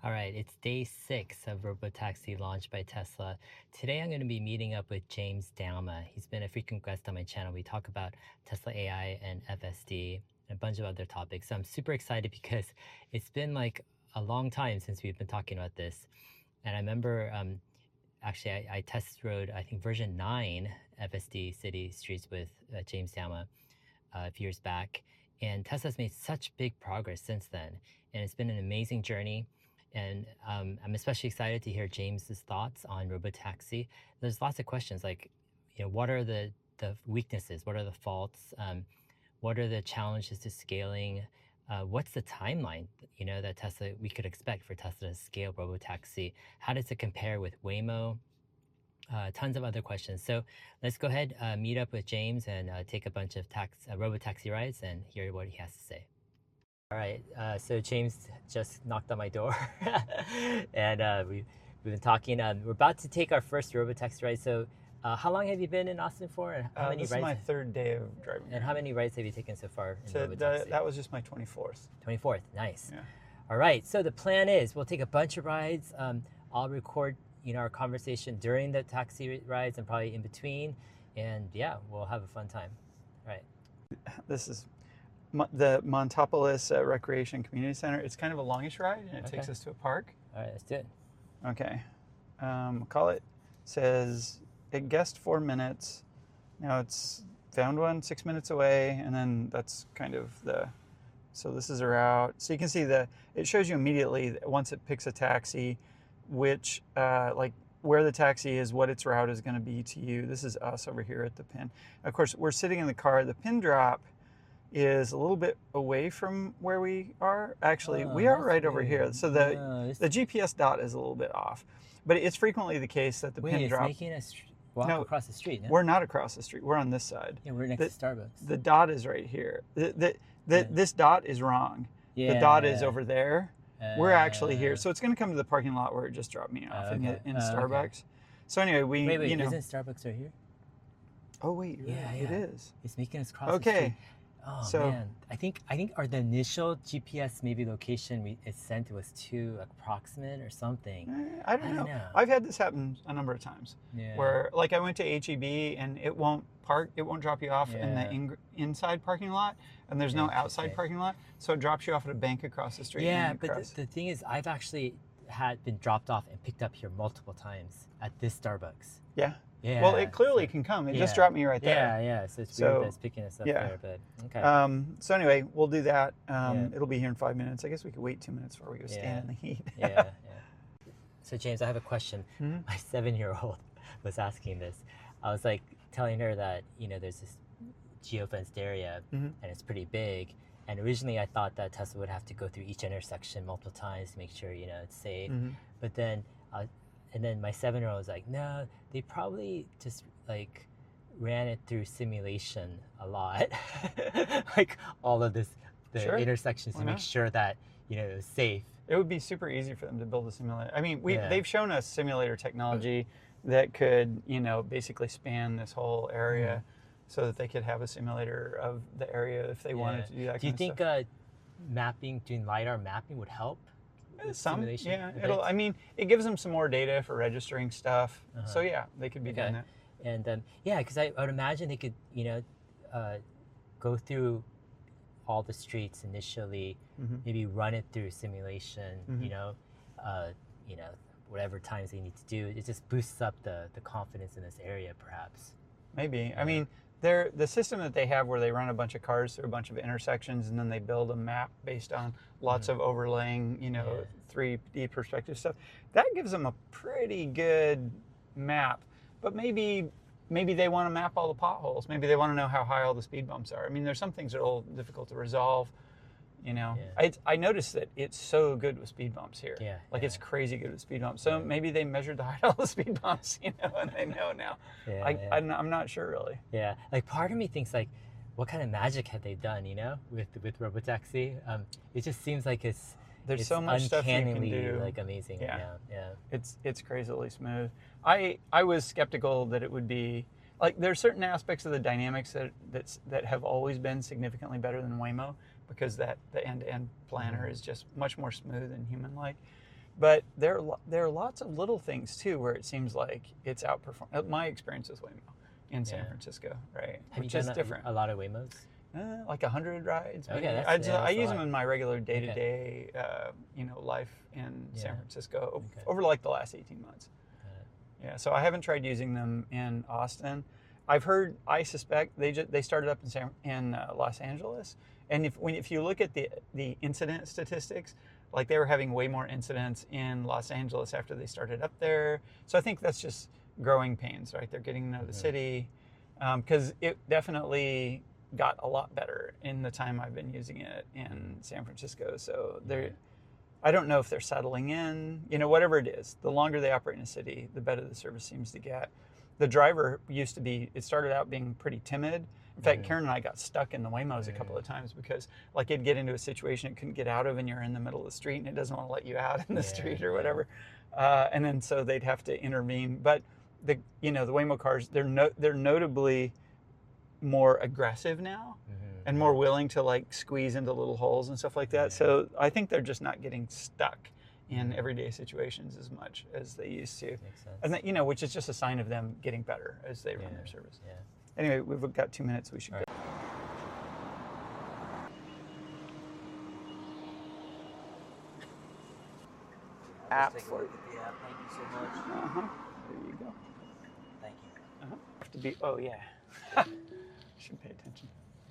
All right, it's day 6 of Robotaxi launched by Tesla. Today I'm going to be meeting up with James Dalma. He's been a frequent guest on my channel. We talk about Tesla AI and FSD and a bunch of other topics. So I'm super excited because it's been like a long time since we've been talking about this. And I remember actually I test rode, I think, version 9 FSD City Streets with James Dalma a few years back. And Tesla's made such big progress since then. And it's been an amazing journey. And I'm especially excited to hear James's thoughts on Robotaxi. There's lots of questions like, what are the weaknesses? What are the faults? What are the challenges to scaling? What's the timeline, that we could expect for Tesla to scale Robotaxi? How does it compare with Waymo? Tons of other questions. So let's go ahead, meet up with James and take a bunch of Robotaxi rides and hear what he has to say. All right, so James just knocked on my door and we've been talking. We're about to take our first Robotaxi ride. So how long have you been in Austin for? And how many this rides? is my third day of driving. And how many rides have you taken so far in Robotaxi? That was just my 24th. 24th, nice. Yeah. All right, so the plan is we'll take a bunch of rides. I'll record our conversation during the taxi rides and probably in between. And yeah, we'll have a fun time. All right. This is the Montopolis Recreation Community Center. It's kind of a longish ride, and it takes us to a park. All right, let's do it. Okay. Call it. Says it guessed 4 minutes. Now it's found one 6 minutes away, and then that's kind of so this is a route. So you can see it shows you immediately once it picks a taxi, which where the taxi is, what its route is going to be to you. This is us over here at the pin. Of course, we're sitting in the car. The pin drop is a little bit away from where we are. Actually, we are right over here. So the GPS dot is a little bit off. But it's frequently the case that the pin drop... Wait, it's making us walk across the street, no? We're not across the street. We're on this side. Yeah, we're next to Starbucks. The dot is right here. This dot is wrong. Yeah. The dot is over there. We're actually here. So it's going to come to the parking lot where it just dropped me off in Starbucks. Okay. So anyway, Wait, isn't Starbucks right here? Oh, wait, it is. It's making us cross the street. Oh, so, man. I think the initial GPS maybe location it sent was too approximate or something. I don't know. I've had this happen a number of times. Yeah. Where I went to HEB and it won't drop you off in the inside parking lot, and there's no outside parking lot, so it drops you off at a bank across the street. Yeah, but the thing is, I've actually been dropped off and picked up here multiple times at this Starbucks. Yeah. Yeah. Well, it clearly can come. It just dropped me right there. Yeah. So it's weird that it's picking us up there, but okay. So anyway, we'll do that. It'll be here in 5 minutes. I guess we could wait 2 minutes before we go stand in the heat. Yeah. So James, I have a question. Mm-hmm. My 7-year-old was asking this. I was telling her that there's this geofenced area and it's pretty big. And originally I thought that Tesla would have to go through each intersection multiple times to make sure it's safe. Mm-hmm. But then and then my 7-year-old was like, no, they probably just ran it through simulation a lot, all of the intersections to make sure that it was safe. It would be super easy for them to build a simulator. I mean, they've shown us simulator technology that could basically span this whole area, so that they could have a simulator of the area if they wanted to do that. Do you think doing LiDAR mapping would help? Some, it gives them some more data for registering stuff. So they could be doing that. And because I would imagine they could, go through all the streets initially, maybe run it through simulation, whatever times they need to do. It just boosts up the confidence in this area, perhaps. Maybe. I mean, the system that they have where they run a bunch of cars through a bunch of intersections and then they build a map based on lots of overlaying, 3D perspective stuff, that gives them a pretty good map. But maybe they want to map all the potholes. Maybe they want to know how high all the speed bumps are. I mean, there's some things that are a little difficult to resolve. I noticed that it's so good with speed bumps here. It's crazy good with speed bumps. So maybe they measured the height of all the speed bumps, and they know now. I'm not sure really. Yeah, part of me thinks what kind of magic have they done, with Robotaxi? It just seems like there's so much stuff you can do. Amazing. Yeah. It's crazily smooth. I was skeptical that it would be there's certain aspects of the dynamics that have always been significantly better than Waymo, because the end-to-end planner is just much more smooth and human-like. But there are lots of little things too where it seems like it's outperformed. My experience with Waymo in San Francisco, right? Have Which you is done different. a lot of Waymos? Like 100 rides. Okay, I use a them lot. in my regular day-to-day, life in San Francisco over like the last 18 months. Yeah, so I haven't tried using them in Austin. I suspect they started up in Los Angeles, and if you look at the incident statistics, like they were having way more incidents in Los Angeles after they started up there. So I think that's just growing pains, right? They're getting to know the city, because it definitely got a lot better in the time I've been using it in San Francisco. So I don't know if they're settling in, whatever it is. The longer they operate in a city, the better the service seems to get. The driver it started out being pretty timid. In fact, Karen and I got stuck in the Waymos a couple of times because like it'd get into a situation it couldn't get out of, and you're in the middle of the street and it doesn't want to let you out in the street or whatever. And then so they'd have to intervene. But the Waymo cars, they're notably more aggressive now and more willing to like squeeze into little holes and stuff like that. So I think they're just not getting stuck in everyday situations as much as they used to. Makes sense. And that, which is just a sign of them getting better as they run their service. Yeah. Anyway, we've got 2 minutes. We should go. App for it. Yeah, thank you so much. There you go. Thank you. Have to be. Oh yeah. Should pay attention.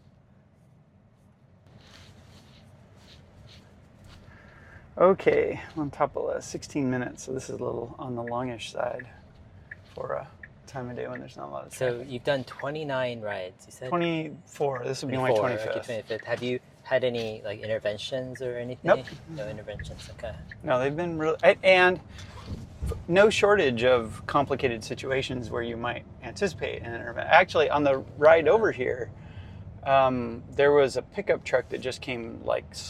Okay, on top of 16 minutes, so this is a little on the longish side for a time of day when there's not a lot of traffic. So you've done 29 rides, you said? 24. This would be my 24, 25th. Okay, 25th. Have you had any like interventions or anything? Nope. No interventions. Okay. No, they've been really, and no shortage of complicated situations where you might anticipate an intervention. Actually, on the ride over here, there was a pickup truck that just came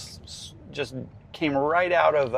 right out of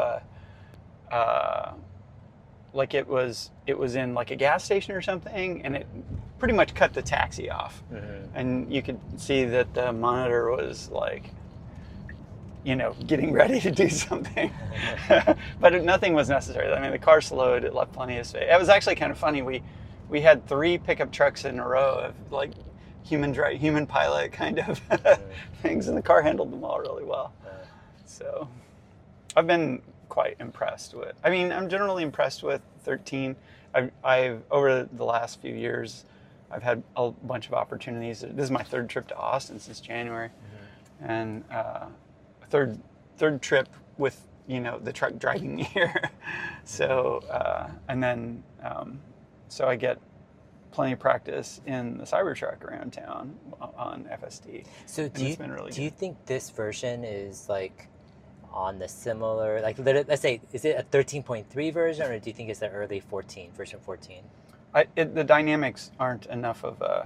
like it was in like a gas station or something, and it pretty much cut the taxi off. And you could see that the monitor was like, getting ready to do something. But nothing was necessary. I mean, the car slowed, it left plenty of space. It was actually kind of funny. We had 3 pickup trucks in a row of like human pilot kind of things, and the car handled them all really well. So I've been quite impressed with. I mean, I'm generally impressed with 13. I've over the last few years, I've had a bunch of opportunities. This is my 3rd trip to Austin since January, and third trip with the truck driving me here. So and then so I get plenty of practice in the Cybertruck around town on FSD. So do you think this version is like on the similar, like let's say, is it a 13.3 version, or do you think it's the early version 14? The dynamics aren't enough of a.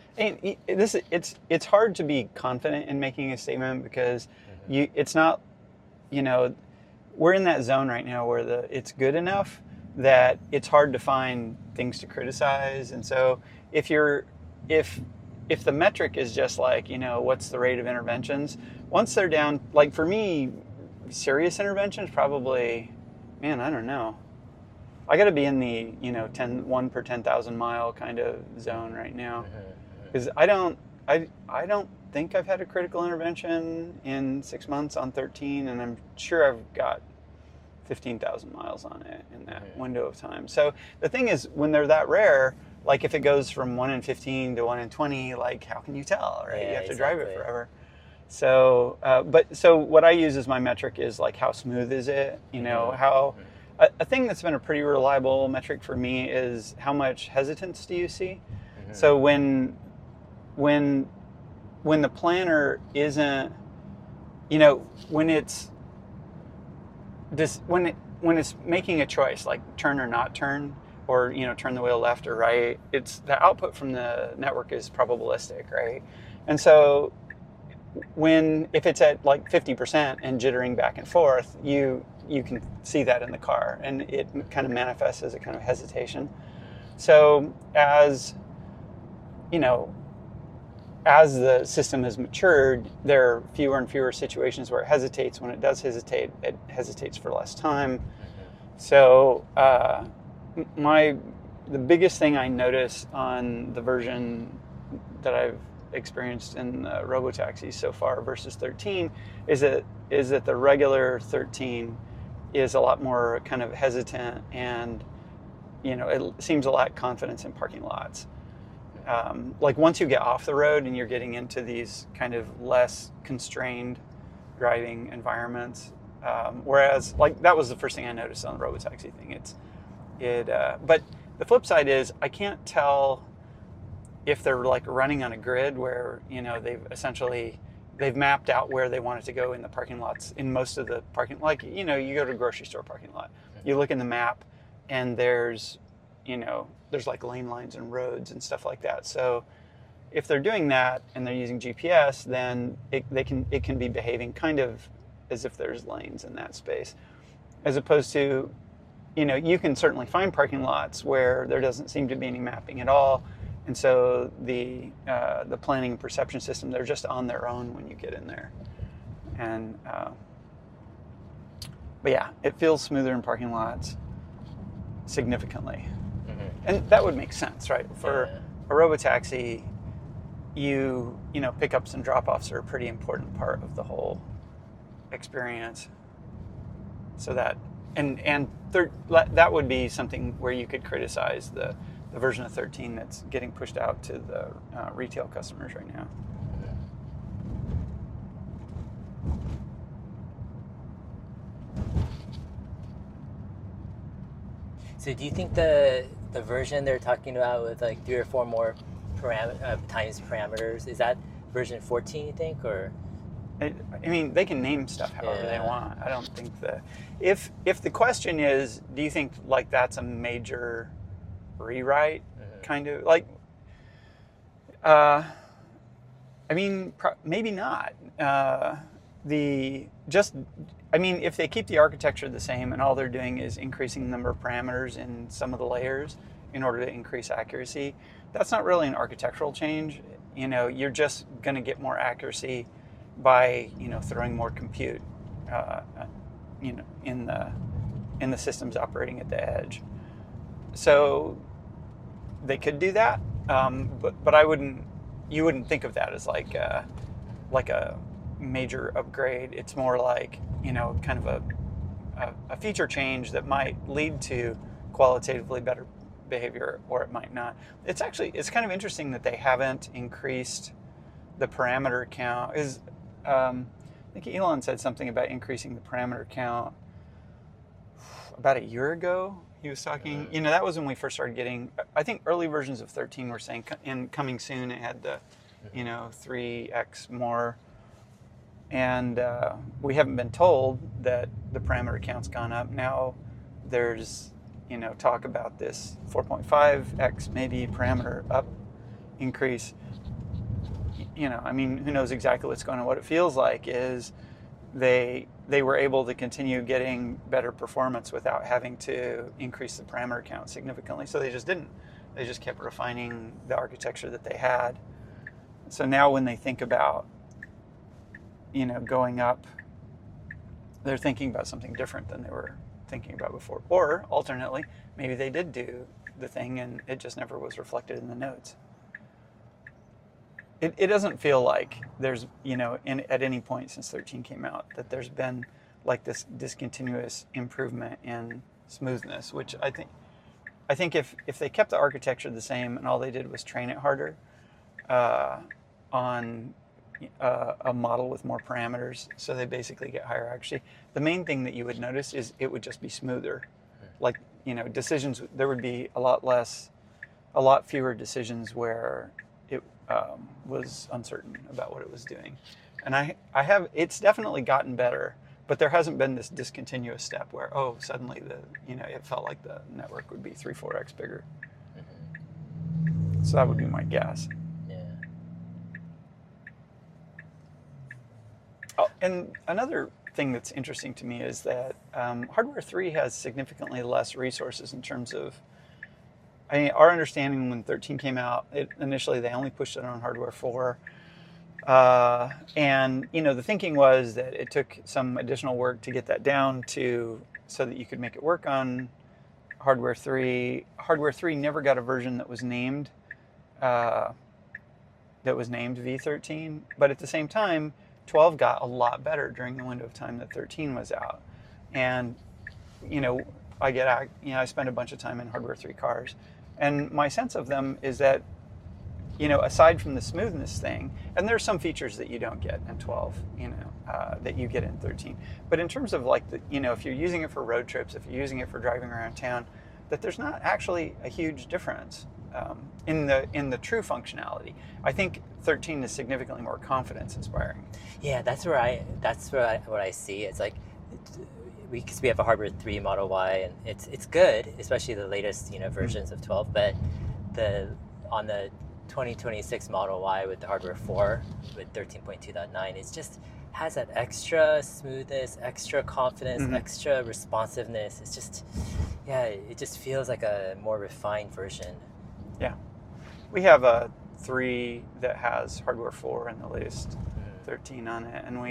It's hard to be confident in making a statement because it's not, we're in that zone right now where it's good enough that it's hard to find things to criticize. And so if the metric is just like, what's the rate of interventions, once they're down, like for me, serious interventions probably, man, I don't know. I got to be in the 1 per 10,000 mile kind of zone right now, because I don't think I've had a critical intervention in 6 months on 13, and I'm sure I've got 15,000 miles on it in that window of time. So the thing is, when they're that rare, like if it goes from 1 in 15 to 1 in 20, like how can you tell, right? Yeah, you have to drive it forever. So, so what I use as my metric is like how smooth is it? How a thing that's been a pretty reliable metric for me is how much hesitance do you see? So when the planner isn't, when it's making a choice like turn or not turn, or turn the wheel left or right, it's the output from the network is probabilistic, right? And so if it's at like 50% and jittering back and forth, you can see that in the car, and it kind of manifests as a kind of hesitation. So as the system has matured, there are fewer and fewer situations where it hesitates. When it does hesitate, it hesitates for less time. So the biggest thing I notice on the version that I've experienced in Robotaxi so far versus 13 is that the regular 13 is a lot more kind of hesitant, and it seems to lack confidence in parking lots. Like once you get off the road and you're getting into these kind of less constrained driving environments, whereas like that was the first thing I noticed on the Robotaxi thing. But the flip side is I can't tell if they're like running on a grid where they've mapped out where they want it to go in the parking lots. In most of the parking, like you go to a grocery store parking lot, you look in the map, and there's like lane lines and roads and stuff like that. So if they're doing that and they're using GPS, then it can be behaving kind of as if there's lanes in that space, as opposed to, you can certainly find parking lots where there doesn't seem to be any mapping at all, and so the planning and perception system, they're just on their own when you get in there, and but yeah, it feels smoother in parking lots significantly. And that would make sense, right? For a Robotaxi, pickups and drop-offs are a pretty important part of the whole experience. So that that would be something where you could criticize the version of 13 that's getting pushed out to the retail customers right now. So do you think the version they're talking about with like 3 or 4 more times parameters, is that version 14, you think? Or I mean, they can name stuff however they want. I don't think if the question is, do you think like that's a major rewrite, kind of like, I mean, maybe not. If they keep the architecture the same and all they're doing is increasing the number of parameters in some of the layers in order to increase accuracy, that's not really an architectural change. You're just going to get more accuracy by throwing more compute in the systems operating at the edge. So they could do that, but you wouldn't think of that as like a major upgrade. It's more like kind of a feature change that might lead to qualitatively better behavior, or it might not. It's kind of interesting that they haven't increased the parameter count. I think Elon said something about increasing the parameter count about a year ago. He was talking, that was when we first started getting, I think early versions of 13 were saying coming soon it had the 3x more. And we haven't been told that the parameter count's gone up. Now there's, talk about this 4.5x maybe parameter up increase. Who knows exactly what's going on. What it feels like is they were able to continue getting better performance without having to increase the parameter count significantly. So they just didn't. They just kept refining the architecture that they had. So now when they think about going up, they're thinking about something different than they were thinking about before. Or alternately, maybe they did do the thing and it just never was reflected in the notes. It doesn't feel like there's, at any point since 13 came out, that there's been like this discontinuous improvement in smoothness, which I think if they kept the architecture the same and all they did was train it harder on a model with more parameters, so they basically get higher accuracy, the main thing that you would notice is it would just be smoother. Like, decisions, there would be a lot fewer decisions where it was uncertain about what it was doing. And it's definitely gotten better, but there hasn't been this discontinuous step where, suddenly it felt like the network would be 3-4x bigger. So that would be my guess. Oh, and another thing that's interesting to me is that Hardware 3 has significantly less resources in terms of, our understanding when 13 came out, initially they only pushed it on Hardware 4. And, the thinking was that it took some additional work to get that down to so that you could make it work on hardware 3. Hardware 3 never got a version that was named V13, but at the same time, 12 got a lot better during the window of time that 13 was out. And I spend a bunch of time in hardware 3 cars, and my sense of them is that, aside from the smoothness thing, and there's some features that you don't get in 12, that you get in 13. But in terms of like if you're using it for road trips, if you're using it for driving around town, that there's not actually a huge difference in the true functionality. I think 13 is significantly more confidence inspiring. Yeah, that's what I see. It's like because we have a hardware 3 Model Y, and it's good, especially the latest versions of 12. But on the 2026 Model Y with the hardware 4 with 13.2.9, it just has that extra smoothness, extra confidence, extra responsiveness. It's just, it just feels like a more refined version. Yeah, we have a 3 that has hardware 4 and the latest 13 on it, and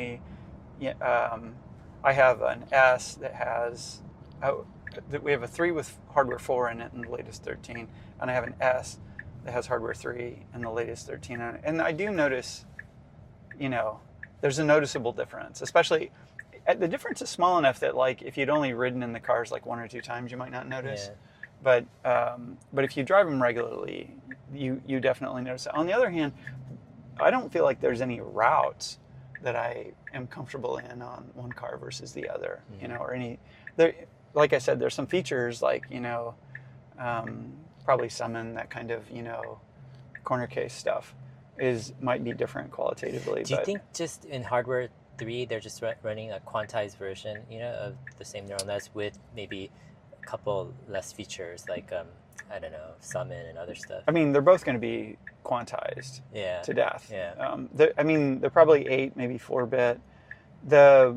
I have an S that has, we have a 3 with hardware 4 in it and the latest 13, and I have an S that has hardware 3 and the latest 13 on it. And I do notice, there's a noticeable difference, especially, the difference is small enough that like if you'd only ridden in the cars like 1 or 2 times, you might not notice. Yeah. But if you drive them regularly, you definitely notice it. On the other hand, I don't feel like there's any routes that I am comfortable in on one car versus the other, or like I said, there's some features like, probably Summon, that kind of, corner case stuff might be different qualitatively. Do you think just in hardware 3, they're just running a quantized version, of the same neural nets with maybe a couple less features like, I don't know, Summon and other stuff? I mean, they're both going to be quantized to death. Yeah. They're probably 8, maybe 4-bit. The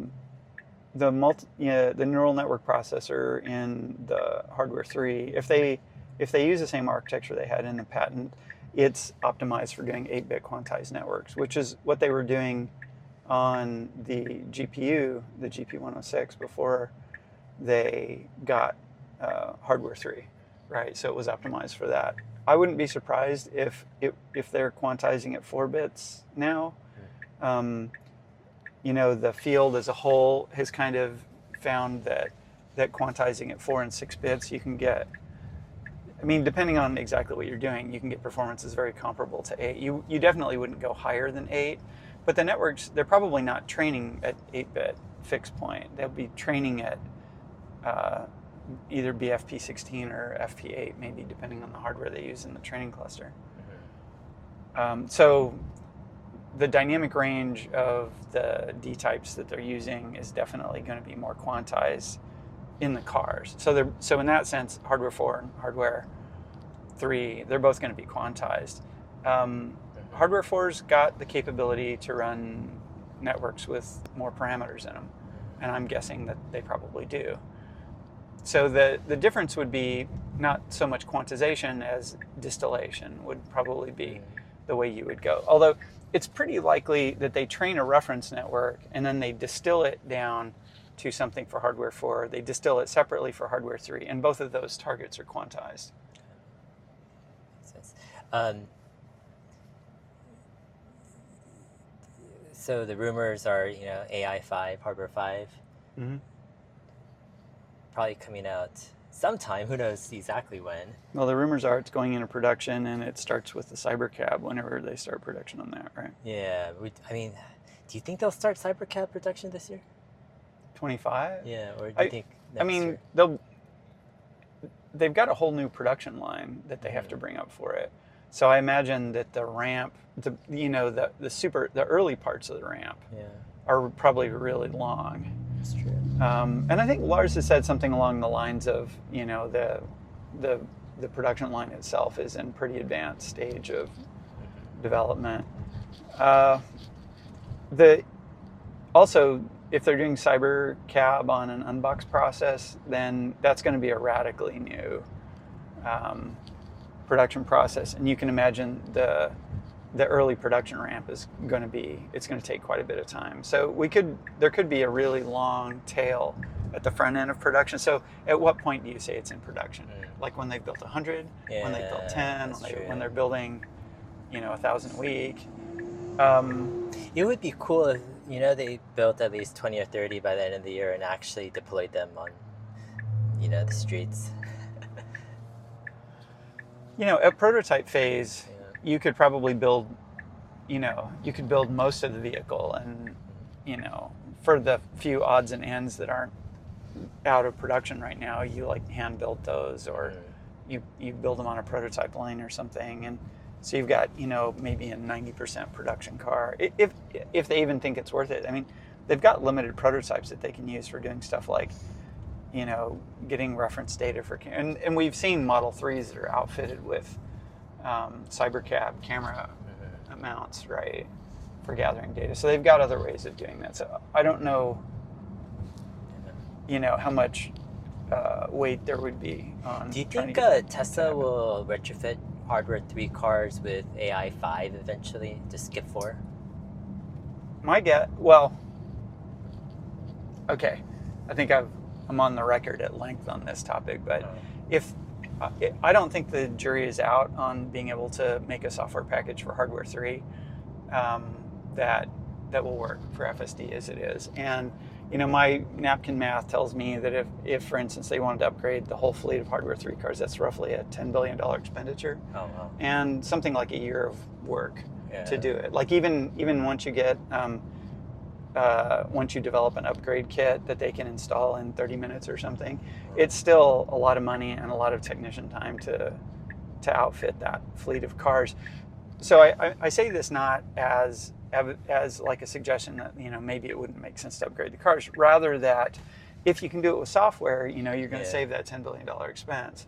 neural network processor in the hardware 3, if they use the same architecture they had in the patent, it's optimized for doing 8-bit quantized networks, which is what they were doing on the GPU, the GP106, before they got hardware 3, right? So it was optimized for that. I wouldn't be surprised if they're quantizing at 4 bits now. The field as a whole has kind of found that quantizing at 4 and 6 bits, you can get, depending on exactly what you're doing, you can get performances very comparable to 8. You definitely wouldn't go higher than 8, but the networks, they're probably not training at 8-bit fixed point. They'll be training at either BFP16 or FP8, maybe, depending on the hardware they use in the training cluster. So the dynamic range of the D-types that they're using is definitely going to be more quantized in the cars. So in that sense, hardware 4 and hardware 3, they're both going to be quantized. Hardware 4's got the capability to run networks with more parameters in them, and I'm guessing that they probably do. So the difference would be not so much quantization as distillation would probably be the way you would go. Although it's pretty likely that they train a reference network and then they distill it down to something for hardware 4. They distill it separately for hardware 3, and both of those targets are quantized. Makes sense. So the rumors are, AI 5, hardware 5. Probably coming out sometime. Who knows exactly when? Well, the rumors are it's going into production, and it starts with the Cybercab whenever they start production on that, right? Yeah. Do you think they'll start Cybercab production this year? 25? Yeah, or do you think next year? They've got a whole new production line that they have to bring up for it. So I imagine that the ramp, the early parts of the ramp are probably really long. That's true. And I think Lars has said something along the lines of, the production line itself is in pretty advanced stage of development. Also, if they're doing Cybercab on an unbox process, then that's going to be a radically new production process, and you can imagine the early production ramp is going to take quite a bit of time. So there could be a really long tail at the front end of production. So at what point do you say it's in production? Mm. Like when they've built 100, when they've built 10, that's true, when yeah. they're building, 1,000 a week. It would be cool if, they built at least 20 or 30 by the end of the year and actually deployed them on, the streets. At prototype phase, Yeah. you could probably build, you could build most of the vehicle, and, for the few odds and ends that aren't out of production right now, you like hand build those, or you build them on a prototype line or something, and so you've got maybe a 90% production car, if they even think it's worth it. I mean, they've got limited prototypes that they can use for doing stuff like getting reference data for and we've seen Model 3s that are outfitted with Cybercab camera mounts, right, for gathering data. So they've got other ways of doing that. So I don't know how much weight there would be on. Do you trying think to get that Tesla to will retrofit Hardware 3 cars with AI 5 eventually to skip 4? My guess, okay, I think I'm on the record at length on this topic, but I don't think the jury is out on being able to make a software package for Hardware 3 that will work for FSD as it is. And my napkin math tells me that if for instance they wanted to upgrade the whole fleet of Hardware 3 cars, that's roughly a $10 billion expenditure, and something like a year of work to do it. Like even once you get once you develop an upgrade kit that they can install in 30 minutes or something, it's still a lot of money and a lot of technician time to outfit that fleet of cars. So I say this not as like a suggestion that maybe it wouldn't make sense to upgrade the cars, rather that if you can do it with software, you're going to save that $10 billion expense.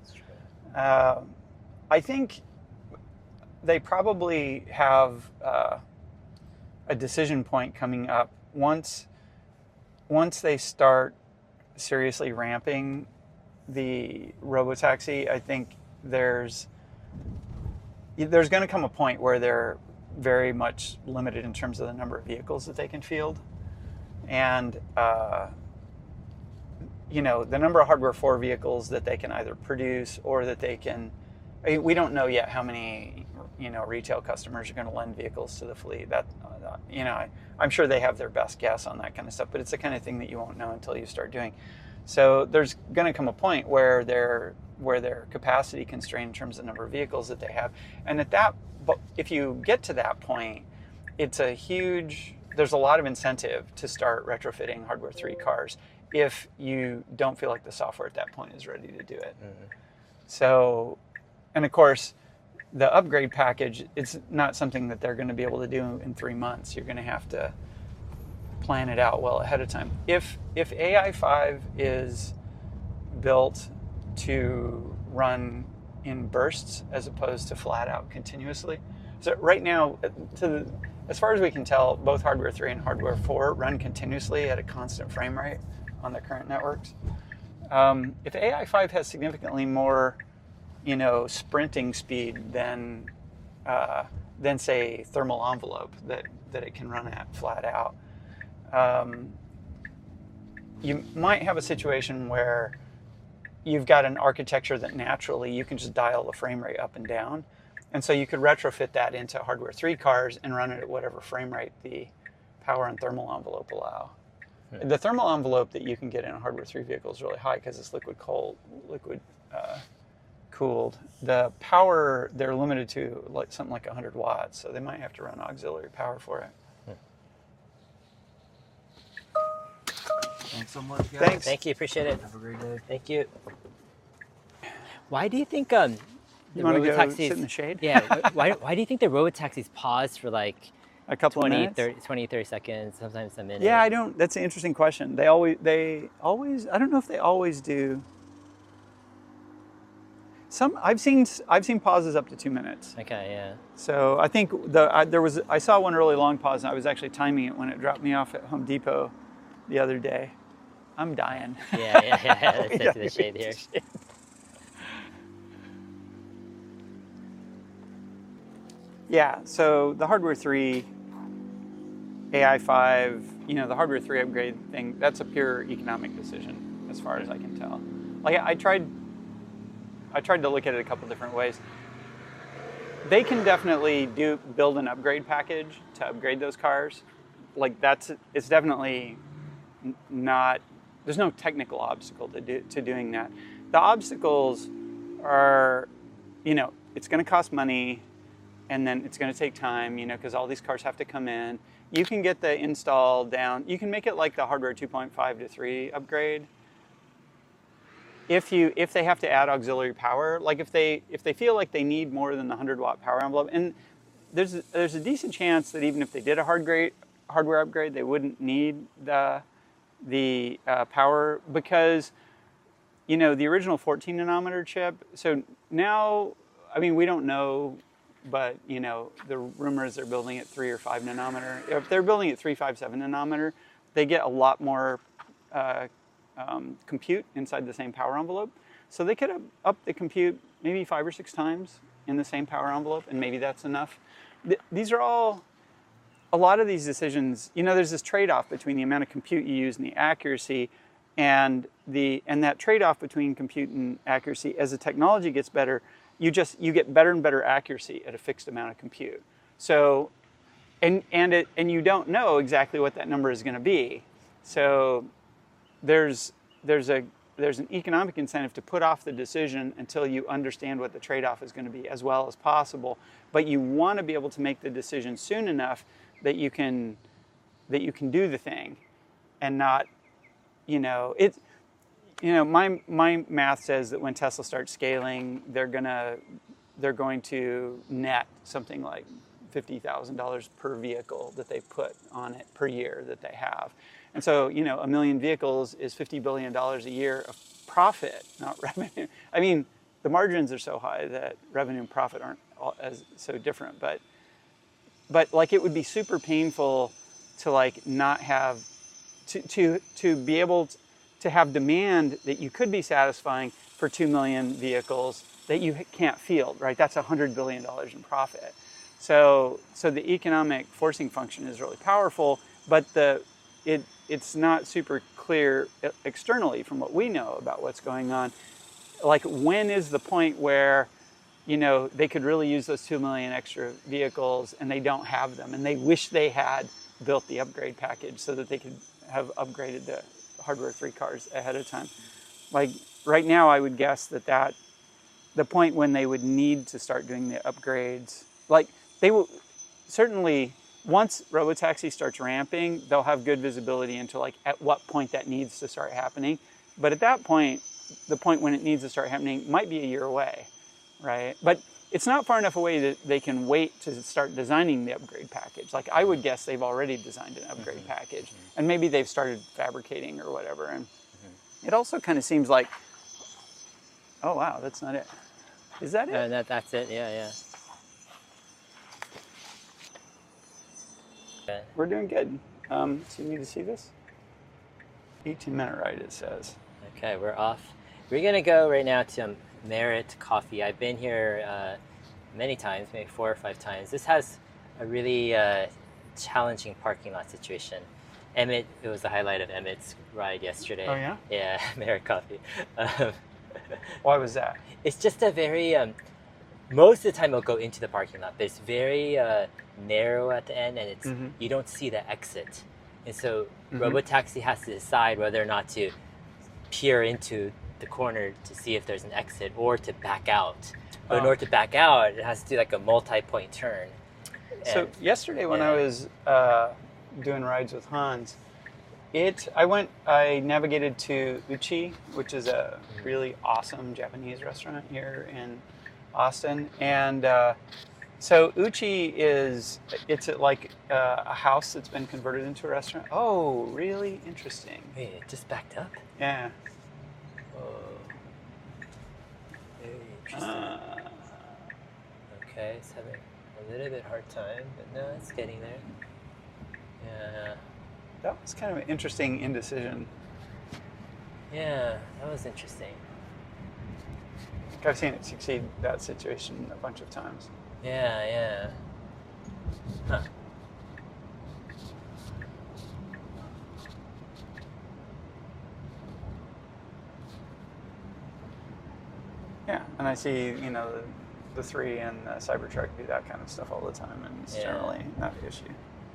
I think they probably have a decision point coming up once they start seriously ramping the robotaxi. I think there's going to come a point where they're very much limited in terms of the number of vehicles that they can field, and the number of Hardware 4 vehicles that they can either produce or that they can. We don't know yet how many retail customers are going to lend vehicles to the fleet. That I'm sure they have their best guess on that kind of stuff, but it's the kind of thing that you won't know until you start doing. So there's going to come a point where they're capacity constrained in terms of the number of vehicles that they have, and but if you get to that point, there's a lot of incentive to start retrofitting Hardware 3 cars if you don't feel like the software at that point is ready to do it. So, and of course, the upgrade package, it's not something that they're going to be able to do in 3 months. You're going to have to plan it out well ahead of time. If AI 5 is built to run in bursts as opposed to flat out continuously. So right now, as far as we can tell, both Hardware 3 and Hardware 4 run continuously at a constant frame rate on the current networks. If AI 5 has significantly more, sprinting speed than say thermal envelope that it can run at flat out, you might have a situation where you've got an architecture that naturally you can just dial the frame rate up and down. And so you could retrofit that into Hardware 3 cars and run it at whatever frame rate the power and thermal envelope allow. The thermal envelope that you can get in a Hardware 3 vehicle is really high because it's liquid cooled. The power, they're limited to something like 100 watts, so they might have to run auxiliary power for it. Thanks so much, guys. Thanks. Thank you, appreciate it. Have a great day. Thank you. Why do you think the You want to go robotaxis? sit in the shade? Yeah. why do you think the robotaxis pause for like A couple 20, of minutes? 30 seconds, sometimes a minute? Yeah, that's an interesting question. They always, I don't know if they always do. I've seen pauses up to 2 minutes. Okay, yeah. So I think I saw one really long pause, and I was actually timing it when it dropped me off at Home Depot the other day. I'm dying. Yeah. Let's sit to the shade here. Yeah, so the Hardware 3, AI 5, the Hardware 3 upgrade thing, that's a pure economic decision. as far as I can tell. Like I tried to look at it a couple different ways. They can definitely build an upgrade package to upgrade those cars. Like it's definitely not, there's no technical obstacle to doing that. The obstacles are, it's going to cost money, and then it's going to take time, because all these cars have to come in. You can get the install down. You can make it like the hardware 2.5 to 3 upgrade. If they have to add auxiliary power, like if they feel like they need more than the 100-watt power envelope, and there's a decent chance that even if they did a hardware upgrade, they wouldn't need the power, because the original 14 nanometer chip. So now, I mean, we don't know, but the rumor is they're building at 3 or 5 nanometer. If they're building at 357 nanometer, they get a lot more compute inside the same power envelope. So they could up the compute maybe 5 or 6 times in the same power envelope, and maybe that's enough. These are all, a lot of these decisions, there's this trade-off between the amount of compute you use and the accuracy, and that trade-off between compute and accuracy, as the technology gets better, you get better and better accuracy at a fixed amount of compute. So, and you don't know exactly what that number is going to be. So there's an economic incentive to put off the decision until you understand what the trade-off is going to be as well as possible. But you want to be able to make the decision soon enough that you can do the thing, and not, my math says that when Tesla starts scaling, they're going to net something like $50,000 per vehicle that they put on it per year that they have. And so, 1 million vehicles is $50 billion a year of profit, not revenue. I mean, the margins are so high that revenue and profit aren't so different. But like, it would be super painful to like not have, to be able to have demand that you could be satisfying for 2 million vehicles that you can't field, right? That's $100 billion in profit. So the economic forcing function is really powerful, but it's not super clear externally from what we know about what's going on. Like, when is the point where, they could really use those 2 million extra vehicles and they don't have them, and they wish they had built the upgrade package so that they could have upgraded the hardware 3 cars ahead of time. Like, right now, I would guess that the point when they would need to start doing the upgrades, like, they will certainly, once Robotaxi starts ramping, they'll have good visibility into like at what point that needs to start happening. But at that point, the point when it needs to start happening might be a year away, right? But it's not far enough away that they can wait to start designing the upgrade package. Like, I would guess they've already designed an upgrade package, and maybe they've started fabricating or whatever. And it also kind of seems like, oh wow, that's not it. Is that it? That's it. Yeah. We're doing good. So you need to see this? 18-minute ride, it says. Okay, we're off. We're gonna go right now to Merit Coffee. I've been here many times, maybe 4 or 5 times. This has a really challenging parking lot situation. Emmett, it was the highlight of Emmett's ride yesterday. Oh yeah? Yeah, Merit Coffee. Why was that? It's just a very, most of the time it'll go into the parking lot, but it's very narrow at the end, and it's you don't see the exit. And so Robotaxi has to decide whether or not to peer into the corner to see if there's an exit or to back out. But in order to back out, it has to do like a multi-point turn. So yesterday when I was doing rides with Hans, I navigated to Uchi, which is a really awesome Japanese restaurant here in Austin. And so Uchi it's like a house that's been converted into a restaurant. Oh, really interesting. Wait, it just backed up? Yeah. Very interesting. Okay, it's having a little bit hard time, but no, it's getting there. Yeah. That was kind of an interesting indecision. Yeah, that was interesting. I've seen it succeed that situation a bunch of times. Yeah. Huh. Yeah, and I see, the 3 and the Cybertruck do that kind of stuff all the time, and it's generally not an issue.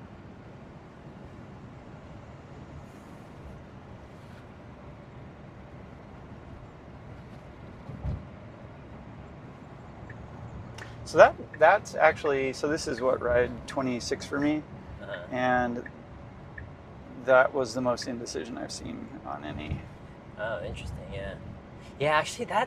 So that's actually, so this is what, ride 26 for me, and that was the most indecision I've seen on any. Oh, interesting. Yeah, yeah. Actually, that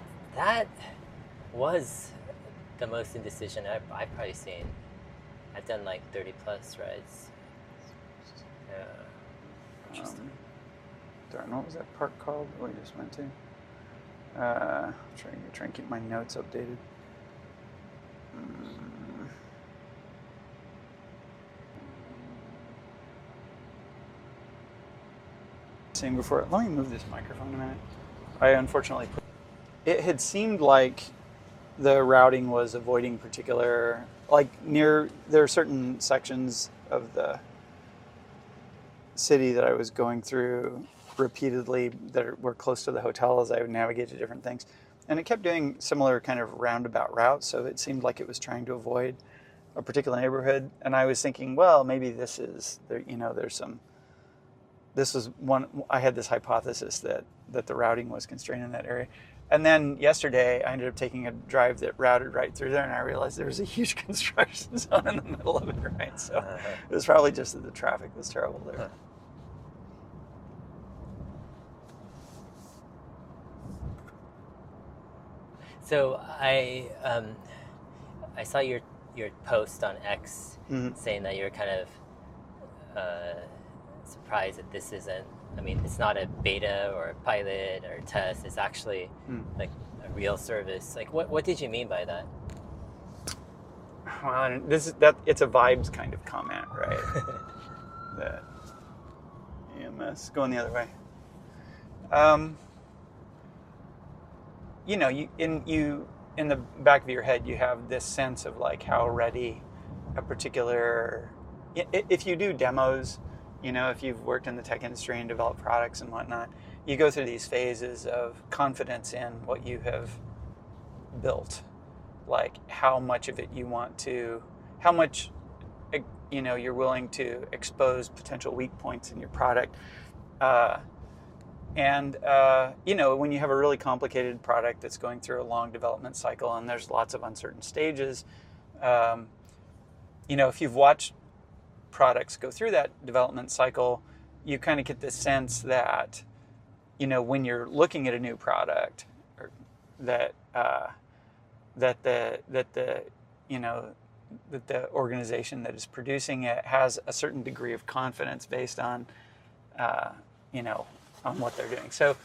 was the most indecision I've probably seen. I've done like 30 plus rides. Yeah. Interesting. Darn, what was that park called that we just went to? Trying to keep my notes updated. Saying before, let me move this microphone a minute. I unfortunately it had seemed like the routing was avoiding particular, like there are certain sections of the city that I was going through repeatedly that were close to the hotel as I would navigate to different things. And it kept doing similar kind of roundabout routes, so it seemed like it was trying to avoid a particular neighborhood. And I was thinking, well, maybe this is, there's some, this was one, I had this hypothesis that the routing was constrained in that area. And then yesterday, I ended up taking a drive that routed right through there, and I realized there was a huge construction zone in the middle of it, right? So it was probably just that the traffic was terrible there. So I saw your post on X saying that you're kind of surprised that this isn't. I mean, it's not a beta or a pilot or a test. It's actually like a real service. Like, what did you mean by that? Well, it's a vibes kind of comment, right? That EMS going the other way. In the back of your head, you have this sense of like how ready a particular. If you do demos, if you've worked in the tech industry and developed products and whatnot, you go through these phases of confidence in what you have built, like how much of it you want to, how much, you're willing to expose potential weak points in your product. When you have a really complicated product that's going through a long development cycle and there's lots of uncertain stages, if you've watched products go through that development cycle, you kind of get this sense that, when you're looking at a new product, or that the organization that is producing it has a certain degree of confidence based on, on what they're doing. So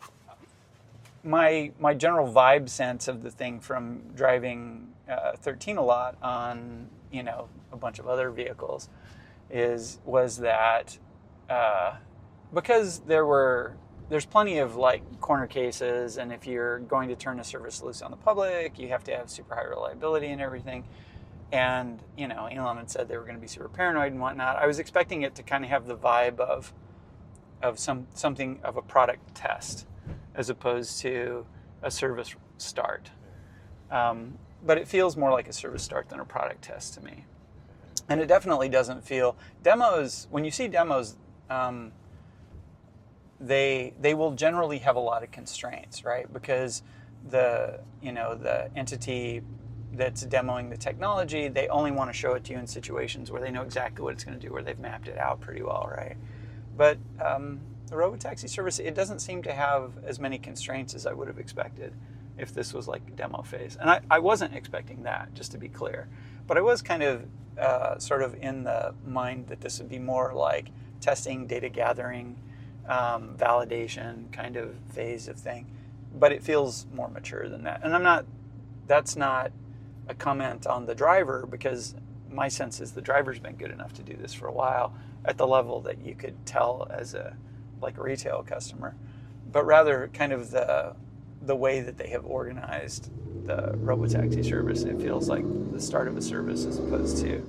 my general vibe sense of the thing from driving 13 a lot on, a bunch of other vehicles was that because there's plenty of like corner cases, and if you're going to turn a service loose on the public, you have to have super high reliability and everything. And, Elon had said they were going to be super paranoid and whatnot. I was expecting it to kind of have the vibe of something of a product test as opposed to a service start. But it feels more like a service start than a product test to me. And it definitely doesn't feel, demos, when you see demos, they will generally have a lot of constraints, right? Because the entity that's demoing the technology, they only want to show it to you in situations where they know exactly what it's going to do, where they've mapped it out pretty well, right? But the robotaxi service, it doesn't seem to have as many constraints as I would have expected if this was like demo phase. And I wasn't expecting that, just to be clear. But I was kind of sort of in the mind that this would be more like testing, data gathering, validation kind of phase of thing. But it feels more mature than that. And that's not a comment on the driver, because my sense is the driver's been good enough to do this for a while at the level that you could tell as a retail customer, but rather kind of the way that they have organized the robotaxi service. It feels like the start of a service as opposed to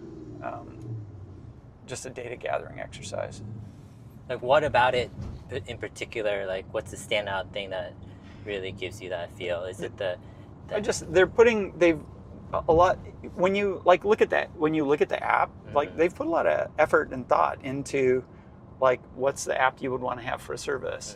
just a data gathering exercise. Like, what about it in particular? Like, what's the standout thing that really gives you that feel? Is it the they've a lot, when you like look at that, when you look at the app, like they've put a lot of effort and thought into like what's the app you would want to have for a service.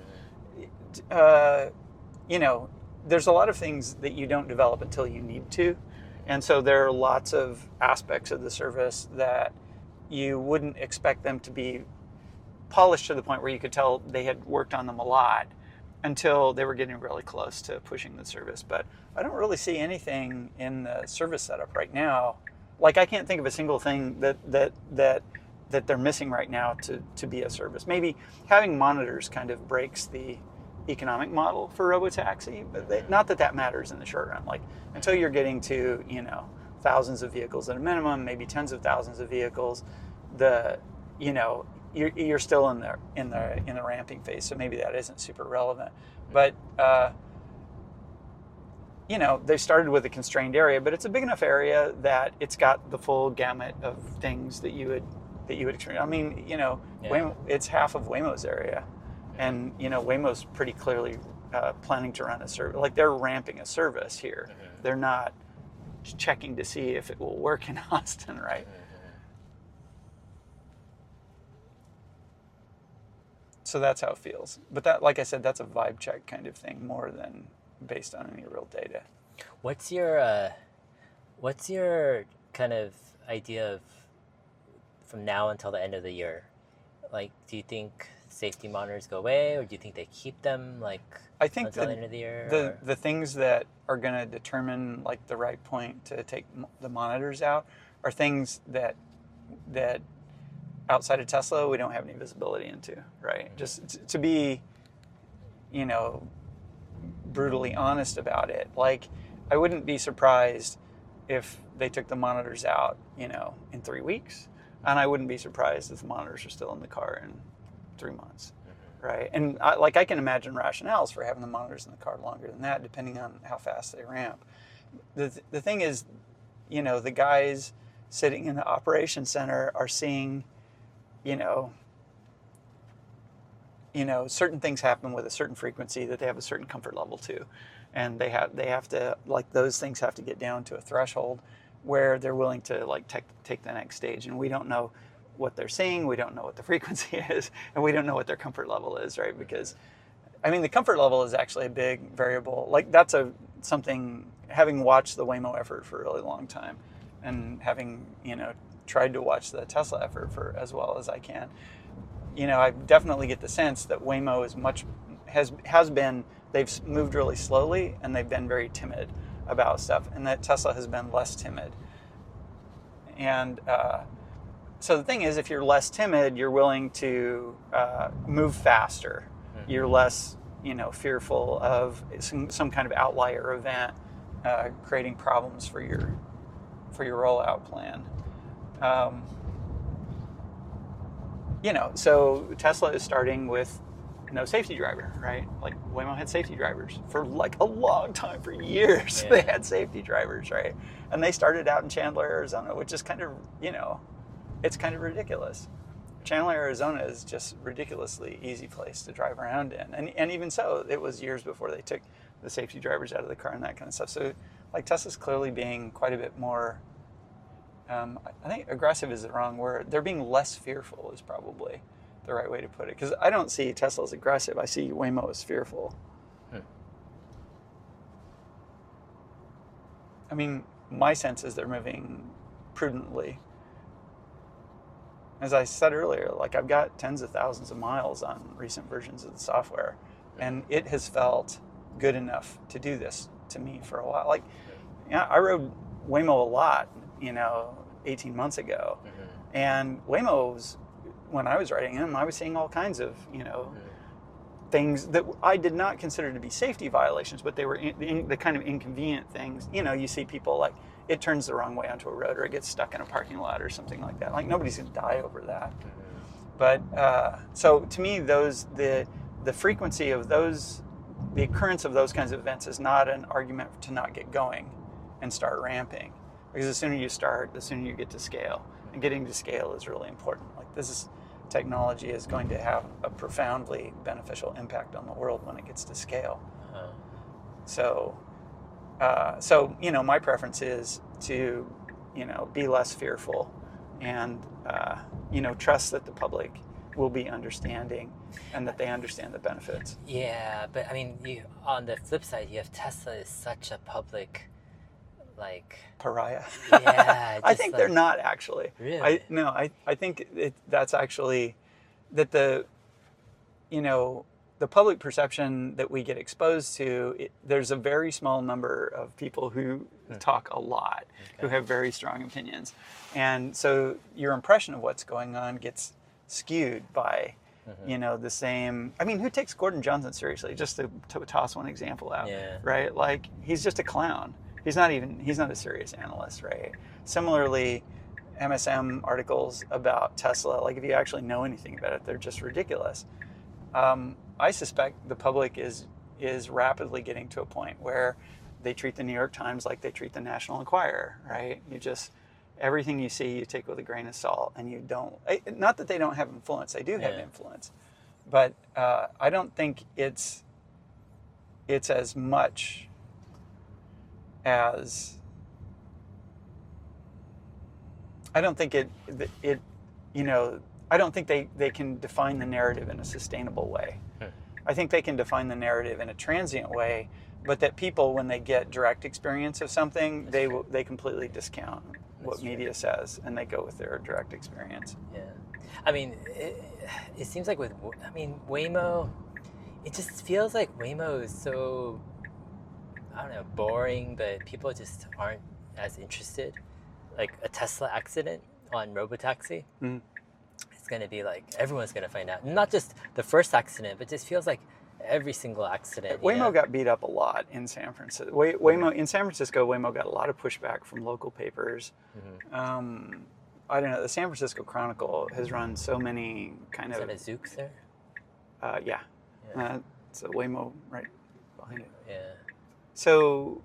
You know, there's a lot of things that you don't develop until you need to. And so there are lots of aspects of the service that you wouldn't expect them to be polished to the point where you could tell they had worked on them a lot until they were getting really close to pushing the service. But I don't really see anything in the service setup right now. Like I can't think of a single thing that they're missing right now to be a service. Maybe having monitors kind of breaks the economic model for robotaxi, but not that matters in the short run. Like until you're getting to, you know, thousands of vehicles at a minimum, maybe tens of thousands of vehicles, you're still in the ramping phase. So maybe that isn't super relevant. But you know, they started with a constrained area, but it's a big enough area that it's got the full gamut of things that you would experience. I mean, you know, Waymo, it's half of Waymo's area. And, you know, Waymo's pretty clearly planning to run a service. Like, they're ramping a service here. They're not checking to see if it will work in Austin, right? So that's how it feels. But that, like I said, that's a vibe check kind of thing more than based on any real data. What's your kind of idea of from now until the end of the year? Like, do you think safety monitors go away, or do you think they keep them like I think until the end of the year? The things that are going to determine like the right point to take the monitors out are things that outside of Tesla we don't have any visibility into, right? Just to be, you know, brutally honest about it. Like, I wouldn't be surprised if they took the monitors out, you know, in 3 weeks, and I wouldn't be surprised if the monitors are still in the car in 3 months, right? And I can imagine rationales for having the monitors in the car longer than that, depending on how fast they ramp. The thing is, you know, the guys sitting in the operations center are seeing, you know, certain things happen with a certain frequency that they have a certain comfort level to, and they have to, like, those things have to get down to a threshold where they're willing to like take the next stage, and we don't know what they're seeing, we don't know what the frequency is, and we don't know what their comfort level is, right? Because, I mean, the comfort level is actually a big variable. Like, that's something, having watched the Waymo effort for a really long time, and having, you know, tried to watch the Tesla effort for as well as I can, you know, I definitely get the sense that Waymo has been, they've moved really slowly, and they've been very timid about stuff, and that Tesla has been less timid. And so the thing is, if you're less timid, you're willing to move faster. You're less, you know, fearful of some kind of outlier event creating problems for your rollout plan. You know, so Tesla is starting with no safety driver, right? Like, Waymo had safety drivers for like a long time, for years. They had safety drivers, right? And they started out in Chandler, Arizona, which is kind of, you know, it's kind of ridiculous. Chandler, Arizona is just ridiculously easy place to drive around in. And even so, it was years before they took the safety drivers out of the car and that kind of stuff. So, like, Tesla's clearly being quite a bit more, I think aggressive is the wrong word. They're being less fearful is probably the right way to put it. Because I don't see Tesla as aggressive. I see Waymo as fearful. I mean, my sense is they're moving prudently. As I said earlier, like, I've got tens of thousands of miles on recent versions of the software, and it has felt good enough to do this to me for a while. Like, yeah, I rode Waymo a lot, you know, 18 months ago, and Waymo's, when I was riding them, I was seeing all kinds of, you know, things that I did not consider to be safety violations, but they were the kind of inconvenient things. You know, you see people, like, it turns the wrong way onto a road, or it gets stuck in a parking lot or something like that. Like, nobody's going to die over that. But so to me, the frequency of those, the occurrence of those kinds of events is not an argument to not get going and start ramping. Because the sooner you start, the sooner you get to scale. And getting to scale is really important. Like, technology is going to have a profoundly beneficial impact on the world when it gets to scale. So, my preference is to, be less fearful and, trust that the public will be understanding and that they understand the benefits. Yeah, but I mean, on the flip side, you have Tesla is such a public, like, Pariah. yeah. I think they're not actually. Really? I think that's actually that the public perception that we get exposed to, there's a very small number of people who talk a lot, who have very strong opinions. And so your impression of what's going on gets skewed by, the same. I mean, who takes Gordon Johnson seriously? Just to toss one example out, right? Like, he's just a clown. He's not a serious analyst, right? Similarly, MSM articles about Tesla, like if you actually know anything about it, they're just ridiculous. I suspect the public is rapidly getting to a point where they treat the New York Times like they treat the National Enquirer, right? Everything you see, you take with a grain of salt, and you don't. Not that they don't have influence; they do have influence, but I don't think it's as much as. I don't think I don't think they can define the narrative in a sustainable way. I think they can define the narrative in a transient way, but that people, when they get direct experience of something, they completely discount what media says, and they go with their direct experience. Yeah. I mean, it seems like Waymo, it just feels like Waymo is so, I don't know, boring, but people just aren't as interested. Like a Tesla accident on Robotaxi, it's going to be like, everyone's going to find out. Not just the first accident, but just feels like every single accident. Waymo got beat up a lot in San Francisco. In San Francisco, Waymo got a lot of pushback from local papers. I don't know. The San Francisco Chronicle has run so many kind of. Is that a Zoox there? Yeah. It's a Waymo right behind it. Yeah. So,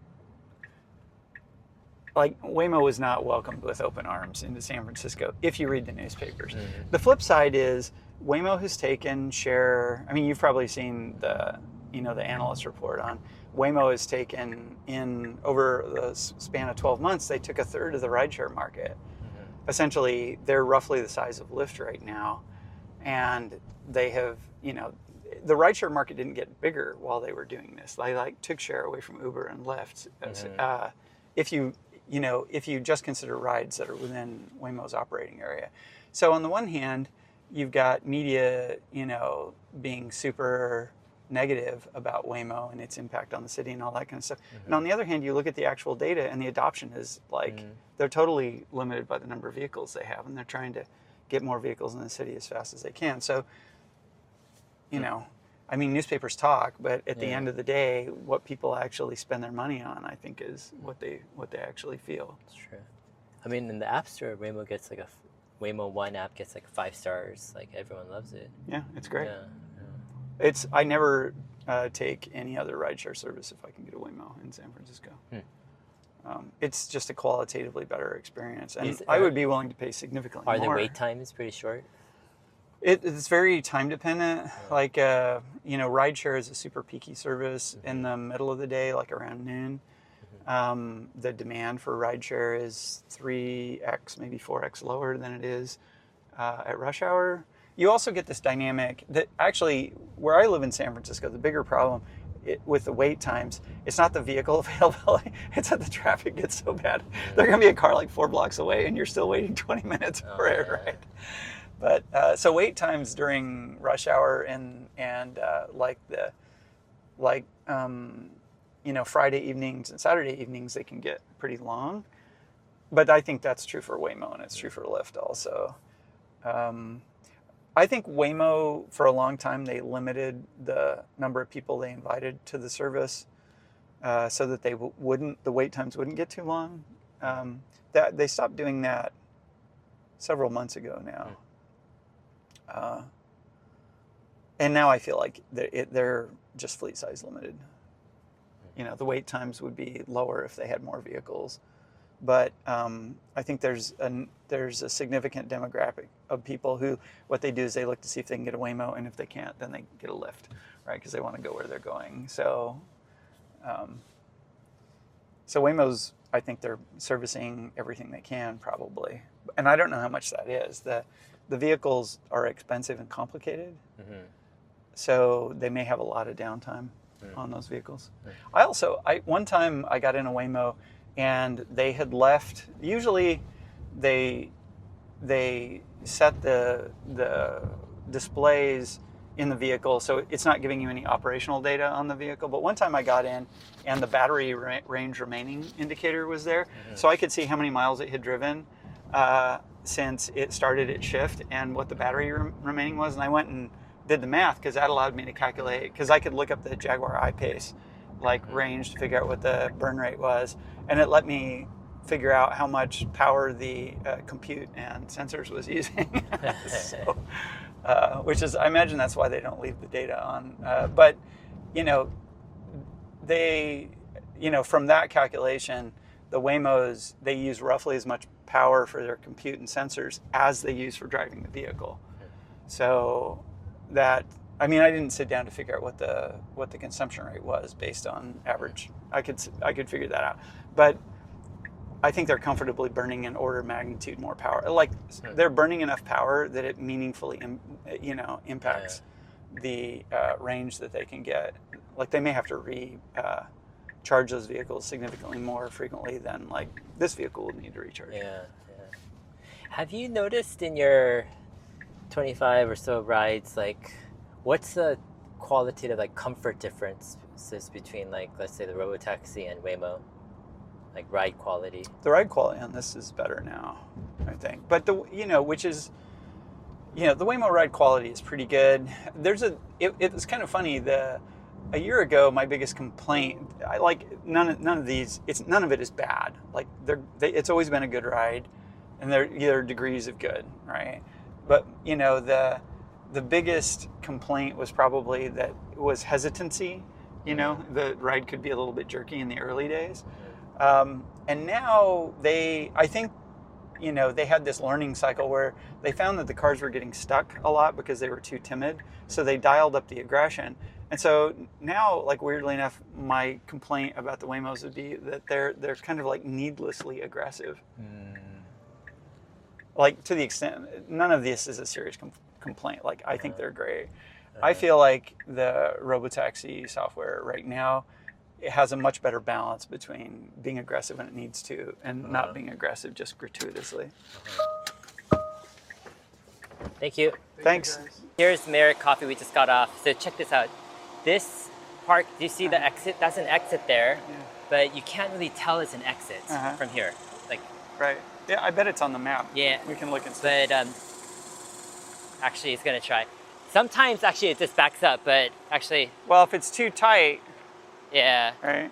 like, Waymo was not welcomed with open arms into San Francisco, if you read the newspapers. The flip side is Waymo has taken share. I mean, you've probably seen the analyst report on Waymo has taken in over the span of 12 months, they took a third of the rideshare market. Essentially, they're roughly the size of Lyft right now. And they have, the rideshare market didn't get bigger while they were doing this. They took share away from Uber and Lyft. If you just consider rides that are within Waymo's operating area. So on the one hand, you've got media, being super negative about Waymo and its impact on the city and all that kind of stuff. And on the other hand, you look at the actual data, and the adoption is they're totally limited by the number of vehicles they have, and they're trying to get more vehicles in the city as fast as they can. So, I mean, newspapers talk, but at the end of the day, what people actually spend their money on, I think, is what they actually feel. That's true. I mean, in the App Store, Waymo gets Waymo One app gets 5 stars. Like, everyone loves it. Yeah, it's great. Yeah. I never take any other rideshare service if I can get a Waymo in San Francisco. It's just a qualitatively better experience, and I would be willing to pay significantly more. Are the wait times pretty short? It's very time dependent. Like, rideshare is a super peaky service in the middle of the day, like around noon. The demand for rideshare is 3x, maybe 4x lower than it is at rush hour. You also get this dynamic that actually, where I live in San Francisco, the bigger problem with the wait times, it's not the vehicle availability, it's that the traffic gets so bad. There's going to be a car 4 blocks away and you're still waiting 20 minutes for it, right? But so wait times during rush hour and Friday evenings and Saturday evenings, they can get pretty long. But I think that's true for Waymo, and it's true for Lyft also. I think Waymo, for a long time, they limited the number of people they invited to the service so that the wait times wouldn't get too long. They stopped doing that several months ago now. And now I feel like they're just fleet size limited. The wait times would be lower if they had more vehicles. But I think there's a significant demographic of people who, what they do is they look to see if they can get a Waymo, and if they can't, then they get a Lyft, right? Because they want to go where they're going. So So Waymo's, I think they're servicing everything they can probably, and I don't know how much that is. The vehicles are expensive and complicated, so they may have a lot of downtime on those vehicles. One time I got in a Waymo, and they had left. Usually, they set the displays in the vehicle, so it's not giving you any operational data on the vehicle. But one time I got in, and the battery range remaining indicator was there, so I could see how many miles it had driven since it started its shift and what the battery remaining was. And I went and did the math, because that allowed me to calculate, because I could look up the Jaguar I-Pace range to figure out what the burn rate was, and it let me figure out how much power the compute and sensors was using. So, which is, I imagine that's why they don't leave the data on. But, from that calculation, the Waymos, they use roughly as much power for their compute and sensors as they use for driving the vehicle. So that, I didn't sit down to figure out what the consumption rate was based on average. I could figure that out. But I think they're comfortably burning an order of magnitude more power. They're burning enough power that it meaningfully, impacts the range that they can get. They may have to charge those vehicles significantly more frequently than this vehicle would need to recharge. Yeah. Have you noticed in your 25 or so rides, what's the qualitative comfort differences between let's say the Robotaxi and Waymo? Ride quality. The ride quality on this is better now, I think. But the Waymo ride quality is pretty good. It's kind of funny. A year ago, my biggest complaint, none of it is bad. It's always been a good ride, and there are degrees of good, right? But the biggest complaint was probably that it was hesitancy. The ride could be a little bit jerky in the early days. And now I think they had this learning cycle where they found that the cars were getting stuck a lot because they were too timid. So they dialed up the aggression. And so now, weirdly enough, my complaint about the Waymos would be that they're kind of needlessly aggressive. To the extent, none of this is a serious complaint. I think they're great. I feel like the Robotaxi software right now, it has a much better balance between being aggressive when it needs to and not being aggressive just gratuitously. Thank you. Thanks. Here's Merit Coffee we just got off. So check this out. This park, do you see the exit? That's an exit there, but you can't really tell it's an exit from here. Right. Yeah, I bet it's on the map. Yeah. We can look and see. But actually, it's going to try. Sometimes, actually, it just backs up, but actually... Well, if it's too tight... Yeah. Right.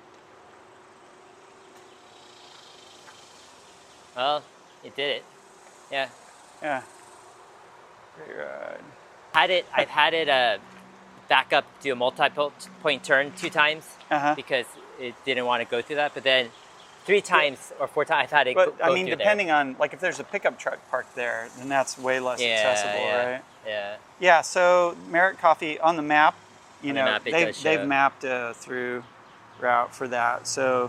Well, it did it. Yeah. Yeah. Great ride. I've had it back up, do a multi-point turn 2 times because it didn't want to go through that. But then 3 times or 4 times I've had it go through depending on, if there's a pickup truck parked there, then that's way less accessible, right? Yeah. Yeah, so Merit Coffee on the map, they've mapped a through route for that. So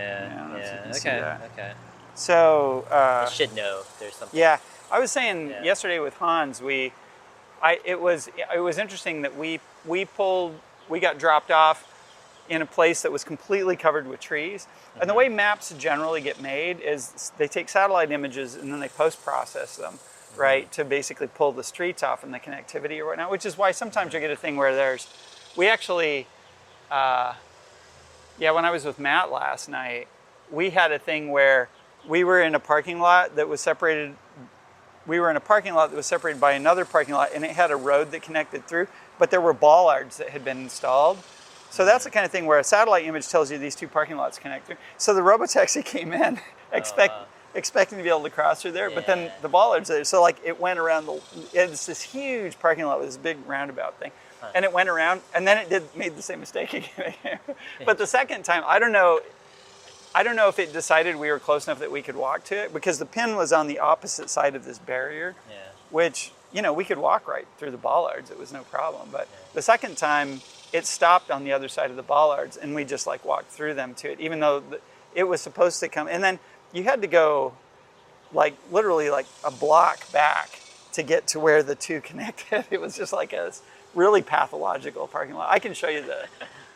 Okay. So I should know there's something. Yeah, I was saying yesterday with Hans, it was interesting that we got dropped off in a place that was completely covered with trees. And the way maps generally get made is they take satellite images and then they post-process them, right, to basically pull the streets off and the connectivity or whatnot, which is why sometimes you get a thing where we actually, when I was with Matt last night, we had a thing where we were in a parking lot that was separated by another parking lot, and it had a road that connected through, but there were bollards that had been installed. So that's the kind of thing where a satellite image tells you these 2 parking lots connect through. So the Robotaxi came in expecting to be able to cross through there, but then the bollards there. So it went around it's this huge parking lot with this big roundabout thing. And it went around, and then it made the same mistake again. But the second time, I don't know if it decided we were close enough that we could walk to it, because the pin was on the opposite side of this barrier, which, we could walk right through the bollards. It was no problem. But the second time, it stopped on the other side of the bollards, and we just like walked through them to it, even though it was supposed to come. And then you had to go like literally like a block back to get to where the two connected. It was just like a really pathological parking lot. I can show you the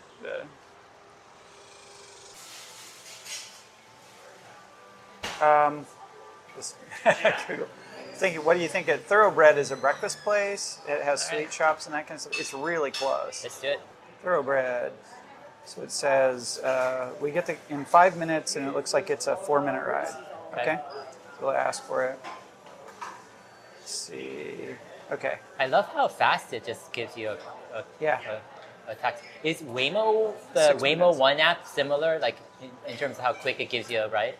Google. Thinking, what do you think? Thoroughbred is a breakfast place. It has sweet shops and that kind of stuff. It's really close. Let's do it. Thoroughbred. So it says we get to in 5 minutes, and it looks like it's a 4-minute ride. Okay. So we'll ask for it. Let's see. Okay. I love how fast it just gives you a taxi. Is Waymo, the 6 Waymo minutes. One app similar, like in terms of how quick it gives you a ride?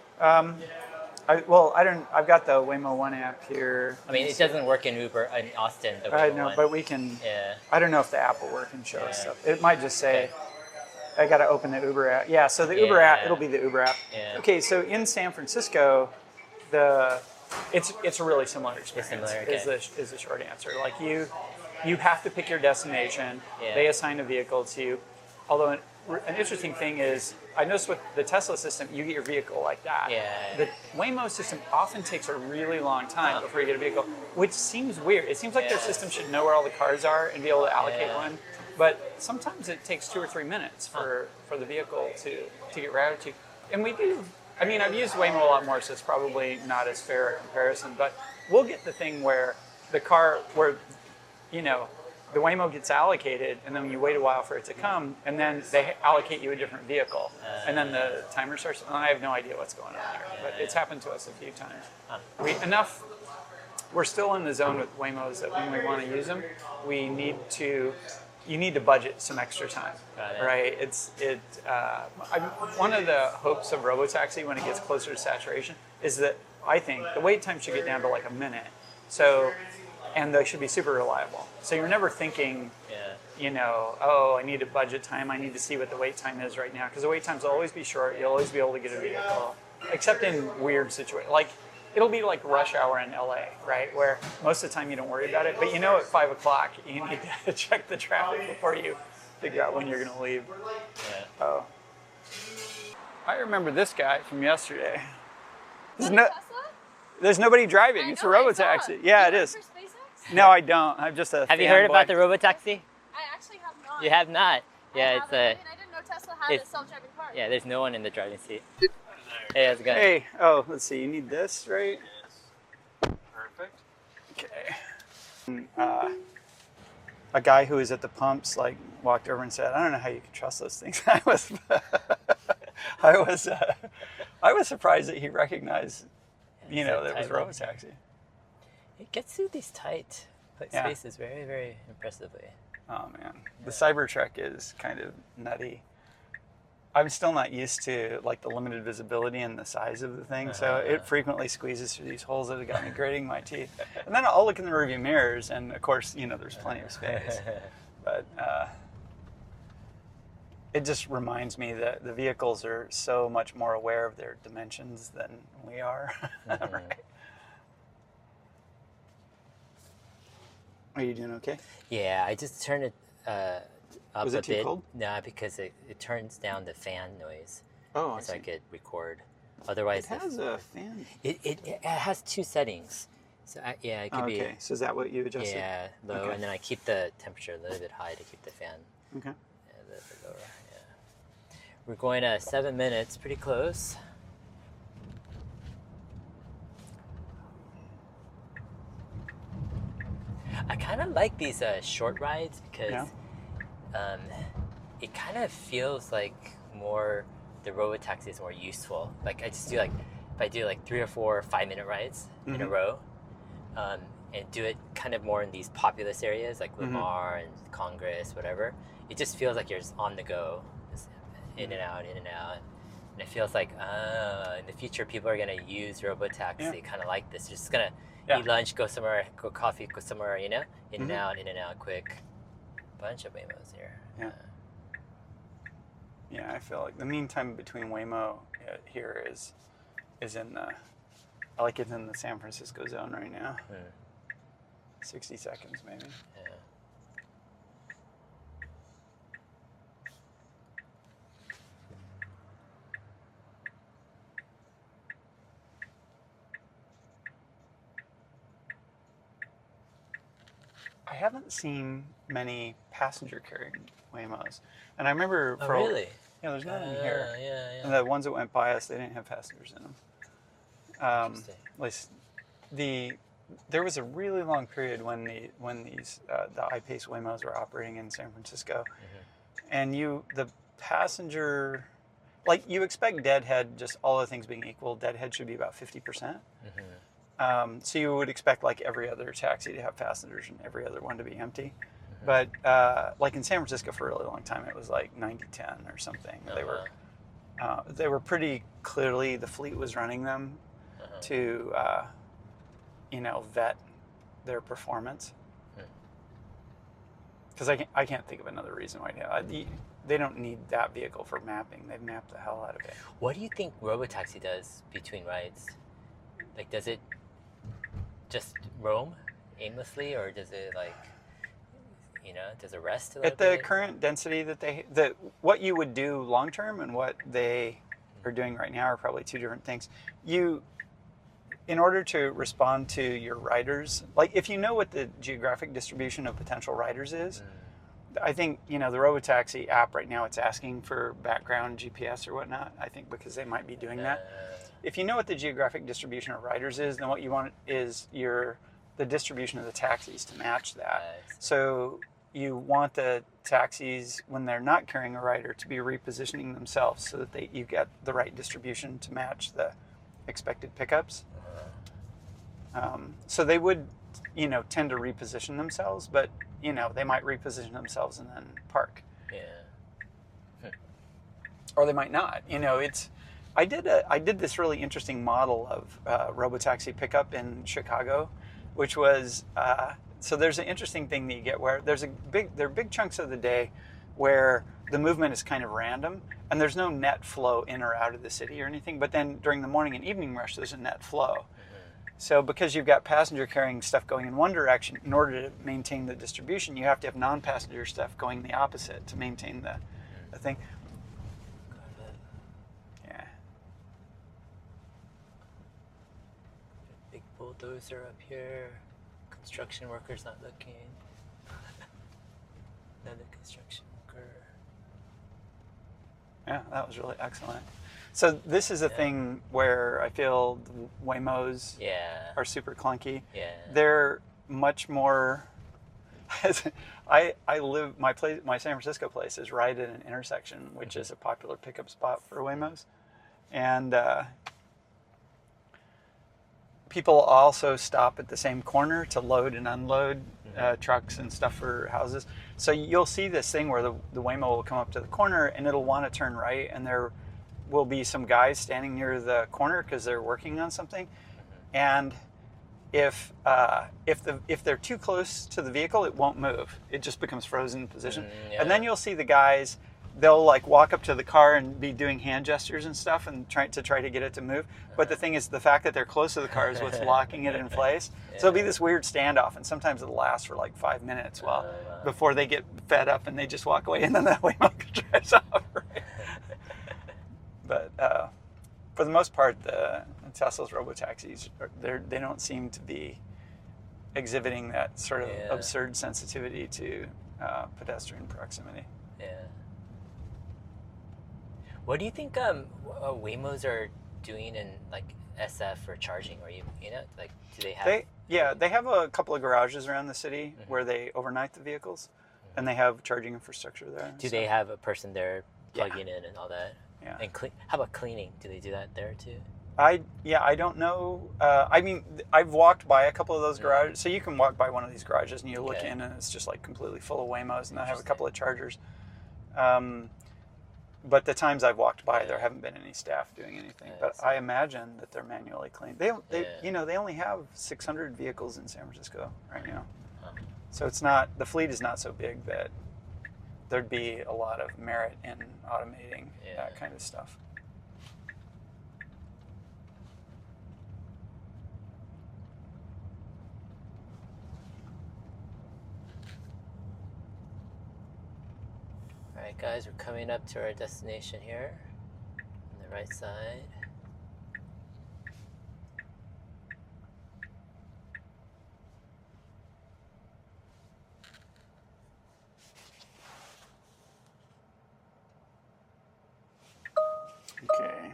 I've got the Waymo One app here. I mean, it doesn't work in Uber in Austin. The I Waymo know, One. but we can. Yeah. I don't know if the app will work and show us Yeah. stuff. It might just say, Okay. I got to open the Uber app. Yeah, so the Uber app, Yeah. it'll be the Uber app. Yeah. Okay, so in San Francisco, it's a really similar experience. similar, okay. Is the short answer. Like you have to pick your destination. Yeah. They assign a vehicle to you. Although an interesting thing is, I noticed with the Tesla system, you get your vehicle like that. Yeah. The Waymo system often takes a really long time before you get a vehicle, which seems weird. It seems like their system should know where all the cars are and be able to allocate one. But sometimes it takes 2 or 3 minutes for the vehicle to get routed to. And we do, I mean, I've used Waymo a lot more, so it's probably not as fair a comparison, but we'll get the thing where the Waymo gets allocated, and then you wait a while for it to come, and then they allocate you a different vehicle, and then the timer starts, and I have no idea what's going on there, but it's happened to us a few times. We're still in the zone with Waymos that when we want to use them, you need to budget some extra time, right? One of the hopes of Robotaxi when it gets closer to saturation is that I think the wait time should get down to like a minute. So, and they should be super reliable. So you're never thinking, I need a budget time. I need to see what the wait time is right now, because the wait times will always be short. You'll always be able to get a vehicle, except in weird situations. Like it'll be like rush hour in LA, right? Where most of the time you don't worry about it, but at 5 o'clock you need to check the traffic before you figure out when you're going to leave. Yeah. Oh, I remember this guy from yesterday. Tesla? There's nobody driving. It's a Robotaxi. Yeah, it is. No, I don't. I'm just a Have you heard fanboy. about the Robotaxi? I actually have not. You have not. Yeah, I it's haven't. I didn't know Tesla had a it's- self-driving car. yeah. There's no one in the driving seat. Hey, how's it going? Hey, let's see. You need this, right? Perfect. Okay. A guy who was at the pumps walked over and said, "I don't know how you can trust those things." I was surprised that he recognized, that it was tight ones. Robotaxi. It gets through these tight spaces very, very impressively. Oh man, the Cybertruck is kind of nutty. I'm still not used to the limited visibility and the size of the thing, so it frequently squeezes through these holes that have got me grating my teeth. And then I'll look in the rearview mirrors, and of course, there's plenty of space. But it just reminds me that the vehicles are so much more aware of their dimensions than we are. Right? Are you doing okay? Yeah, I just turned it up Was a it too bit. cold? No, because it turns down the fan noise, Oh, I so I see. could record. Otherwise, It has a fan. it has 2 settings. So it could be Okay, so is that what you adjusted? low, Okay. and then I keep the temperature a little bit high to keep the fan Okay. a little bit lower. Yeah, we're going at 7 minutes, pretty close. I kind of like these short rides because it kind of feels like the Robotaxi is more useful. Like I just do if I do 3 or 4 5-minute rides in a row, and do it kind of more in these populous areas like Lamar and Congress, whatever. It just feels like you're just on the go, just in and out, and it feels like in the future people are gonna use Robotaxi kind of like this. You're just gonna eat lunch, go somewhere, go coffee, go somewhere, in and out, quick. Bunch of Waymos here. Yeah. Yeah, I feel like the mean time between Waymo here is in the, it's in the San Francisco zone right now. 60 seconds maybe. Yeah. I haven't seen many passenger carrying Waymos, and I remember Oh, really? Yeah, there's none in here. Yeah. And the ones that went by us, they didn't have passengers in them. Interesting. At least there was a really long period when these the I-Pace Waymos were operating in San Francisco, and the passenger, like you expect deadhead, just all other things being equal, deadhead should be about 50%. So you would expect like every other taxi to have passengers and every other one to be empty. But like in San Francisco for a really long time, it was like 90-10 or something. They were pretty clearly, the fleet was running them to vet their performance. Because I can't think of another reason why they don't need that vehicle for mapping. They've mapped the hell out of it. What do you think Robotaxi does between rides? Like, does it just roam aimlessly, or does it does it rest a little At the bit? current density that what you would do long term and what they are doing right now are probably two different things. In order to respond to your riders, like if you know what the geographic distribution of potential riders is, I think, the Robotaxi app right now, it's asking for background GPS or whatnot, I think because they might be doing that. If you know what the geographic distribution of riders is, then what you want is the distribution of the taxis to match that. So you want the taxis, when they're not carrying a rider, to be repositioning themselves so that you get the right distribution to match the expected pickups. So they would, tend to reposition themselves, but, they might reposition themselves and then park. Yeah. Or they might not. I did this really interesting model of Robotaxi pickup in Chicago, which was, so there's an interesting thing that you get where there are big chunks of the day where the movement is kind of random and there's no net flow in or out of the city or anything. But then during the morning and evening rush, there's a net flow. So because you've got passenger carrying stuff going in one direction, in order to maintain the distribution, you have to have non-passenger stuff going the opposite to maintain the thing. Yeah. Big bulldozer up here. Construction workers not looking. Another construction worker. Yeah, that was really excellent. So this is a thing where I feel the Waymos are super clunky. Yeah. They're much more. I live my San Francisco place is right at an intersection, which is a popular pickup spot for Waymos, and people also stop at the same corner to load and unload trucks and stuff for houses. So you'll see this thing where the Waymo will come up to the corner and it'll want to turn right, and there will be some guys standing near the corner because they're working on something, and if they're too close to the vehicle, it won't move. It just becomes frozen in position. And then you'll see the guys, they'll like walk up to the car and be doing hand gestures and stuff and try to get it to move. But the thing is, the fact that they're close to the car is what's locking it in place. So it'll be this weird standoff, and sometimes it'll last for like 5 minutes before they get fed up and they just walk away, and then that Waymo drives off. Right? But for the most part, the Tesla's robotaxis, they don't seem to be exhibiting that sort of absurd sensitivity to pedestrian proximity. Yeah. What do you think Waymos are doing in like SF for charging? Or like, do they have? They have a couple of garages around the city where they overnight the vehicles, and they have charging infrastructure there. Do they have a person there plugging in and all that? Yeah. And how about cleaning? Do they do that there too? I don't know. I mean, I've walked by a couple of those garages. So you can walk by one of these garages and you look in, and it's just like completely full of Waymos, and I have a couple of chargers. But the times I've walked by, there haven't been any staff doing anything. But I imagine that they're manually cleaned. They they only have 600 vehicles in San Francisco right now. So the fleet is not so big that there'd be a lot of merit in automating that kind of stuff. Alright guys, we're coming up to our destination here on the right side. Okay.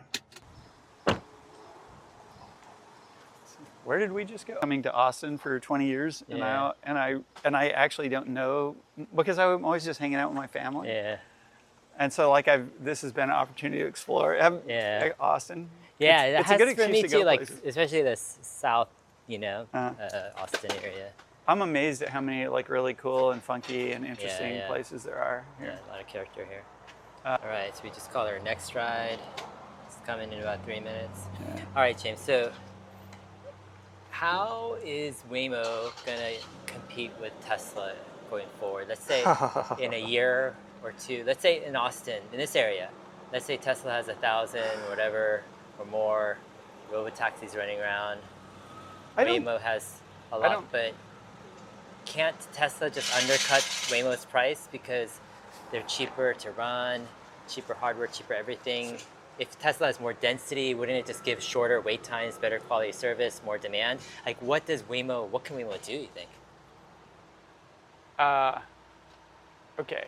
Where did we just go? Coming to Austin for 20 years, Yeah. and I actually don't know because I'm always just hanging out with my family. Yeah. And so this has been an opportunity to explore Austin. Yeah, it's it a good has for excuse me to go too, like places. especially the south, Uh, Austin area. I'm amazed at how many like really cool and funky and interesting yeah. places there are here. Yeah, a lot of character here. All right, so we just called our next ride. It's coming in about 3 minutes. Yeah. All right, James. So, how is Waymo gonna compete with Tesla going forward? Let's say in a year or two. Let's say in Austin, in this area. Let's say Tesla has 1,000 or whatever or more robotaxis running around. Waymo has a lot, but can't Tesla just undercut Waymo's price because they're cheaper to run, cheaper hardware, cheaper everything? If Tesla has more density, wouldn't it just give shorter wait times, better quality service, more demand? Like, what can Waymo do, you think? Okay.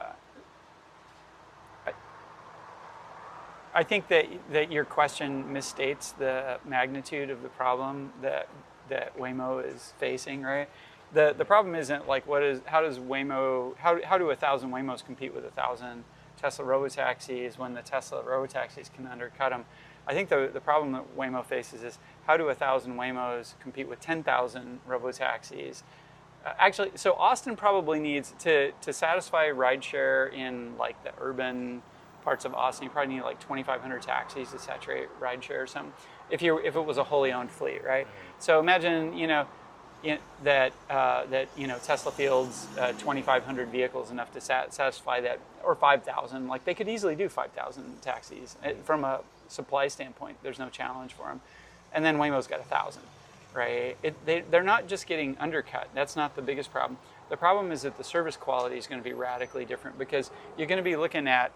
I think that your question misstates the magnitude of the problem that Waymo is facing, right? The problem isn't like how do 1,000 Waymos compete with 1,000 Tesla robotaxis when the Tesla robotaxis can undercut them? I think the problem that Waymo faces is how do 1,000 Waymos compete with 10,000 robotaxis? Actually, so Austin probably needs to satisfy rideshare in like the urban parts of Austin. You probably need like 2,500 taxis to saturate rideshare or something. If it was a wholly owned fleet, right? So imagine that Tesla fields 2,500 vehicles enough to satisfy that, or 5,000. Like they could easily do 5,000 taxis from a supply standpoint. There's no challenge for them. And then Waymo's got 1,000, right? They're not just getting undercut. That's not the biggest problem. The problem is that the service quality is going to be radically different because you're going to be looking at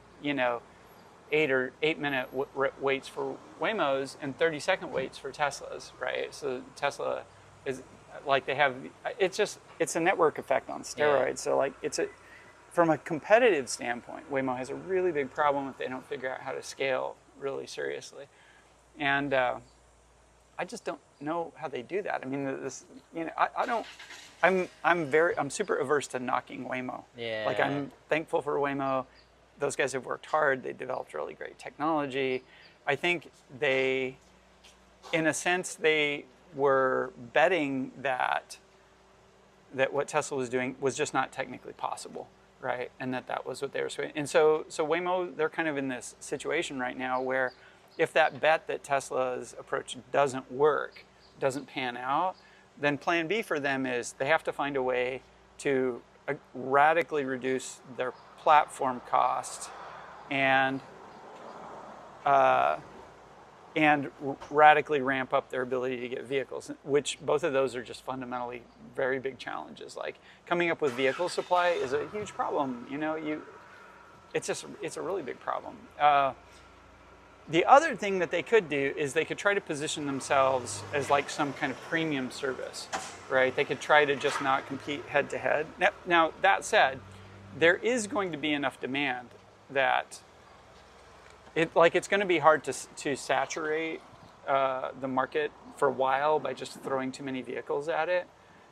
8 minute waits for Waymos and 30-second waits for Teslas, right? So Tesla is like it's a network effect on steroids. Yeah. So like from a competitive standpoint, Waymo has a really big problem if they don't figure out how to scale really seriously. And I just don't know how they do that. I mean, I'm super averse to knocking Waymo. Yeah. Like I'm thankful for Waymo. Those guys have worked hard. They developed really great technology. I think they, in a sense, they were betting that what Tesla was doing was just not technically possible, right? And that was what they were saying. And so Waymo, they're kind of in this situation right now where if that bet that Tesla's approach doesn't work, doesn't pan out, then plan B for them is they have to find a way to radically reduce their platform cost and radically ramp up their ability to get vehicles, which both of those are just fundamentally very big challenges. Like coming up with vehicle supply is a huge problem. It's a really big problem. The other thing that they could do is they could try to position themselves as like some kind of premium service, right? They could try to just not compete head to head. Now that said, there is going to be enough demand that it's going to be hard to saturate the market for a while by just throwing too many vehicles at it,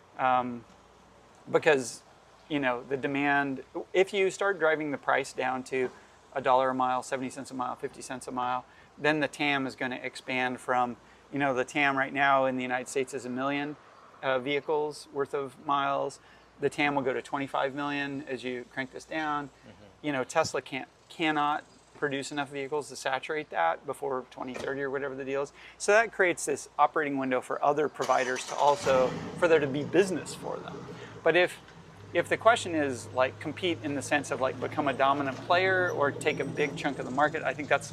because the demand. If you start driving the price down to $1 a mile, 70 cents a mile, 50 cents a mile, then the TAM is going to expand from the TAM right now in the United States is 1 million vehicles worth of miles. The TAM will go to 25 million as you crank this down. Mm-hmm. Tesla cannot produce enough vehicles to saturate that before 2030 or whatever the deal is. So that creates this operating window for other providers for there to be business for them. But if the question is like compete in the sense of like become a dominant player or take a big chunk of the market, I think that's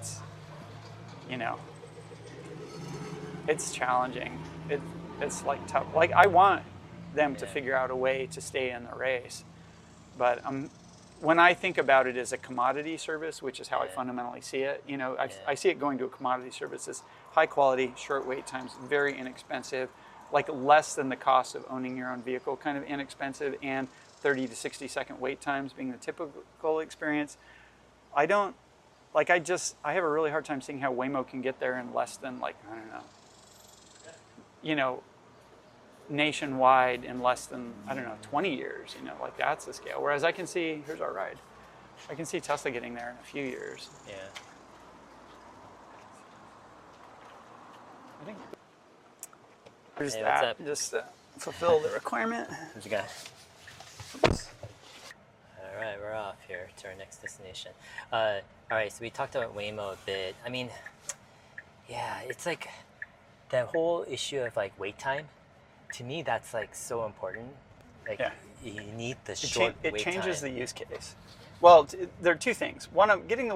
it's challenging. It's like tough. Like I want them to figure out a way to stay in the race, but when I think about it as a commodity service, which is how I fundamentally see it, I see it going to a commodity service as high quality, short wait times, very inexpensive, like less than the cost of owning your own vehicle, kind of inexpensive, and 30 to 60 second wait times being the typical experience. I don't like I have a really hard time seeing how Waymo can get there in less than like, I don't know, nationwide in less than, I don't know, 20 years, like that's the scale. Whereas I can see, here's our ride. I can see Tesla getting there in a few years. Yeah. I think there's Hey, what's that, up? just to fulfill the requirement. What you got? Oops. All right, we're off here to our next destination. All right, so we talked about Waymo a bit. I mean, yeah, it's like that whole issue of like wait time. To me, that's like so important. Like, Yeah. you need the short It wait changes time. the use case. Well, there are two things. One, getting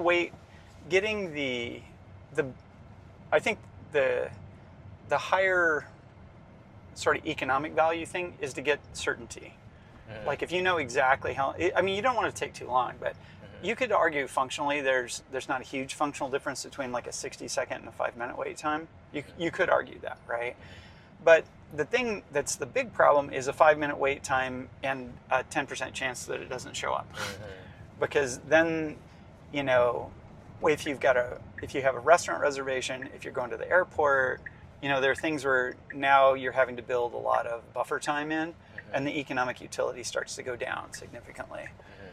I think the higher sort of economic value thing is to get certainty. Like if you know exactly how, I mean, you don't want to take too long, but you could argue functionally there's not a huge functional difference between like a 60-second and a 5-minute wait time. You could argue that, right? But the thing that's the big problem is a 5-minute wait time and a 10% chance that it doesn't show up. Because then, if you have a restaurant reservation, if you're going to the airport, there are things where now you're having to build a lot of buffer time in, and the economic utility starts to go down significantly.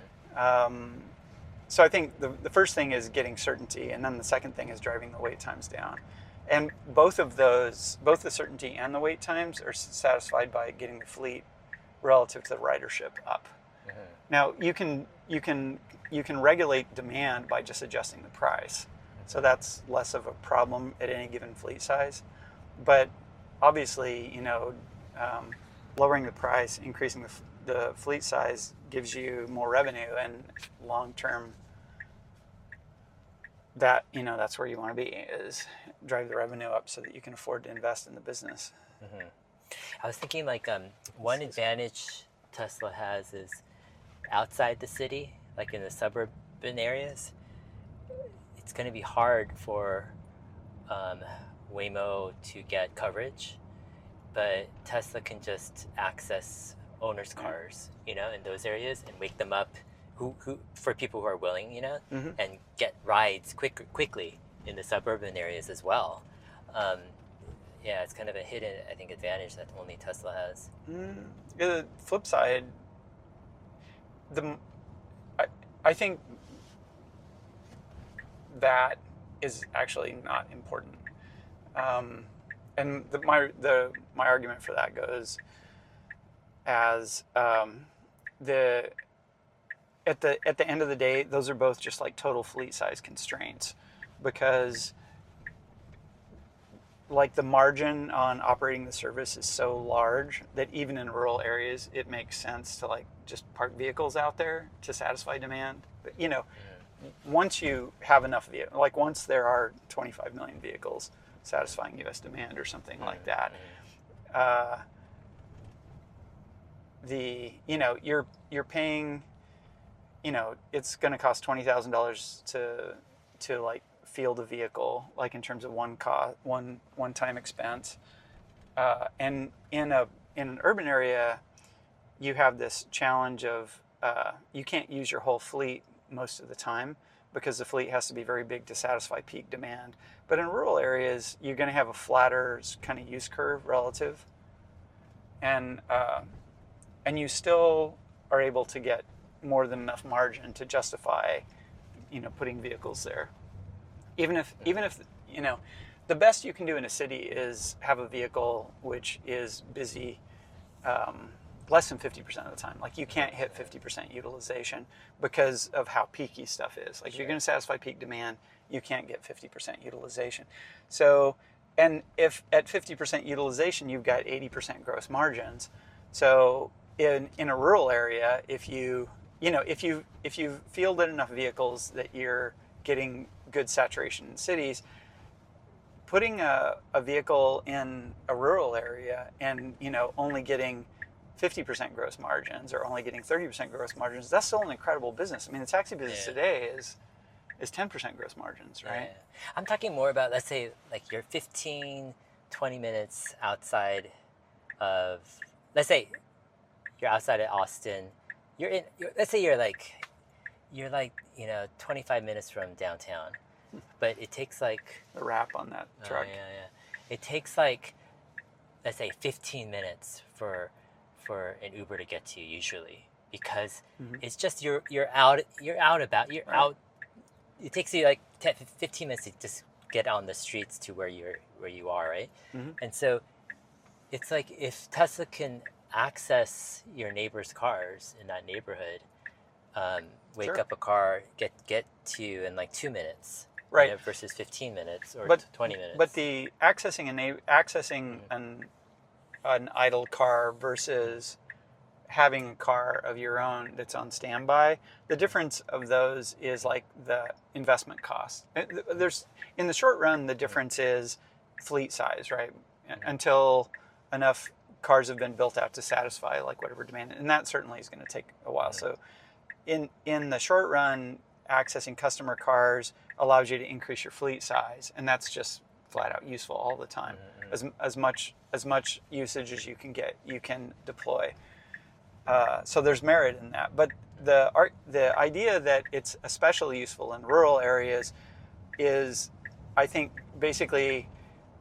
So I think the first thing is getting certainty, and then the second thing is driving the wait times down. And both of those, both the certainty and the wait times, are satisfied by getting the fleet relative to the ridership up. Now you can regulate demand by just adjusting the price, so that's less of a problem at any given fleet size. But obviously, lowering the price, increasing the fleet size gives you more revenue, and long term, that's where you want to be, is drive the revenue up so that you can afford to invest in the business. I was thinking like one advantage Tesla has is outside the city, like in the suburban areas, it's going to be hard for Waymo to get coverage, but Tesla can just access owners' cars, in those areas and wake them up, who for people who are willing, and get rides quickly in the suburban areas as well. Yeah, it's kind of a hidden, I think, advantage that only Tesla has. The flip side, I think that is actually not important. And my argument for that goes as at the end of the day, those are both just like total fleet size constraints, because like the margin on operating the service is so large that even in rural areas, it makes sense to like just park vehicles out there to satisfy demand. But, once you have enough vehicles, like once there are 25 million vehicles satisfying U.S. demand or something like that, you're paying, it's going to cost $20,000 to like field a vehicle, like in terms of one-time expense, and in an urban area, you have this challenge of you can't use your whole fleet most of the time because the fleet has to be very big to satisfy peak demand. But in rural areas, you're going to have a flatter kind of use curve relative, and you still are able to get more than enough margin to justify, putting vehicles there. Even if the best you can do in a city is have a vehicle which is busy less than 50% of the time. Like you can't hit 50% utilization because of how peaky stuff is. Like if you're going to satisfy peak demand, you can't get 50% utilization. So, and if at 50% utilization, you've got 80% gross margins. So in a rural area, if you fielded enough vehicles that you're getting good saturation in cities, putting a vehicle in a rural area and only getting 50% gross margins or only getting 30% gross margins, that's still an incredible business. I mean, the taxi business today is 10% gross margins, right? Yeah. I'm talking more about, let's say, like you're 15, 20 minutes outside of, let's say you're outside of Austin. Let's say you're like you're like 25 minutes from downtown, but it takes like The wrap on that truck. yeah. It takes like, let's say 15 minutes for an Uber to get to you usually, because it's just you're out Right. out. It takes you like 10, 15 minutes to just get on the streets to where you are, right? And so it's like if Tesla can access your neighbor's cars in that neighborhood, wake Sure. up a car, get to you in like 2 minutes, Right. versus 15 minutes or But 20 minutes. But the accessing an idle car versus having a car of your own that's on standby, the difference of those is like the investment cost. There's in the short run, the difference is fleet size, right? Until enough cars have been built out to satisfy like whatever demand, and that certainly is going to take a while. So in the short run, accessing customer cars allows you to increase your fleet size, and that's just flat out useful all the time. As much usage as you can deploy. So there's merit in that. But the idea that it's especially useful in rural areas is, I think, basically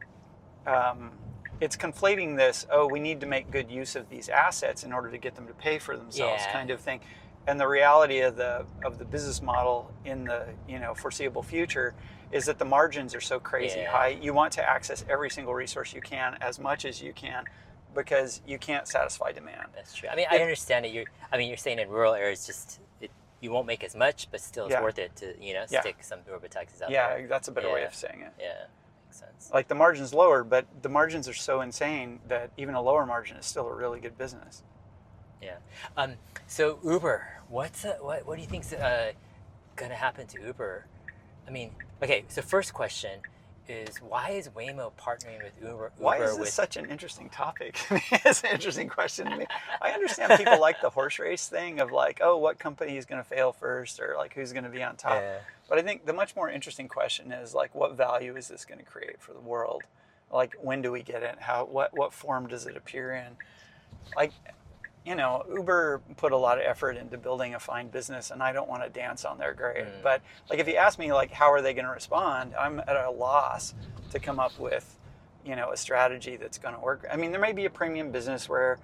it's conflating this, we need to make good use of these assets in order to get them to pay for themselves, kind of thing. And the reality of the business model in the foreseeable future is that the margins are so crazy high. You want to access every single resource you can, as much as you can, because you can't satisfy demand. That's true. I mean, I understand that you're saying in rural areas, you won't make as much, but still it's worth it to stick some robotaxis out there. Yeah, that's a better way of saying it. Yeah, makes sense. Like the margin's lower, but the margins are so insane that even a lower margin is still a really good business. Yeah. So Uber, what do you think's gonna happen to Uber? I mean, okay. So first question is, why is Waymo partnering with Uber? Why is this such an interesting topic? It's an interesting question to me. I understand people like the horse race thing of like, what company is going to fail first, or like who's going to be on top. Yeah. But I think the much more interesting question is like, what value is this going to create for the world? Like, when do we get it? What form does it appear in? Like, Uber put a lot of effort into building a fine business, and I don't want to dance on their grave. But like, if you ask me, like, how are they going to respond? I'm at a loss to come up with, a strategy that's going to work. I mean, there may be a premium business where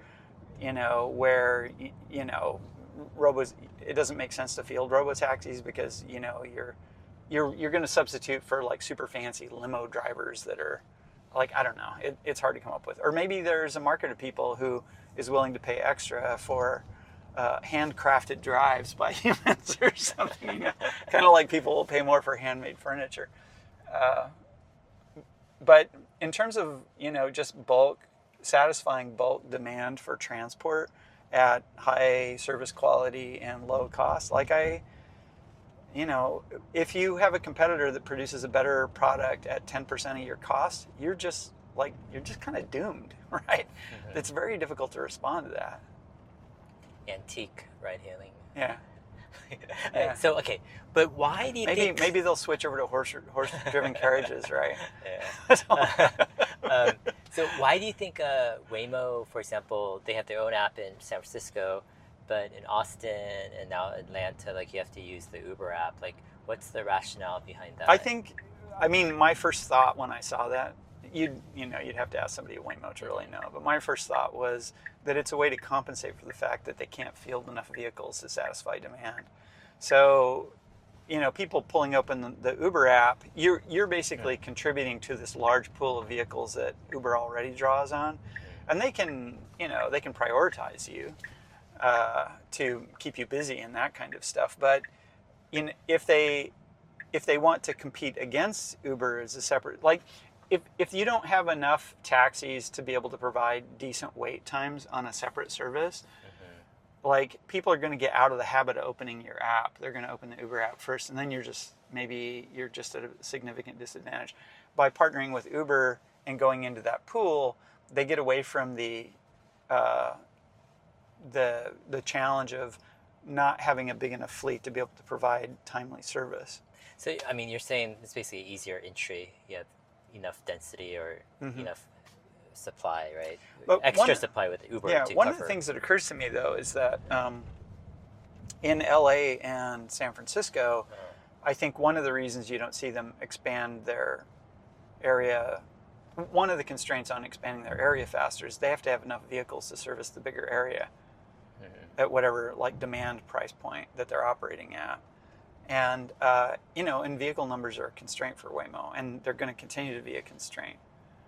it doesn't make sense to field robotaxis because you're going to substitute for like super fancy limo drivers that are like, I don't know, it's hard to come up with. Or maybe there's a market of people who is willing to pay extra for handcrafted drives by humans or something. Kind of like people will pay more for handmade furniture. But in terms of, just satisfying bulk demand for transport at high service quality and low cost, like if you have a competitor that produces a better product at 10% of your cost, you're just kind of doomed, right? It's very difficult to respond to that. Antique ride hailing. Yeah. So, okay, but why do you think... Maybe they'll switch over to horse-driven carriages, right? So why do you think Waymo, for example, they have their own app in San Francisco, but in Austin and now Atlanta, like, you have to use the Uber app? Like, what's the rationale behind that? I mean, my first thought when I saw that, you'd have to ask somebody at Waymo to really know, but my first thought was that it's a way to compensate for the fact that they can't field enough vehicles to satisfy demand. So, people pulling open the Uber app, you're basically contributing to this large pool of vehicles that Uber already draws on, and they can prioritize you to keep you busy and that kind of stuff. But if they want to compete against Uber as a separate, like, if you don't have enough taxis to be able to provide decent wait times on a separate service, like, people are going to get out of the habit of opening your app. They're going to open the Uber app first, and then you're just at a significant disadvantage. By partnering with Uber and going into that pool, they get away from the challenge of not having a big enough fleet to be able to provide timely service. So, I mean, you're saying it's basically easier entry. You have enough density or enough supply, right? But extra supply with Uber to one cover. of the things that occurs to me, though, is that in LA and San Francisco, I think one of the reasons you don't see them expand their area, one of the constraints on expanding their area faster is they have to have enough vehicles to service the bigger area at whatever like demand price point that they're operating at. And, and vehicle numbers are a constraint for Waymo, and they're going to continue to be a constraint.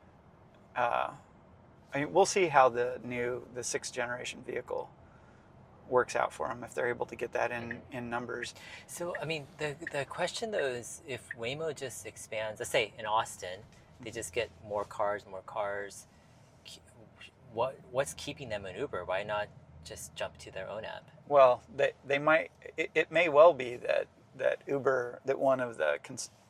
We'll see how the 6th generation vehicle works out for them if they're able to get that in numbers. So, the question though is if Waymo just expands, let's say in Austin, they just get more cars, what's keeping them in Uber? Why not just jump to their own app? Well, they might. It may well be that Uber, that one of the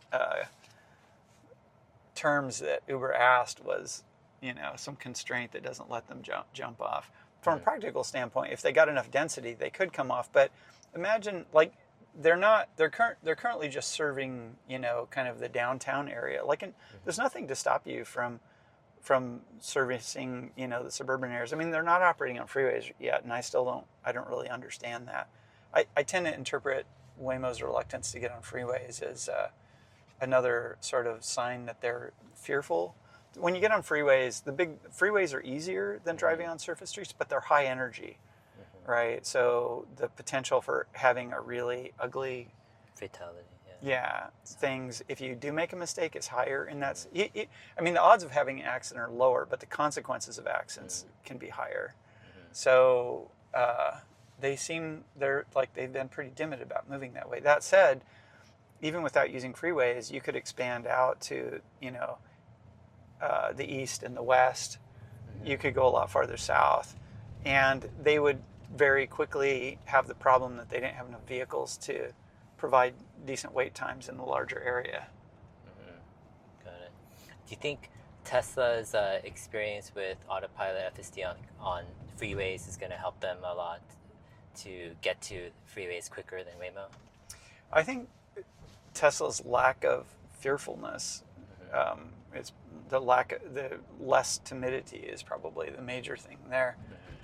terms that Uber asked was, some constraint that doesn't let them jump off. From a practical standpoint, if they got enough density, they could come off. But imagine, like, they're currently just serving, kind of the downtown area. Like, there's nothing to stop you from servicing, the suburban areas. They're not operating on freeways yet, and I don't really understand that. I tend to interpret Waymo's reluctance to get on freeways as another sort of sign that they're fearful. When you get on freeways, the big freeways are easier than driving on surface streets, but they're high energy, right? So the potential for having a really ugly fatality, things, if you do make a mistake, is higher. And that's, the odds of having an accident are lower, but the consequences of accidents can be higher. So they've been pretty timid about moving that way. That said, even without using freeways, you could expand out to, the east and the west. You could go a lot farther south, and they would very quickly have the problem that they didn't have enough vehicles to provide decent wait times in the larger area. Got it. Do you think Tesla's experience with autopilot FSD on freeways is going to help them a lot to get to freeways quicker than Waymo? I think Tesla's lack of fearfulness, it's the less timidity is probably the major thing there.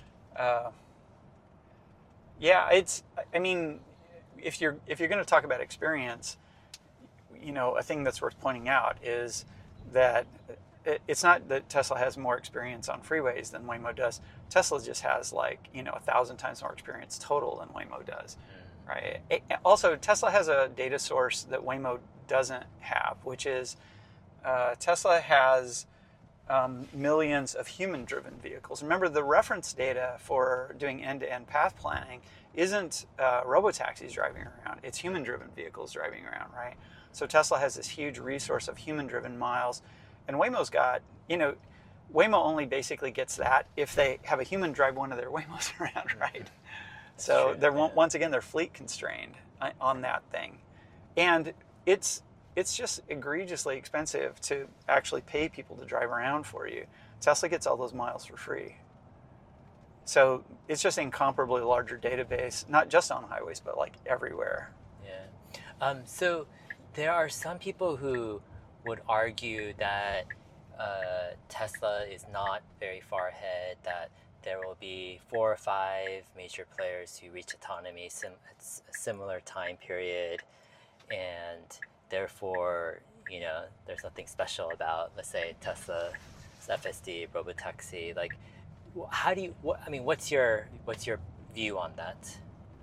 If you're going to talk about experience, a thing that's worth pointing out is that it's not that Tesla has more experience on freeways than Waymo does. Tesla just has 1,000 times more experience total than Waymo does, right? Also, Tesla has a data source that Waymo doesn't have, which is Tesla has millions of human-driven vehicles. Remember, the reference data for doing end-to-end path planning isn't robotaxis driving around. It's human-driven vehicles driving around, right? So Tesla has this huge resource of human-driven miles. And Waymo's got, Waymo only basically gets that if they have a human drive one of their Waymos around, right? So they're once again, they're fleet constrained on that thing. And it's just egregiously expensive to actually pay people to drive around for you. Tesla gets all those miles for free. So it's just an incomparably larger database, not just on highways, but everywhere. Yeah. So there are some people who would argue that Tesla is not very far ahead, that there will be 4 or 5 major players who reach autonomy at a similar time period, and therefore, there's nothing special about, let's say, Tesla's FSD, robotaxi. What's your view on that?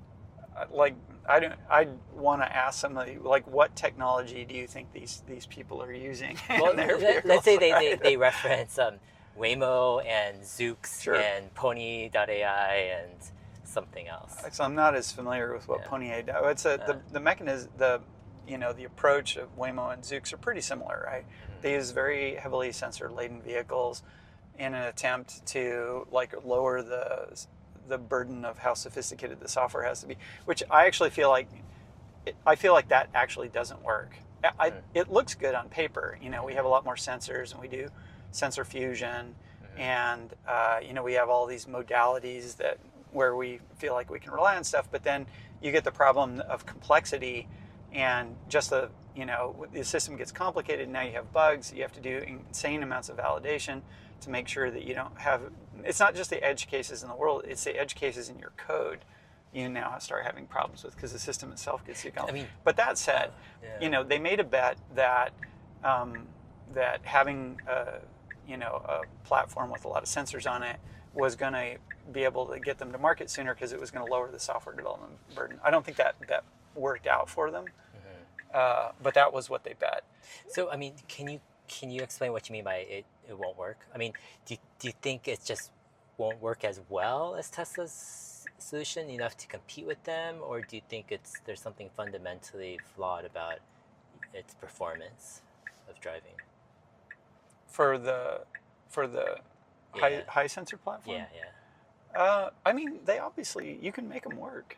I want to ask somebody, what technology do you think these people are using in their vehicles? Let's say they reference Waymo and Zoox and Pony.ai and something else. So I'm not as familiar with what Pony.ai does. It's the mechanism, the approach of Waymo and Zoox are pretty similar, right? They use very heavily sensor-laden vehicles in an attempt to lower the burden of how sophisticated the software has to be, which I actually feel like that actually doesn't work. It looks good on paper. We have a lot more sensors, and we do sensor fusion, and we have all these modalities where we feel like we can rely on stuff. But then you get the problem of complexity, and just the system gets complicated. Now you have bugs. You have to do insane amounts of validation to make sure that you don't have. It's not just the edge cases in the world, it's the edge cases in your code you now start having problems with because the system itself gets you going. I mean, but that said, yeah. they made a bet that that having a platform with a lot of sensors on it was going to be able to get them to market sooner because it was going to lower the software development burden. I don't think that worked out for them, but that was what they bet. So, I mean, can you explain what you mean by it won't work? I mean, do you think it just won't work as well as Tesla's solution enough to compete with them, or do you think there's something fundamentally flawed about its performance of driving? For the high sensor platform? Yeah. I mean, they obviously, you can make them work.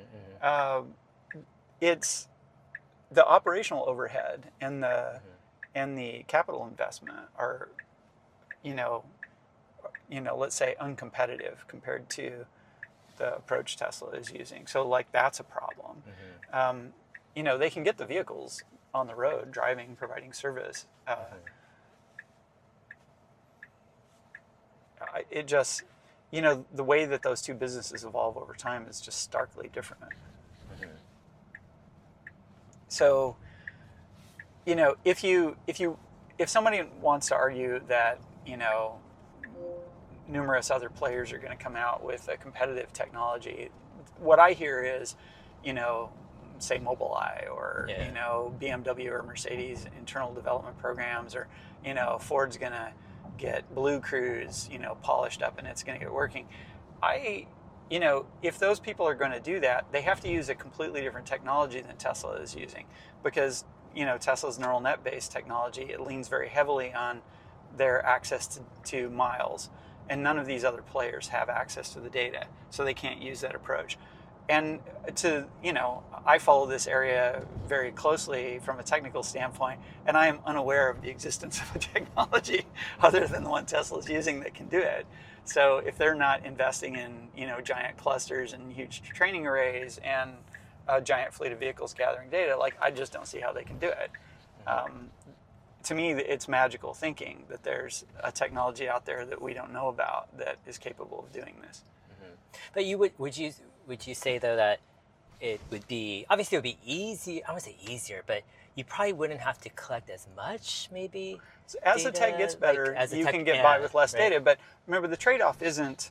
It's the operational overhead and the capital investment are, let's say uncompetitive compared to the approach Tesla is using. So like that's a problem. They can get the vehicles on the road, driving, providing service. It just, the way that those two businesses evolve over time is just starkly different. So, if somebody wants to argue that, numerous other players are going to come out with a competitive technology, what I hear is, say Mobileye or, BMW or Mercedes internal development programs, or, Ford's going to get Blue Cruise, polished up and it's going to get working. If those people are going to do that, they have to use a completely different technology than Tesla is using, because, Tesla's neural net based technology, it leans very heavily on their access to miles, and none of these other players have access to the data, so they can't use that approach. And I follow this area very closely from a technical standpoint, and I am unaware of the existence of a technology other than the one Tesla's using that can do it. So if they're not investing in, giant clusters and huge training arrays and a giant fleet of vehicles gathering data, I just don't see how they can do it. To me, it's magical thinking that there's a technology out there that we don't know about that is capable of doing this. But would you say though that it would be, obviously it would be easy, I wouldn't say easier, but you probably wouldn't have to collect as much maybe as data, the tech gets better, you can get by with less data. But remember, the trade-off isn't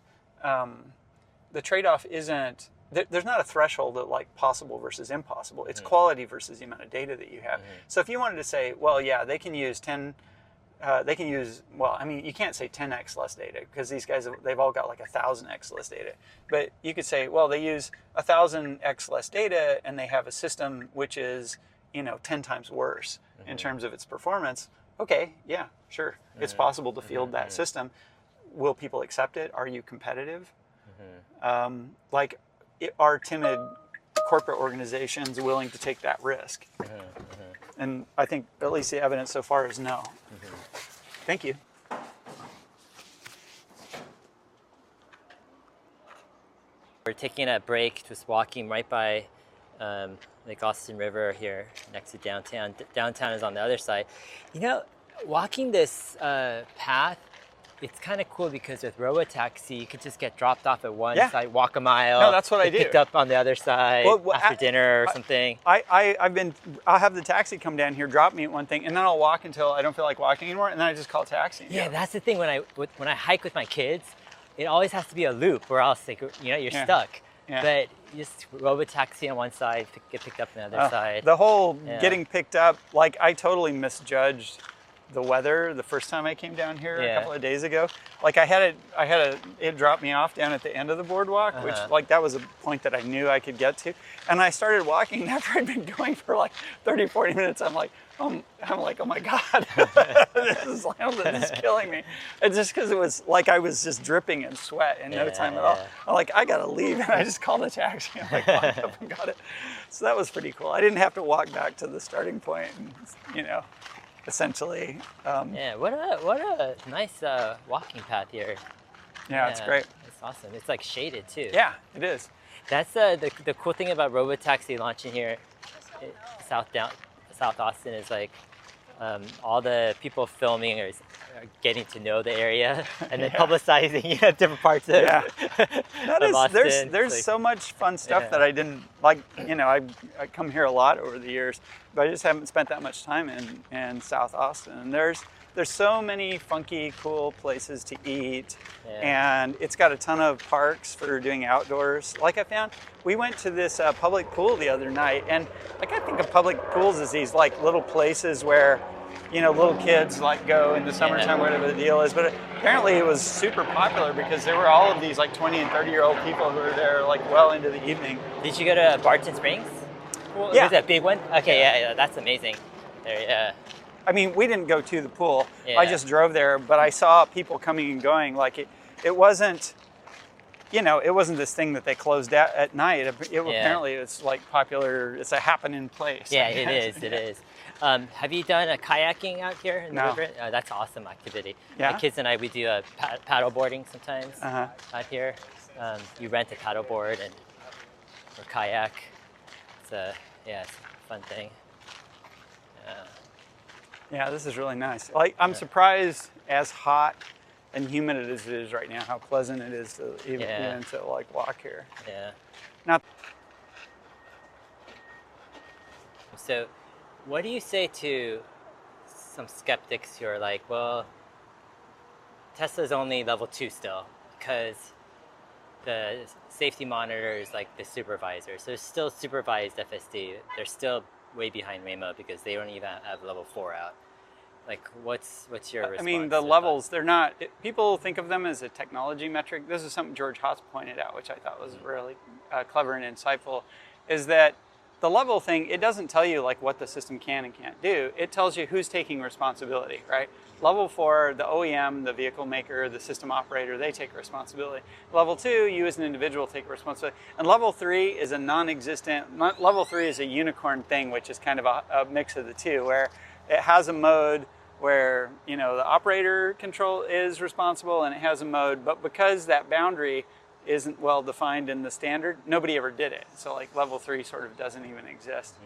there's not a threshold of possible versus impossible. It's quality versus the amount of data that you have. So if you wanted to say, well, yeah, they can use you can't say 10x less data, because these guys, they've all got 1,000x less data. But you could say, well, they use 1,000x less data and they have a system which is, 10 times worse in terms of its performance. Okay, yeah, sure. It's possible to field that system. Will people accept it? Are you competitive? Are timid corporate organizations willing to take that risk? And I think at least the evidence so far is no. Thank you. We're taking a break, just walking right by Lake Austin River here next to downtown. Downtown is on the other side. Walking this path, it's kind of cool because with Robotaxi, you could just get dropped off at one side, walk a mile. No, that's what I do. Picked up on the other side after dinner or something. I'll have the taxi come down here, drop me at one thing, and then I'll walk until I don't feel like walking anymore, and then I just call a taxi. Yeah, that's the thing. When I hike with my kids, it always has to be a loop, or else you're stuck. Yeah. But you just Robotaxi on one side, get picked up on the other side. The whole getting picked up, I totally misjudged the weather the first time I came down here a couple of days ago. It dropped me off down at the end of the boardwalk, which that was a point that I knew I could get to. And I started walking after I'd been going for 30, 40 minutes. I'm like, oh my God, this is killing me. It's just because it was I was just dripping in sweat in no time at all. I'm like, I gotta leave, and I just called a taxi. I walked up and got it. So that was pretty cool. I didn't have to walk back to the starting point, and, essentially. What a nice walking path here. Yeah, it's great. It's awesome. It's shaded too. Yeah, it is. That's the cool thing about Robotaxi launching here, South Austin, is all the people filming are getting to know the area and then Yeah. publicizing different parts of, Yeah. of Austin. There's Like, so much fun stuff Yeah. that I didn't like. I come here a lot over the years, but I just haven't spent that much time in South Austin. And there's so many funky, cool places to eat, and it's got a ton of parks for doing outdoors. Like I found, we went to this public pool the other night, and like I think of public pools as these like little places where little kids like go in the summertime, whatever the deal is. But apparently it was super popular because there were all of these like 20 and 30-year-old people who were there like well into the evening. Did you go to Barton Springs? Yeah. Was that big one? Okay, yeah, that's amazing. There, yeah. I mean, we didn't go to the pool. Yeah. I just drove there, but I saw people coming and going. Like it wasn't, it wasn't this thing that they closed at night. Apparently it's like popular. It's a happening place. Yeah, it is. It is. Have you done a kayaking out here in the No. river? That's an awesome activity. Yeah? My kids and I, we do a paddle boarding sometimes Uh-huh. out here. You rent a paddle board or kayak. It's a fun thing. Yeah, this is really nice. Like I'm surprised, as hot and humid as it is right now, how pleasant it is to even to like walk here. Yeah. Not So, what do you say to some skeptics who are like, well, Tesla's only level 2 still because the safety monitor is like the supervisor. So it's still supervised FSD. They're still way behind Waymo because they don't even have level 4 out. Like, what's your response? I mean, the to levels, they're not, people think of them as a technology metric. This is something George Haas pointed out, which I thought was really clever and insightful, is that the level thing, it doesn't tell you like what the system can and can't do. It tells you who's taking responsibility, right? Level 4, the OEM, the vehicle maker, the system operator, they take responsibility. Level 2, you as an individual take responsibility. And level 3 is a non-existent, level 3 is a unicorn thing, which is kind of a mix of the two, where it has a mode where the operator control is responsible, and it has a mode, but because that boundary isn't well defined in the standard, nobody ever did it. So like level 3 sort of doesn't even exist.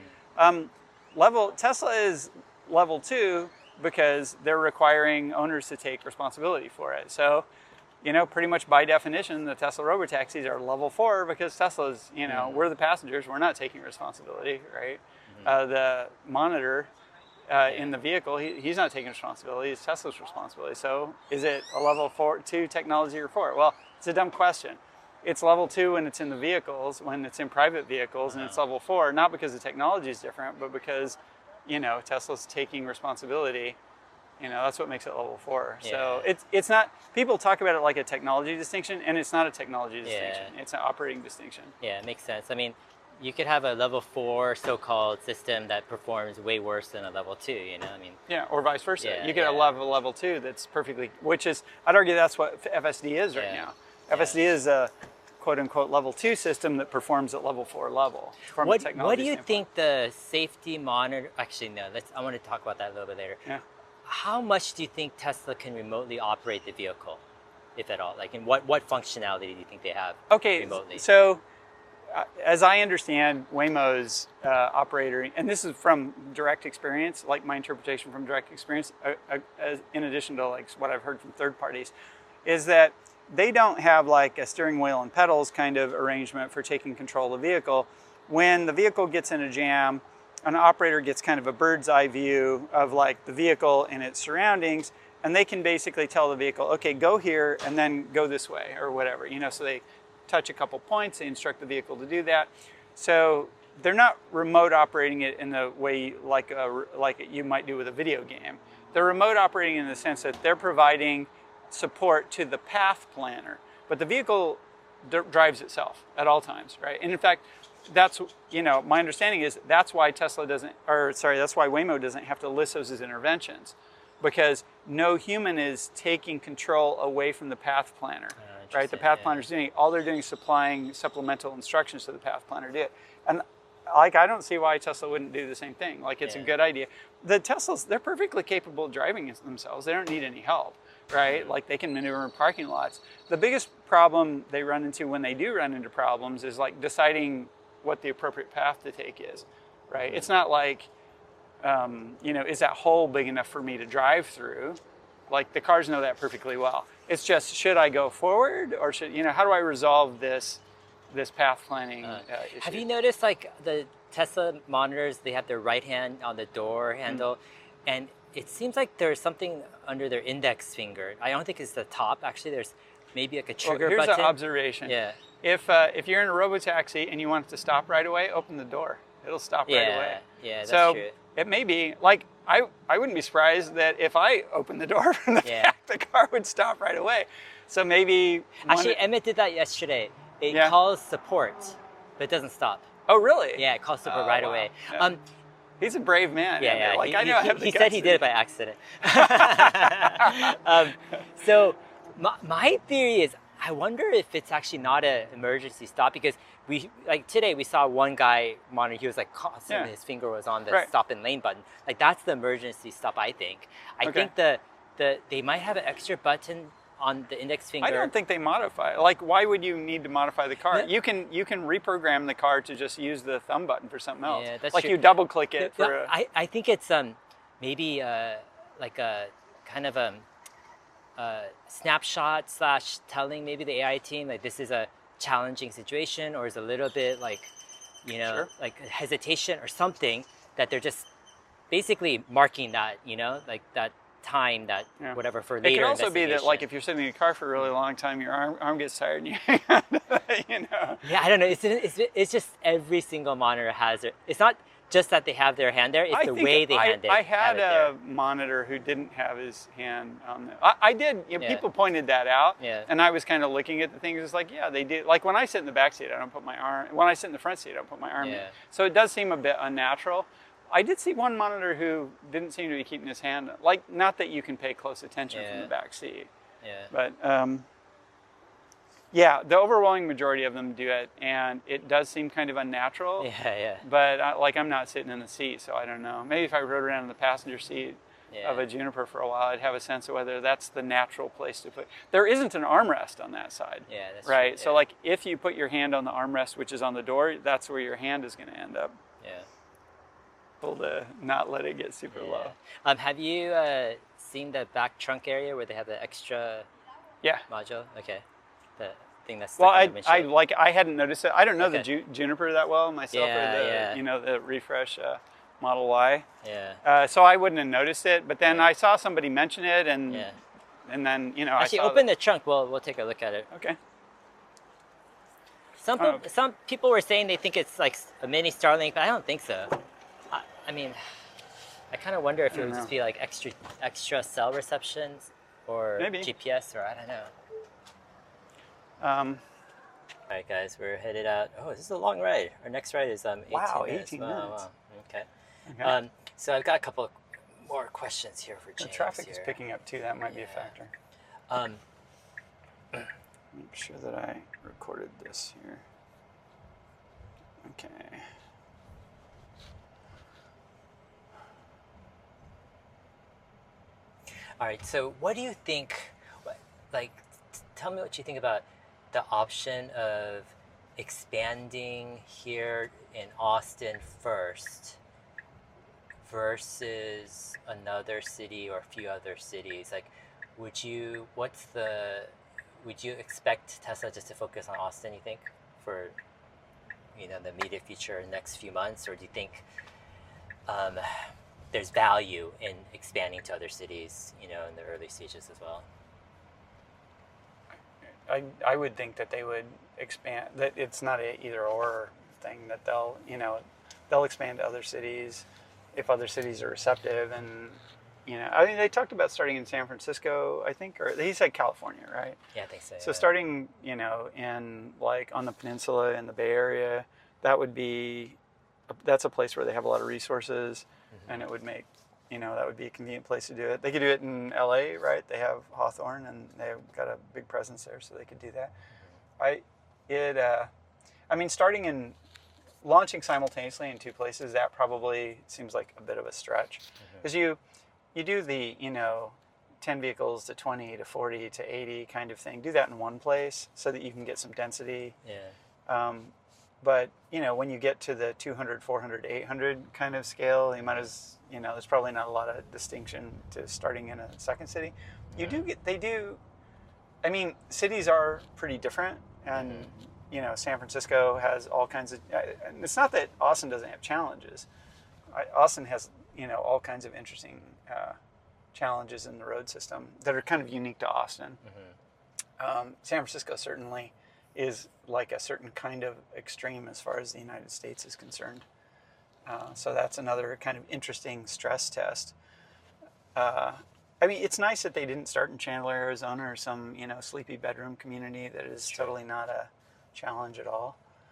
Tesla is level 2 because they're requiring owners to take responsibility for it. So, pretty much by definition, the Tesla robotaxis are level 4 because Tesla's, we're the passengers, we're not taking responsibility, right? The monitor in the vehicle, he's not taking responsibility, it's Tesla's responsibility. So is it a level 2 technology or 4? Well, it's a dumb question. It's level 2 when it's in the vehicles, when it's in private vehicles, and it's level 4, not because the technology is different, but because, Tesla's taking responsibility. That's what makes it level 4. Yeah. So it's not, people talk about it like a technology distinction, and it's not a technology distinction. Yeah. It's an operating distinction. Yeah, it makes sense. I mean, you could have a level 4 so-called system that performs way worse than a level 2, I mean. Yeah, or vice versa. Yeah, You get yeah. a level 2 that's perfectly, which is, I'd argue that's what FSD is right Yeah. now. FSD is a quote-unquote level 2 system that performs at level 4 level. From a What technology do you standpoint. think the safety monitor, actually no, I want to talk about that a little bit later. Yeah. How much do you think Tesla can remotely operate the vehicle, if at all? Like, in what functionality do you think they have remotely? So as I understand Waymo's operator, and this is from direct experience, like my interpretation from direct experience, in addition to like what I've heard from third parties, is that they don't have like a steering wheel and pedals kind of arrangement for taking control of the vehicle. When the vehicle gets in a jam, an operator gets kind of a bird's eye view of like the vehicle and its surroundings, and they can basically tell the vehicle, okay, go here and then go this way or whatever, so they touch a couple points, they instruct the vehicle to do that. So they're not remote operating it in the way like you might do with a video game. They're remote operating in the sense that they're providing support to the path planner, but the vehicle drives itself at all times, right? And in fact, that's, my understanding is that's why that's why Waymo doesn't have to list those as interventions, because no human is taking control away from the path planner, right? The path planner's doing it. All they're doing is supplying supplemental instructions to the path planner to do it. And like, I don't see why Tesla wouldn't do the same thing. Like, it's a good idea. The Teslas, they're perfectly capable of driving themselves. They don't need any help, right? Like, they can maneuver in parking lots. The biggest problem they run into when they do run into problems is like deciding what the appropriate path to take is, right? It's not like, is that hole big enough for me to drive through? Like the cars know that perfectly well. It's just, should I go forward or how do I resolve this path planning issue? Have you noticed like the Tesla monitors, they have their right hand on the door handle, and it seems like there's something under their index finger. I don't think it's the top. Actually, there's maybe like a trigger here's button. an observation. Yeah. If you're in a robotaxi and you want it to stop right away, open the door. It'll stop right away. Yeah, that's so true. it may be like I wouldn't be surprised that if I opened the door from the back, the car would stop right away. So maybe actually Emmett did that yesterday. It calls support, but it doesn't stop. Oh really? Yeah, it calls support right away. Yeah. He's a brave man. Yeah. Like he said he did it by accident. So my theory is, I wonder if it's actually not an emergency stop, because today we saw one guy monitor. He was like constantly his finger was on the stop and lane button. Like that's the emergency stop. I think. I think they might have an extra button on the index finger. I don't think they modify it. Like, why would you need to modify the car? You can reprogram the car to just use the thumb button for something else. Yeah, that's like true. you double click it for. I think it's maybe like a kind of snapshot / telling maybe the AI team like this is a challenging situation, or is a little bit like like hesitation or something, that they're just basically marking that like that time, that whatever for later. It could also be that like if you're sitting in a car for a really long time, your arm gets tired and you hang on to that, Yeah, I don't know. It's just every single monitor has it. It's not just that they have their hand there. It's the way they hand it. I had a monitor who didn't have his hand on the. I did. People pointed that out, and I was kind of looking at the things. It's like, they did. Like when I sit in the back seat, I don't put my arm. When I sit in the front seat, I don't put my arm in. So it does seem a bit unnatural. I did see one monitor who didn't seem to be keeping his hand. Like, not that you can pay close attention from the back seat. But the overwhelming majority of them do it, and it does seem kind of unnatural. But I'm not sitting in the seat, so I don't know. Maybe if I rode around in the passenger seat of a Juniper for a while, I'd have a sense of whether that's the natural place to put. There isn't an armrest on that side. That's right. True, so like if you put your hand on the armrest, which is on the door, that's where your hand is going to end up. To not let it get super low. Have you seen the back trunk area where they have the extra module? Okay. The thing that's stuck in the windshield. I hadn't noticed it. I don't know the Juniper that well myself, or the refresh Model Y. So I wouldn't have noticed it, but then I saw somebody mention it, and then actually open the trunk. We'll take a look at it. Okay. Some people were saying they think it's like a mini Starlink, but I don't think so. I mean, I kind of wonder if it would just be like extra cell receptions, or maybe GPS, or I don't know. All right, guys, we're headed out. Oh, this is a long ride. Our next ride is 18 minutes. 18 minutes. Wow. Okay. So I've got a couple more questions here for James. The traffic is picking up too. That might be a factor. Make sure that I recorded this here. Okay. All right, so what do you think, tell me what you think about the option of expanding here in Austin first versus another city or a few other cities. Like, would you expect Tesla just to focus on Austin, you think, for the immediate future, next few months, or do you think there's value in expanding to other cities, in the early stages as well? I would think that they would expand, that it's not an either or thing, that they'll expand to other cities if other cities are receptive. And, they talked about starting in San Francisco, I think, or he said California, right? Yeah, I think so. So starting, in on the peninsula in the Bay Area, that's a place where they have a lot of resources. And it would make, that would be a convenient place to do it. They could do it in LA, right? They have Hawthorne, and they've got a big presence there, so they could do that. Launching simultaneously in two places, that probably seems like a bit of a stretch. Because you do the, 10 vehicles to 20 to 40 to 80 kind of thing. Do that in one place so that you can get some density. But, when you get to the 200, 400, 800 kind of scale, you might as there's probably not a lot of distinction to starting in a second city. I mean, cities are pretty different, and San Francisco has all kinds of. And it's not that Austin doesn't have challenges. Austin has all kinds of interesting challenges in the road system that are kind of unique to Austin. San Francisco certainly is like a certain kind of extreme as far as the United States is concerned. So that's another kind of interesting stress test. I mean, it's nice that they didn't start in Chandler, Arizona, or some sleepy bedroom community that is totally not a challenge at all.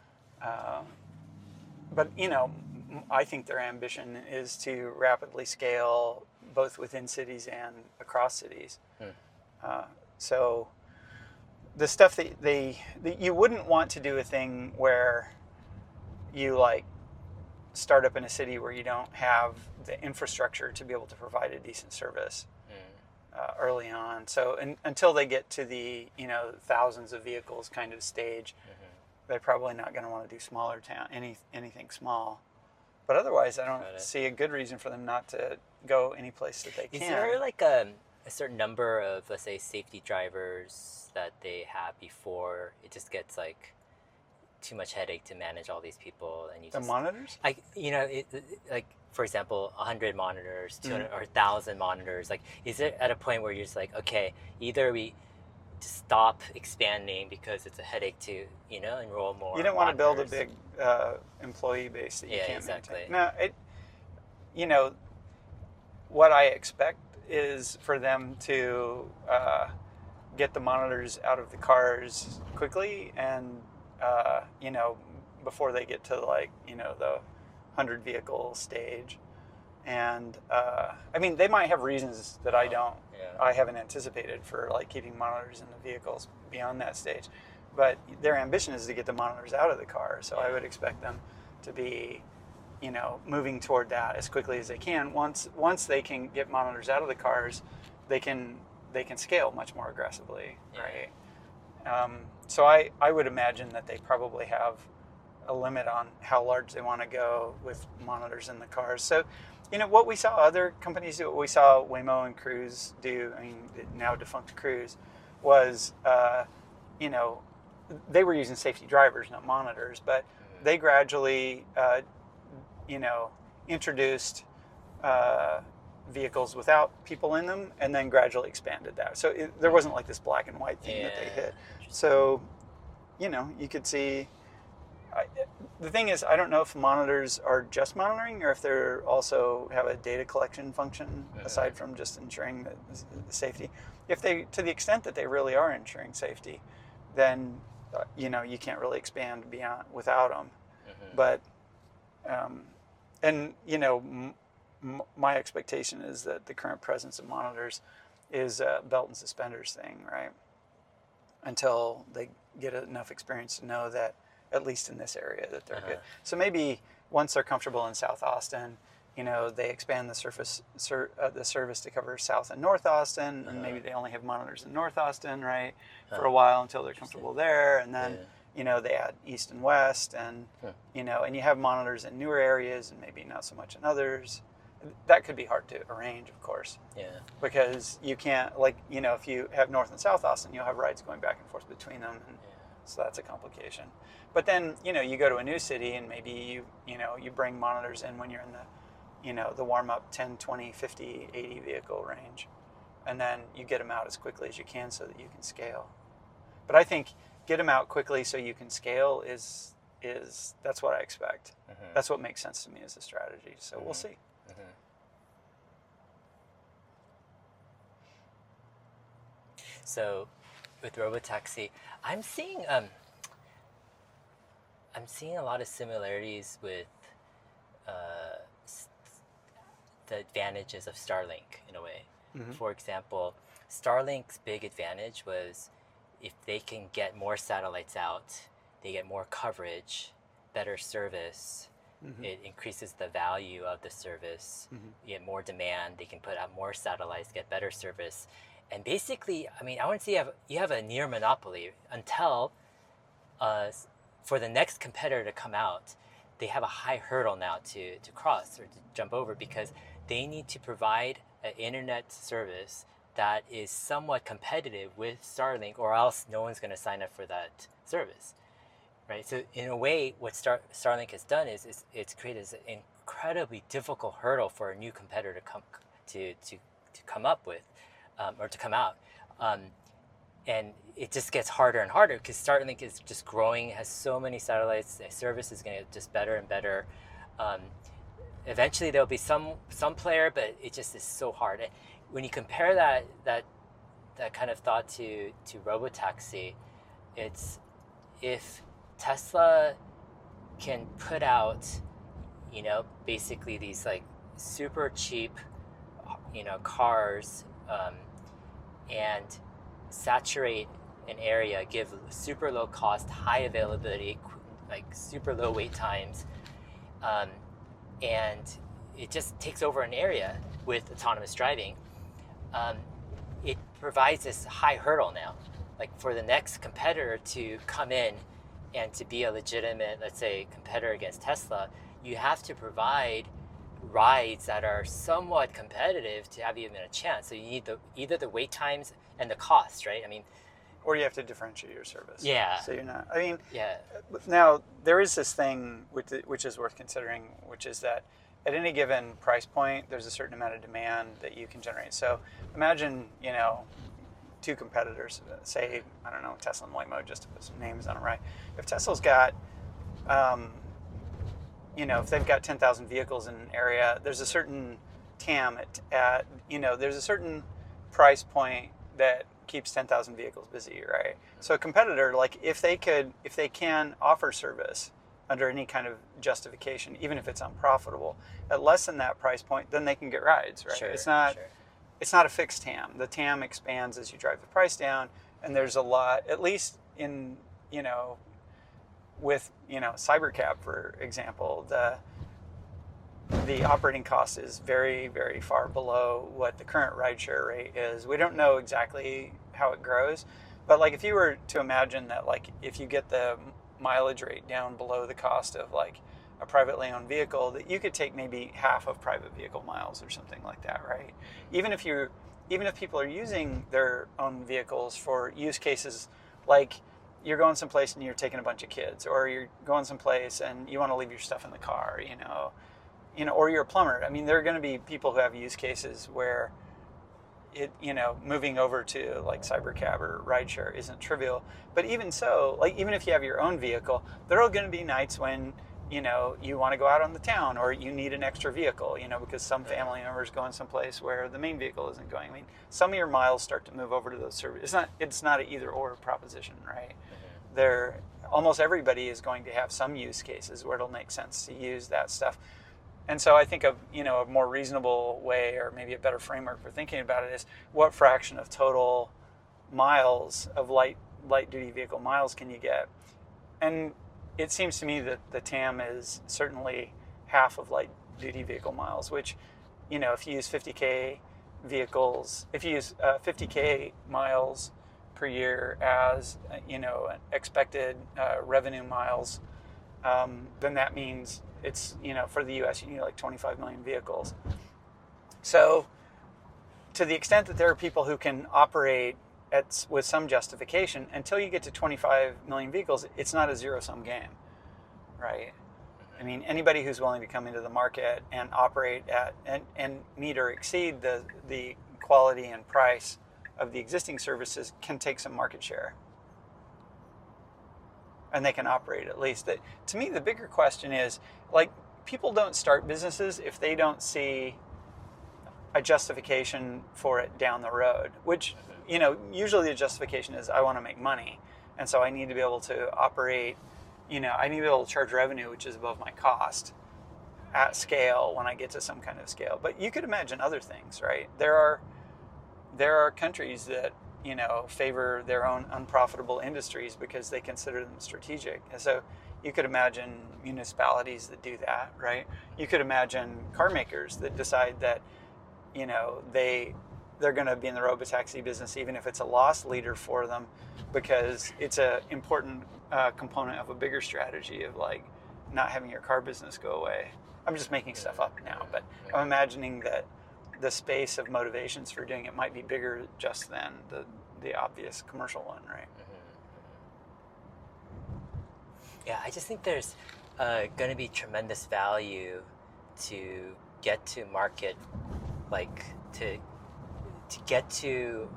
But I think their ambition is to rapidly scale both within cities and across cities. So the stuff that you wouldn't want to do a thing where you start up in a city where you don't have the infrastructure to be able to provide a decent service early on. So until they get to the thousands of vehicles kind of stage, they're probably not going to want to do smaller town anything small. But otherwise, I don't see a good reason for them not to go any place that they can. Is there a certain number of, let's say, safety drivers that they have before it just gets too much headache to manage all these people, and the monitors? For example, 100 monitors, 200 or 1,000 monitors. Is it at a point where you're just okay, either we just stop expanding because it's a headache to enroll more. You don't want to build a big employee base that you can't maintain. No, what I expect is for them to get the monitors out of the cars quickly, and before they get to the 100 vehicle stage. And I mean, they might have reasons that I haven't anticipated for keeping monitors in the vehicles beyond that stage, but their ambition is to get the monitors out of the car. So I would expect them to be moving toward that as quickly as they can. Once they can get monitors out of the cars, they can scale much more aggressively, right? So I would imagine that they probably have a limit on how large they want to go with monitors in the cars. So, what we saw other companies do, what we saw Waymo and Cruise do, I mean, now defunct Cruise, was, they were using safety drivers, not monitors, but they gradually, introduced vehicles without people in them, and then gradually expanded that. So there wasn't this black and white thing that they hit. So, you could see. The thing is, I don't know if monitors are just monitoring or if they also have a data collection function aside from just ensuring the safety. If to the extent that they really are ensuring safety, then you can't really expand without them. But my expectation is that the current presence of monitors is a belt and suspenders thing, right? Until they get enough experience to know that, at least in this area, that they're good. So maybe once they're comfortable in South Austin, they expand the service to cover South and North Austin, and maybe they only have monitors in North Austin, right, for a while until they're comfortable there, and then they add East and West, and and you have monitors in newer areas and maybe not so much in others. That could be hard to arrange, of course. Because you can't, if you have North and South Austin, you'll have rides going back and forth between them, and so that's a complication. But then, you go to a new city and maybe you bring monitors in when you're in the warm-up 10, 20, 50, 80 vehicle range. And then you get them out as quickly as you can so that you can scale. But I think get them out quickly so you can scale is that's what I expect. That's what makes sense to me as a strategy. So we'll see. So with Robotaxi, I'm seeing a lot of similarities with the advantages of Starlink in a way. For example, Starlink's big advantage was if they can get more satellites out, they get more coverage, better service. It increases the value of the service. You get more demand. They can put out more satellites, get better service. And basically, I mean, I want to say you have a near monopoly until for the next competitor to come out, they have a high hurdle now to cross or to jump over, because they need to provide an internet service that is somewhat competitive with Starlink, or else no one's going to sign up for that service, right? So in a way, what Starlink has done is it's created an incredibly difficult hurdle for a new competitor to come up with, or to come out. And it just gets harder and harder because Starlink is just growing, has so many satellites. The service is going to get just better and better. Eventually, there'll be some player, but it just is so hard. When you compare that kind of thought to robotaxi, it's if Tesla can put out, basically these like super cheap, cars, and saturate an area, give super low cost, high availability, like super low wait times, and it just takes over an area with autonomous driving. It provides this high hurdle now, like for the next competitor to come in and to be a legitimate, let's say, competitor against Tesla, you have to provide rides that are somewhat competitive to have even a chance. So you need either the wait times and the cost, right? I mean, or you have to differentiate your service. Yeah. So you're not. I mean, yeah. Now there is this thing which is worth considering, which is that at any given price point, there's a certain amount of demand that you can generate. So imagine, two competitors, say, I don't know, Tesla and Waymo, just to put some names on it, right? If Tesla's got, if they've got 10,000 vehicles in an area, there's a certain TAM at there's a certain price point that keeps 10,000 vehicles busy, right? So a competitor, like if they can offer service under any kind of justification, even if it's unprofitable, at less than that price point, then they can get rides, right? Sure, it's not a fixed TAM. The TAM expands as you drive the price down, and there's a lot, at least in, with, Cybercab, for example, the operating cost is very, very far below what the current rideshare rate is. We don't know exactly how it grows, but like if you were to imagine that, like if you get the mileage rate down below the cost of like a privately owned vehicle, that you could take maybe half of private vehicle miles or something like that, right? Even if people are using their own vehicles for use cases like you're going someplace and you're taking a bunch of kids, or you're going someplace and you want to leave your stuff in the car, or you're a plumber. I mean, there are going to be people who have use cases where moving over to like Cybercab or rideshare isn't trivial. But even so, like even if you have your own vehicle, there are going to be nights when, you want to go out on the town, or you need an extra vehicle, because some family members going someplace where the main vehicle isn't going. I mean, some of your miles start to move over to those services. It's not an either or proposition, right? Almost everybody is going to have some use cases where it'll make sense to use that stuff. And so I think a more reasonable way, or maybe a better framework for thinking about it, is what fraction of total miles of light duty vehicle miles can you get? And it seems to me that the TAM is certainly half of light duty vehicle miles, which, if you use 50K vehicles, if you use 50K miles per year as, expected revenue miles, then that means it's, for the US, you need like 25 million vehicles. So to the extent that there are people who can operate with some justification, until you get to 25 million vehicles, it's not a zero-sum game, right? I mean, anybody who's willing to come into the market and operate at and meet or exceed the quality and price of the existing services can take some market share. And they can operate at least. To me, the bigger question is, like, people don't start businesses if they don't see a justification for it down the road, which, usually the justification is I want to make money. And so I need to be able to operate, I need to be able to charge revenue, which is above my cost at scale when I get to some kind of scale. But you could imagine other things, right? There are countries that, favor their own unprofitable industries because they consider them strategic. And so you could imagine municipalities that do that, right? You could imagine car makers that decide that, they're going to be in the robotaxi business even if it's a loss leader for them, because it's an important component of a bigger strategy of like not having your car business go away. I'm just making stuff up now, but I'm imagining that the space of motivations for doing it might be bigger just than the obvious commercial one, right? Yeah, I just think there's going to be tremendous value to get to market, like to get to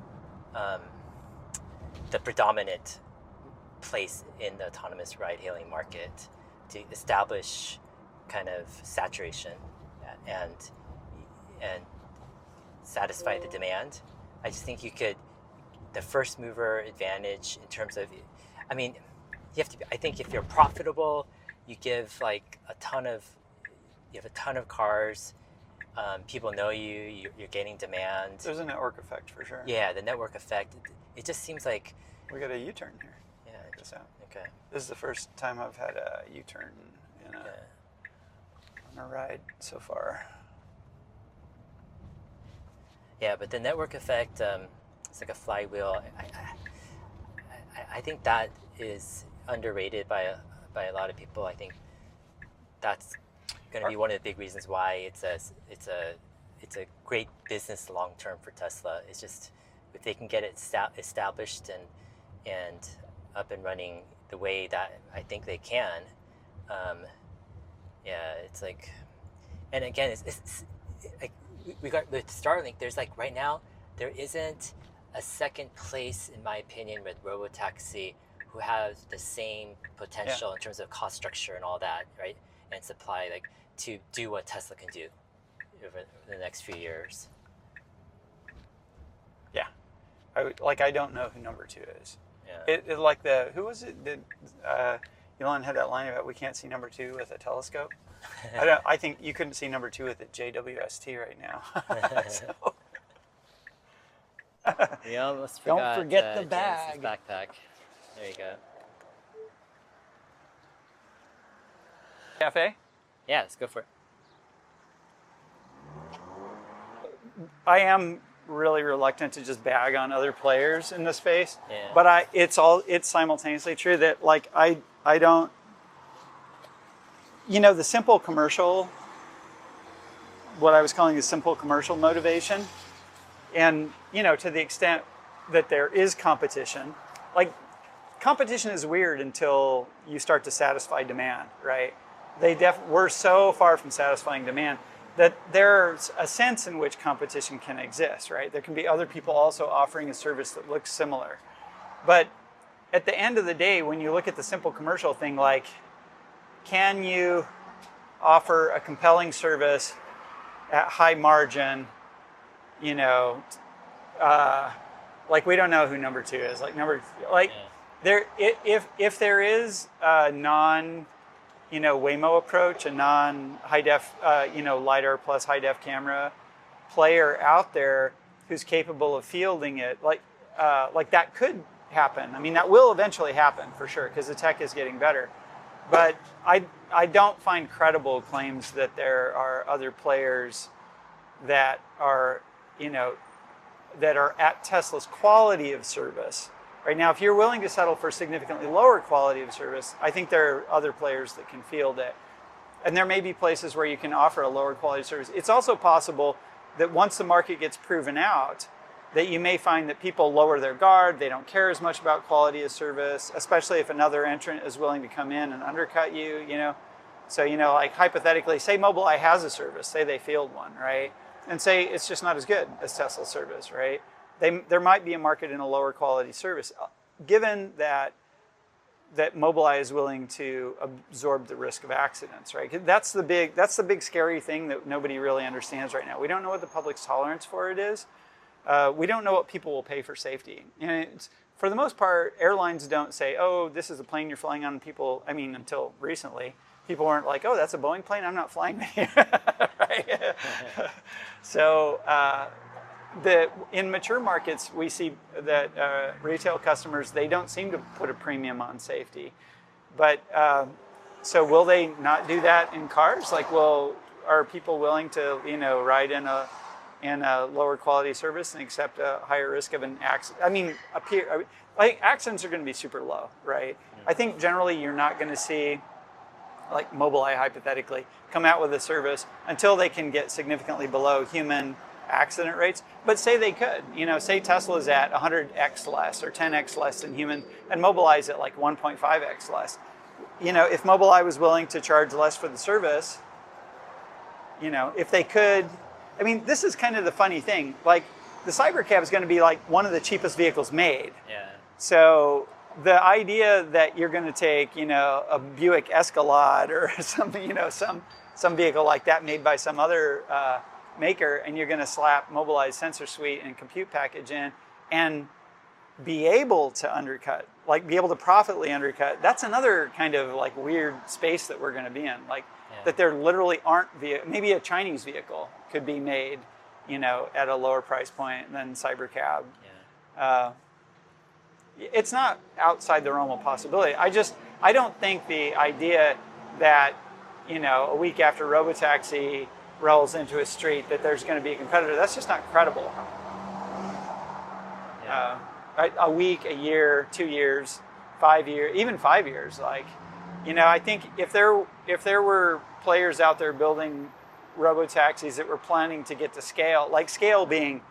the predominant place in the autonomous ride-hailing market, to establish kind of saturation and satisfy the demand. I just think you could, the first mover advantage in terms of, I mean, you have to. I think if you're profitable, you give like you have a ton of cars. People know you. You're gaining demand. There's a network effect for sure. Yeah, the network effect. It just seems like We got a U-turn here. yeah. Check this out. Okay. This is the first time I've had a U-turn on a ride so far. Yeah, but the network effect, it's like a flywheel. I think that is underrated by a lot of people. I think that's going to be one of the big reasons why it's a great business long term for Tesla. It's just if they can get it established and up and running the way that I think they can. Yeah, it's like, and again, it's like we got with Starlink. There's like right now there isn't a second place in my opinion with Robotaxi who has the same potential in terms of cost structure and all that, right? And supply, like to do what Tesla can do over the next few years. Yeah, I don't know who number 2 is. Yeah. It like who was it? Did Elon had that line about we can't see number 2 with a telescope? I think you couldn't see number 2 with a JWST right now. So. We almost Don't forgot. forget the James's bag. backpack. There you go. Cafe? Yeah, let's go for it. I am really reluctant to just bag on other players in the space, Yeah. but it's simultaneously true that like I don't, the simple commercial, what I was calling the simple commercial motivation, and to the extent that there is competition, like competition is weird until you start to satisfy demand, right? We're so far from satisfying demand that there's a sense in which competition can exist, right? There can be other people also offering a service that looks similar. But at the end of the day, when you look at the simple commercial thing, like, can you offer a compelling service at high margin, like we don't know who number 2 is. There, if there is a non, Waymo approach, a non high def, LiDAR plus high def camera player out there who's capable of fielding it, like that could happen. I mean, that will eventually happen for sure because the tech is getting better. But I don't find credible claims that there are other players that are, that are at Tesla's quality of service. Right now, if you're willing to settle for significantly lower quality of service, I think there are other players that can field it. And there may be places where you can offer a lower quality service. It's also possible that once the market gets proven out, that you may find that people lower their guard, they don't care as much about quality of service, especially if another entrant is willing to come in and undercut you, So, like hypothetically, say Mobileye has a service, say they field one, right? And say it's just not as good as Tesla's service, right? There might be a market in a lower quality service, given that Mobileye is willing to absorb the risk of accidents, right? That's the big scary thing that nobody really understands right now. We don't know what the public's tolerance for it is. We don't know what people will pay for safety. For the most part, airlines don't say, "Oh, this is a plane you're flying on." Until recently, people weren't like, "Oh, that's a Boeing plane. I'm not flying with you." Right? So. In mature markets, we see that retail customers, they don't seem to put a premium on safety. But so will they not do that in cars? Like, are people willing to, ride in a lower quality service and accept a higher risk of an accident? I think accidents are going to be super low, right? I think generally you're not going to see like Mobileye hypothetically, come out with a service until they can get significantly below human accident rates. But say they could, say Tesla's at 100x less or 10x less than human, and Mobileye's at like 1.5x less. If Mobileye was willing to charge less for the service, if they could, this is kind of the funny thing. Like, the Cybercab is going to be like one of the cheapest vehicles made. Yeah. So the idea that you're going to take, a Buick Escalade or something, some vehicle like that made by some other maker, and you're going to slap Mobileye's sensor suite and compute package in and be able to undercut, like be able to profitably undercut, that's another kind of like weird space that we're going to be in. Like that there literally aren't, maybe a Chinese vehicle could be made, at a lower price point than Cybercab. Yeah. It's not outside the realm of possibility. I don't think the idea that, a week after Robotaxi rolls into a street that there's going to be a competitor, that's just not credible. Yeah. A week, a year, 2 years, 5 years, even 5 years. Like, I think if there were players out there building robotaxis that were planning to get to scale, like scale being,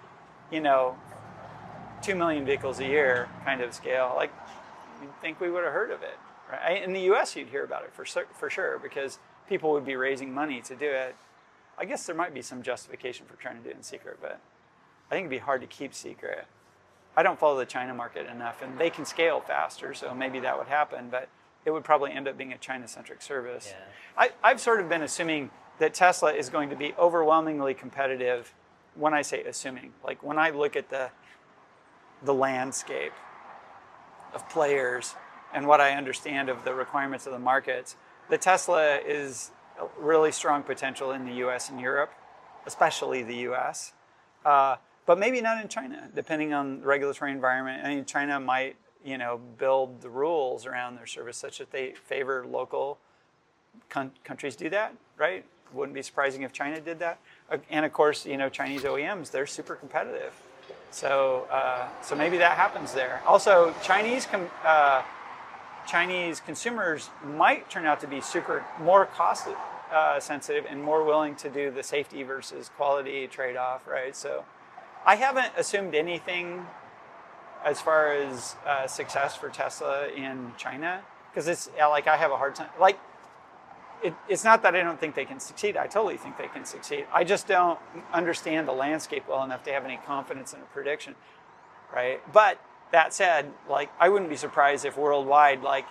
2 million vehicles a year kind of scale, like you'd think we would have heard of it, right? In the US, you'd hear about it for sure, because people would be raising money to do it. I guess there might be some justification for trying to do it in secret, but I think it'd be hard to keep secret. I don't follow the China market enough, and they can scale faster, so maybe that would happen, but it would probably end up being a China-centric service. Yeah. I've sort of been assuming that Tesla is going to be overwhelmingly competitive. When I say assuming, like when I look at the landscape of players and what I understand of the requirements of the markets, the Tesla is a really strong potential in the US and Europe, especially the US, but maybe not in China, depending on the regulatory environment. China might, build the rules around their service such that they favor local countries do that, right? Wouldn't be surprising if China did that. And of course, Chinese OEMs, they're super competitive. So maybe that happens there. Also, Chinese consumers might turn out to be more cost sensitive and more willing to do the safety versus quality trade-off, right? So I haven't assumed anything as far as success for Tesla in China, because it's like I have a hard time. Like, it's not that I don't think they can succeed. I totally think they can succeed. I just don't understand the landscape well enough to have any confidence in a prediction, right? But that said, like, I wouldn't be surprised if worldwide, like,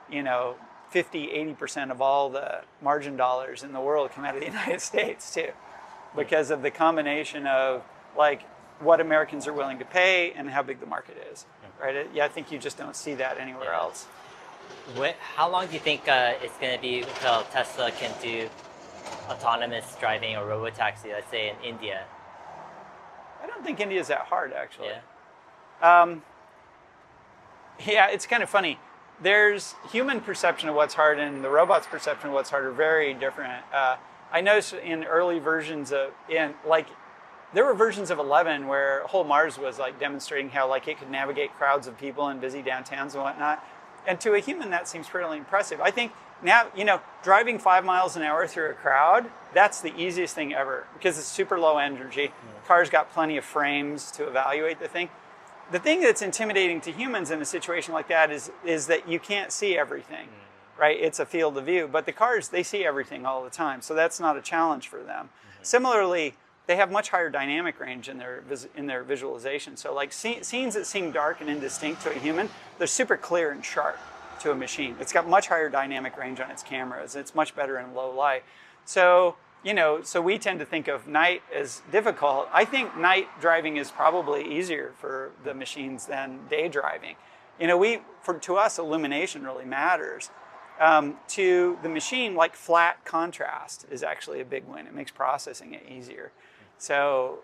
50-80% of all the margin dollars in the world come out of the United States too, because of the combination of like what Americans are willing to pay and how big the market is, right? I think you just don't see that anywhere else. How long do you think it's going to be until Tesla can do autonomous driving or robotaxi, let's say in India? I don't think India is that hard, actually. Yeah. Yeah, it's kind of funny. There's human perception of what's hard and the robot's perception of what's hard are very different. I noticed in early versions there were versions of 11 where whole Mars was like demonstrating how like it could navigate crowds of people in busy downtowns and whatnot. And to a human, that seems fairly impressive. I think now, driving 5 miles an hour through a crowd, that's the easiest thing ever because it's super low energy. The car's got plenty of frames to evaluate the thing. The thing that's intimidating to humans in a situation like that is that you can't see everything, right? It's a field of view. But the cars, they see everything all the time. So that's not a challenge for them. Similarly, they have much higher dynamic range in their visualization. So like scenes that seem dark and indistinct to a human, they're super clear and sharp to a machine. It's got much higher dynamic range on its cameras. It's much better in low light. So, so we tend to think of night as difficult. I think night driving is probably easier for the machines than day driving. To us, illumination really matters. To the machine, like flat contrast is actually a big win. It makes processing it easier. So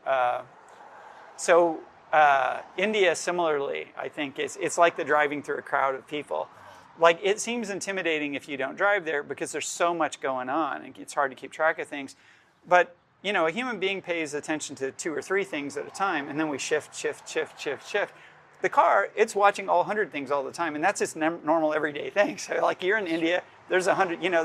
India similarly, I think it's like the driving through a crowd of people. Like it seems intimidating if you don't drive there because there's so much going on and it's hard to keep track of things. But a human being pays attention to 2 or 3 things at a time, and then we shift. The car, it's watching all 100 things all the time, and that's its normal everyday thing. So like you're in India, there's 100, there's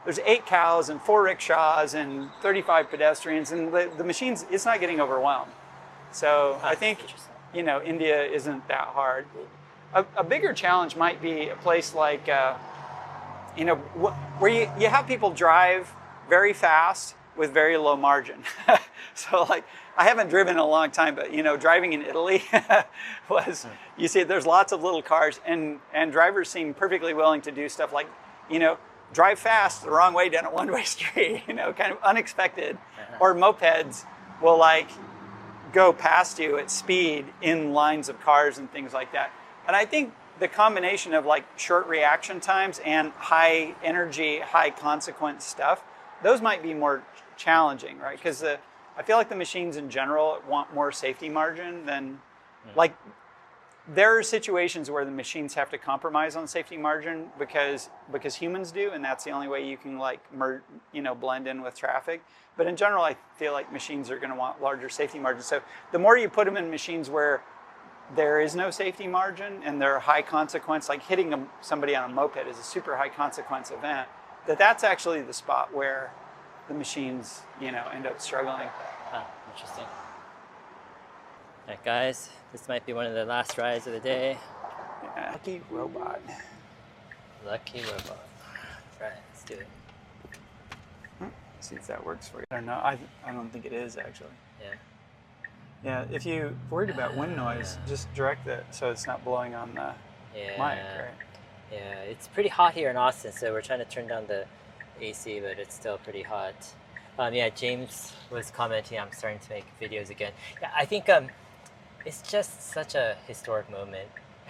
there's 8 cows and 4 rickshaws and 35 pedestrians, and the machines, it's not getting overwhelmed. So I think, India isn't that hard. A bigger challenge might be a place like, where you have people drive very fast with very low margin. So like, I haven't driven in a long time, but driving in Italy was, you see, there's lots of little cars, and drivers seem perfectly willing to do stuff like, drive fast the wrong way down a one-way street, kind of unexpected. Or mopeds will like go past you at speed in lines of cars and things like that. And I think the combination of like short reaction times and high energy, high consequence stuff, those might be more challenging, right? Because I feel like the machines in general want more safety margin than, like, there are situations where the machines have to compromise on safety margin because humans do, and that's the only way you can like blend in with traffic. But in general, I feel like machines are going to want larger safety margins. So the more you put them in machines where there is no safety margin and they're high consequence, like hitting somebody on a moped is a super high consequence event, that's actually the spot where the machines, end up struggling. Interesting. All right, guys, this might be one of the last rides of the day. Yeah. Lucky robot. Lucky robot. Right, let's do it. See if that works for you. I don't know. I don't think it is actually. Yeah. Yeah. If you're worried about wind noise, just direct it so it's not blowing on the mic, right? Yeah, it's pretty hot here in Austin, so we're trying to turn down the AC, but it's still pretty hot. James was commenting I'm starting to make videos again. Yeah, I think it's just such a historic moment.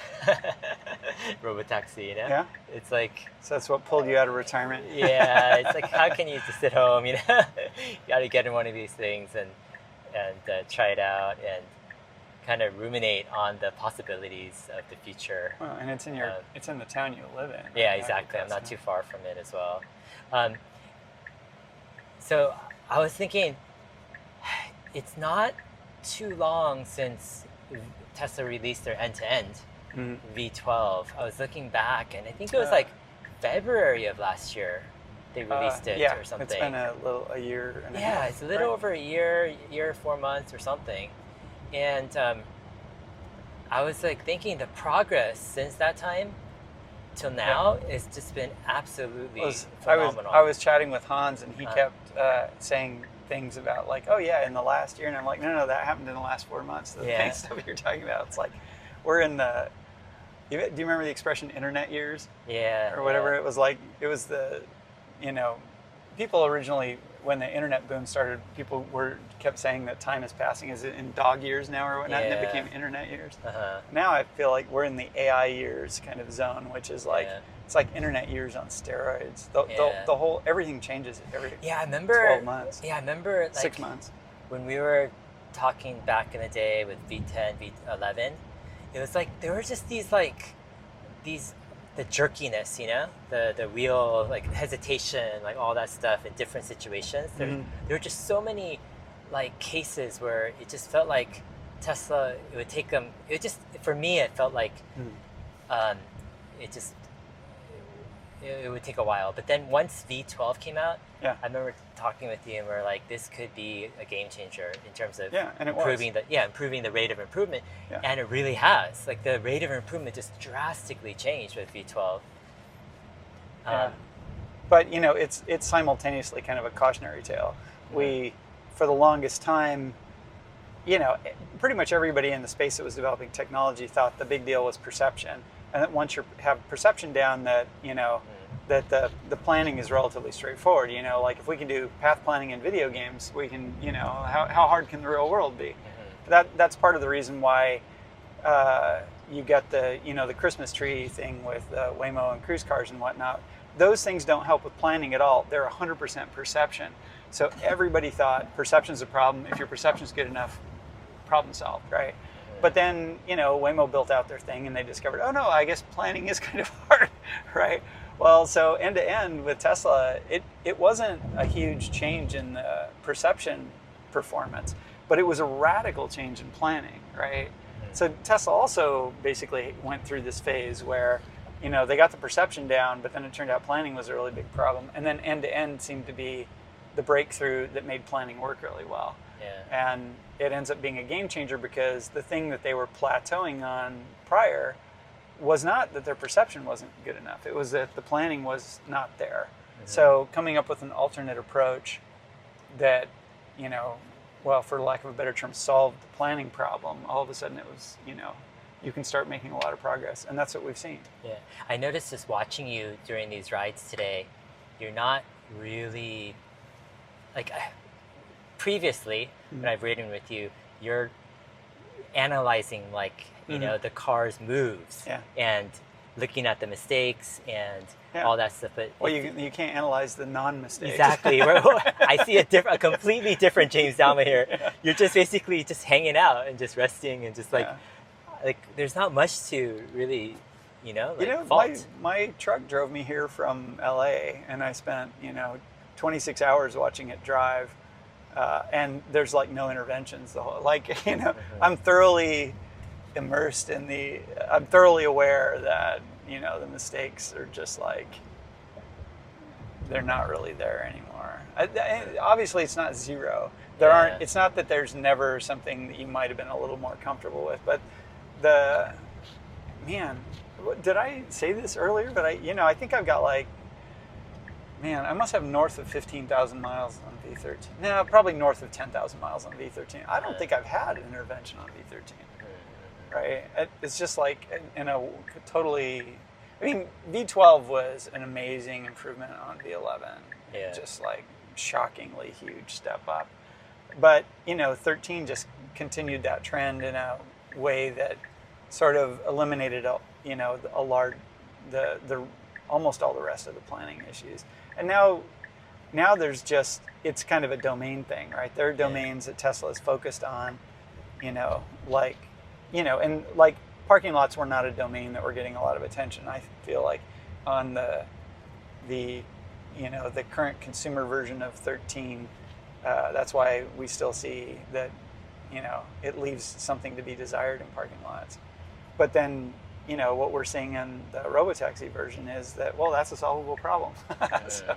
Robotaxi, Yeah. It's like, so that's what pulled you out of retirement. Yeah, it's like, how can you just sit home? You got to get in one of these things and try it out and kind of ruminate on the possibilities of the future. Well, and it's in it's in the town you live in. Right? Yeah, exactly. I'm not too far from it as well. So I was thinking, it's not too long since Tesla released their end-to-end V12. I was looking back, and I think it was like February of last year they released it or something. It's been a year and a half. Yeah, it's a little over a year, 4 months or something. And I was like thinking the progress since that time till now has just been absolutely phenomenal. I was chatting with Hans, and he kept saying things about like, oh yeah, in the last year, and I'm like, no, that happened in the last 4 months. The kind of stuff you're talking about, it's like we're in the. Do you remember the expression "internet years"? Yeah. Or whatever it was like. It was people originally, when the internet boom started, people kept saying that time is passing is in dog years now or whatnot, and it became internet years. Now I feel like we're in the AI years kind of zone, which is like it's like internet years on steroids. The whole everything changes every 12 months. Yeah, I remember like 6 months when we were talking back in the day with V10, V11. It was like there were just these the jerkiness, the real like hesitation, like all that stuff in different situations. There were just so many like cases where it just felt like Tesla, it would take them, for me it felt like it would take a while. But then once V12 came out, I remember talking with you and we were like, this could be a game changer in terms of improving the rate of improvement. And it really has. Like the rate of improvement just drastically changed with V12. But it's simultaneously kind of a cautionary tale. We, for the longest time, pretty much everybody in the space that was developing technology thought the big deal was perception. And that once you have perception down, that that the planning is relatively straightforward. Like if we can do path planning in video games, we can. How hard can the real world be? That's part of the reason why you get the Christmas tree thing with Waymo and cruise cars and whatnot. Those things don't help with planning at all. They're 100% perception. So everybody thought perception's a problem. If your perception's good enough, problem solved, right? But then, Waymo built out their thing and they discovered, oh no, I guess planning is kind of hard, right? Well, so end to end with Tesla, it wasn't a huge change in the perception performance, but it was a radical change in planning, right? So Tesla also basically went through this phase where you know, they got the perception down, but then it turned out planning was a really big problem. And then end-to-end seemed to be the breakthrough that made planning work really well. Yeah. And it ends up being a game changer because the thing that they were plateauing on prior was not that their perception wasn't good enough. It was that the planning was not there. Mm-hmm. So coming up with an alternate approach that, you know, well, for lack of a better term, solved the planning problem, all of a sudden it was, you know, you can start making a lot of progress. And that's what we've seen. Yeah. I noticed just watching you during these rides today, you're not really, like, previously, when I've ridden with you, you're analyzing, like, you know, the car's moves and looking at the mistakes and all that stuff. But well, you can't analyze the non-mistakes. Exactly. I see a completely different James Dalma here. You're just basically just hanging out and just resting and just like there's not much to really, you know, like fault. My truck drove me here from LA, and I spent 26 hours watching it drive, and there's like no interventions. I'm thoroughly immersed in I'm thoroughly aware that the mistakes are just like they're not really there anymore. Obviously, it's not zero. There aren't. It's not that there's never something that you might have been a little more comfortable with, but did I say this earlier? But I think I've got I must have north of 15,000 miles on V13. No, probably north of 10,000 miles on V13. I don't think I've had an intervention on V13. Right? It's just like in a totally. I mean, V12 was an amazing improvement on V11. Yeah. Just like shockingly huge step up. But 13 just continued that trend in a way that sort of eliminated almost all the rest of the planning issues. And now there's just, it's kind of a domain thing, right? There are domains that Tesla is focused on, and like parking lots were not a domain that were getting a lot of attention. I feel like on the current consumer version of 13, that's why we still see that, it leaves something to be desired in parking lots. But then, what we're seeing in the Robotaxi version is that, well, that's a solvable problem. So.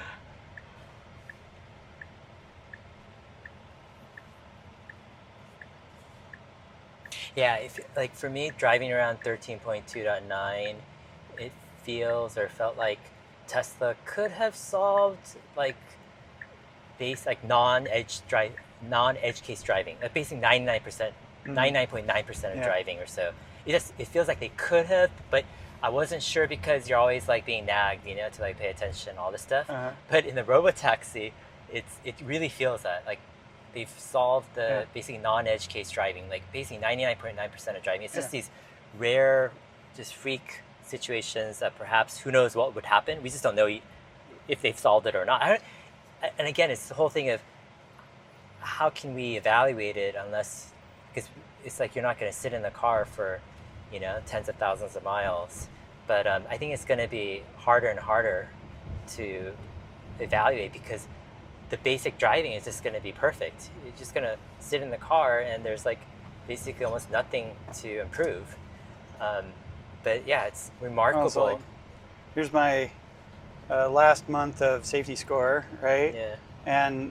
Yeah, for me, driving around 13.2.9, it feels or felt like Tesla could have solved non-edge case driving, basically 99.9% of driving or so. It feels like they could have, but I wasn't sure because you're always being nagged, to pay attention, all this stuff. Uh-huh. But in the Robotaxi, it really feels that they've solved the basically non-edge case driving, basically 99.9% of driving. It's just these rare, just freak situations that perhaps who knows what would happen. We just don't know if they've solved it or not. And again, it's the whole thing of how can we evaluate it because it's like you're not going to sit in the car for tens of thousands of miles. But I think it's going to be harder and harder to evaluate because the basic driving is just going to be perfect. You're just going to sit in the car and there's basically almost nothing to improve. But yeah, it's remarkable. So here's my last month of safety score, right? Yeah. And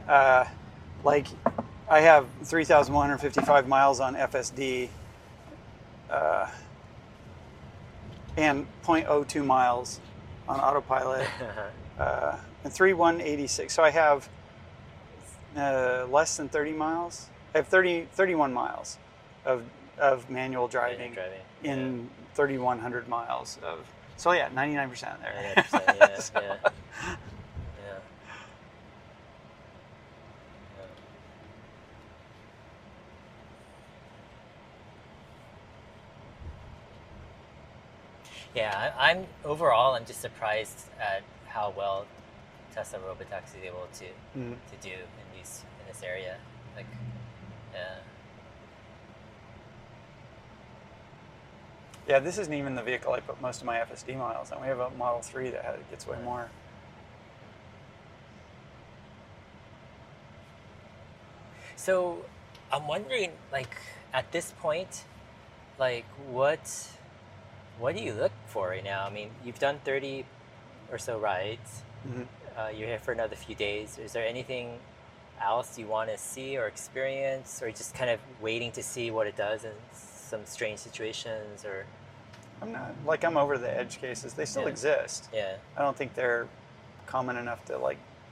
I have 3,155 miles on FSD and 0.02 miles on autopilot and 3,186. So I have less than 30 miles. I have 31 miles of manual driving in 3,100 miles of. So yeah, 99% there. 99%, yeah, So. yeah. Yeah, I'm just surprised at how well Tesla Robotaxi is able to do in this area. Yeah, this isn't even the vehicle I put most of my FSD miles on. We have a Model 3 that gets way more. So I'm wondering, at this point, what what do you look for right now? I mean, you've done 30 or so rides. Mm-hmm. You're here for another few days. Is there anything else you want to see or experience, or just kind of waiting to see what it does in some strange situations? Or I'm over the edge cases. They still exist. yeah, I don't think they're common enough to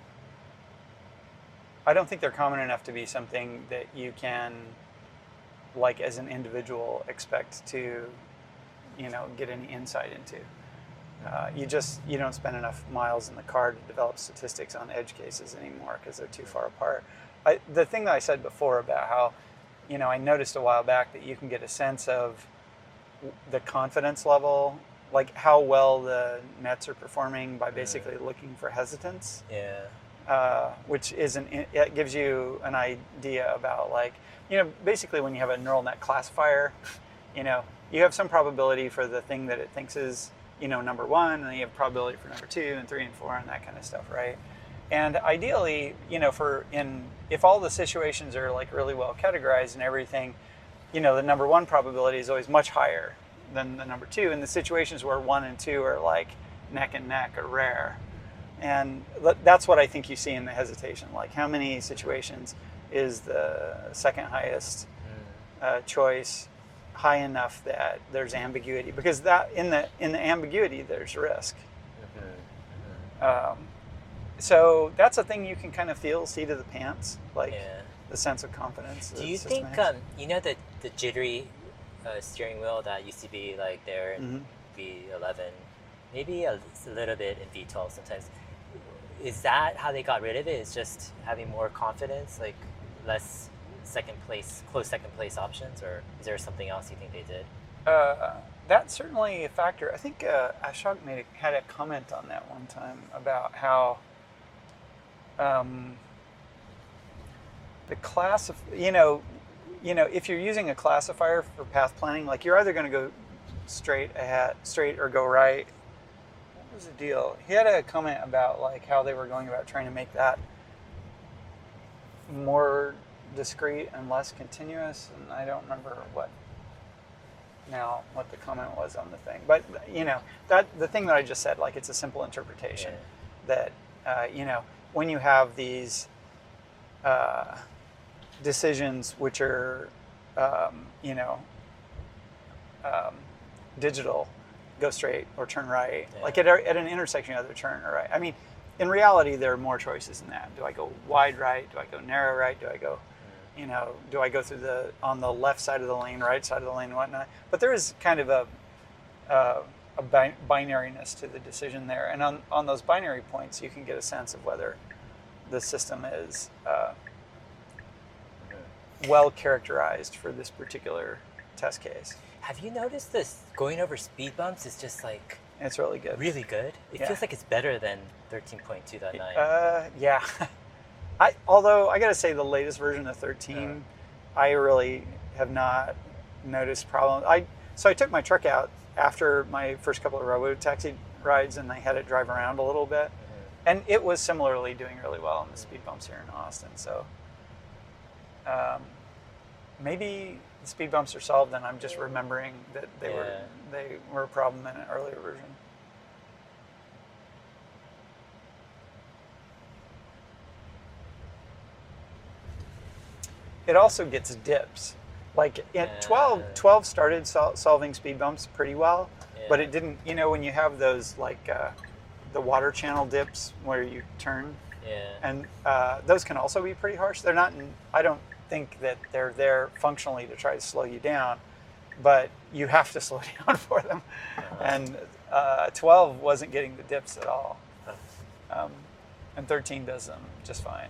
I don't think they're common enough to be something that you can, like, as an individual, expect to, get any insight into. You don't spend enough miles in the car to develop statistics on edge cases anymore because they're too far apart. The thing that I said before about how, I noticed a while back that you can get a sense of the confidence level, like how well the nets are performing by basically looking for hesitance. yeah, Which it gives you an idea about, like, basically when you have a neural net classifier, you have some probability for the thing that it thinks is, number one, and then you have probability for number 2 and 3 and 4 and that kind of stuff, right? And ideally, if all the situations are like really well categorized and everything, the number 1 probability is always much higher than the number 2, and the situations where 1 and 2 are like neck and neck are rare. And that's what I think you see in the hesitation. Like, how many situations is the second highest choice high enough that there's ambiguity? Because that in the ambiguity there's risk. So that's a thing you can kind of feel, seat of the pants, like the sense of confidence. Do you think the jittery steering wheel that used to be like there in V11, maybe a little bit in V12 sometimes? Is that how they got rid of it? Is just having more confidence, like less close second place options, or is there something else you think they did? That's certainly a factor. I think Ashok had a comment on that one time about how the class of if you're using a classifier for path planning, like, you're either going to go straight or go right. What was the deal? He had a comment about, like, how they were going about trying to make that more discrete and less continuous, and I don't remember what the comment was on the thing. But that the thing that I just said, like, it's a simple interpretation that when you have these decisions which are digital, go straight or turn right, like at an intersection, either turn or right. I mean, in reality, there are more choices than that. Do I go wide right? Do I go narrow right? Do I go, do I go through on the left side of the lane, right side of the lane, and whatnot? But there is kind of a binariness to the decision there, and on those binary points, you can get a sense of whether the system is well characterized for this particular test case. Have you noticed this going over speed bumps is just like... It's really good. Really good? It feels like it's better than 13.2.9. Yeah. Although, I gotta say, the latest version of 13, I really have not noticed problems. So I took my truck out after my first couple of robo-taxi rides, and I had it drive around a little bit. And it was similarly doing really well on the speed bumps here in Austin. So maybe the speed bumps are solved, and I'm just remembering that they were a problem in an earlier version. It also gets dips. Like, 12 started solving speed bumps pretty well, but it didn't, when you have those, like, the water channel dips where you turn, and those can also be pretty harsh. They're not, I don't think that they're there functionally to try to slow you down, but you have to slow down for them. And 12 wasn't getting the dips at all. And 13 does them just fine.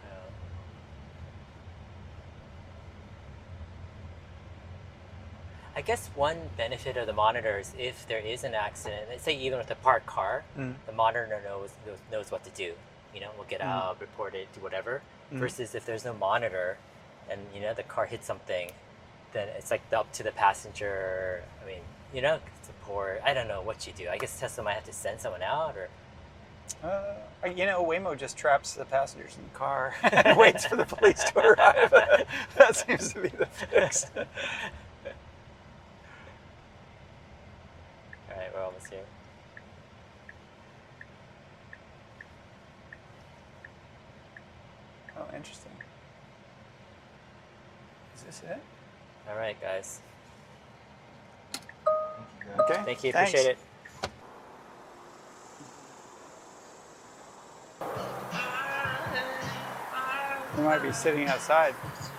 I guess one benefit of the monitor is if there is an accident, let's say even with a parked car, the monitor knows what to do. We'll get out, report it, do whatever. Versus if there's no monitor and, the car hits something, then it's like up to the passenger. I mean, support. I don't know what you do. I guess Tesla might have to send someone out, or... Waymo just traps the passengers in the car and waits for the police to arrive. That seems to be the fix. right, we're almost here. Oh, interesting. Is this it? All right, guys. Okay. Thank you. Thanks. Appreciate it. We might be sitting outside.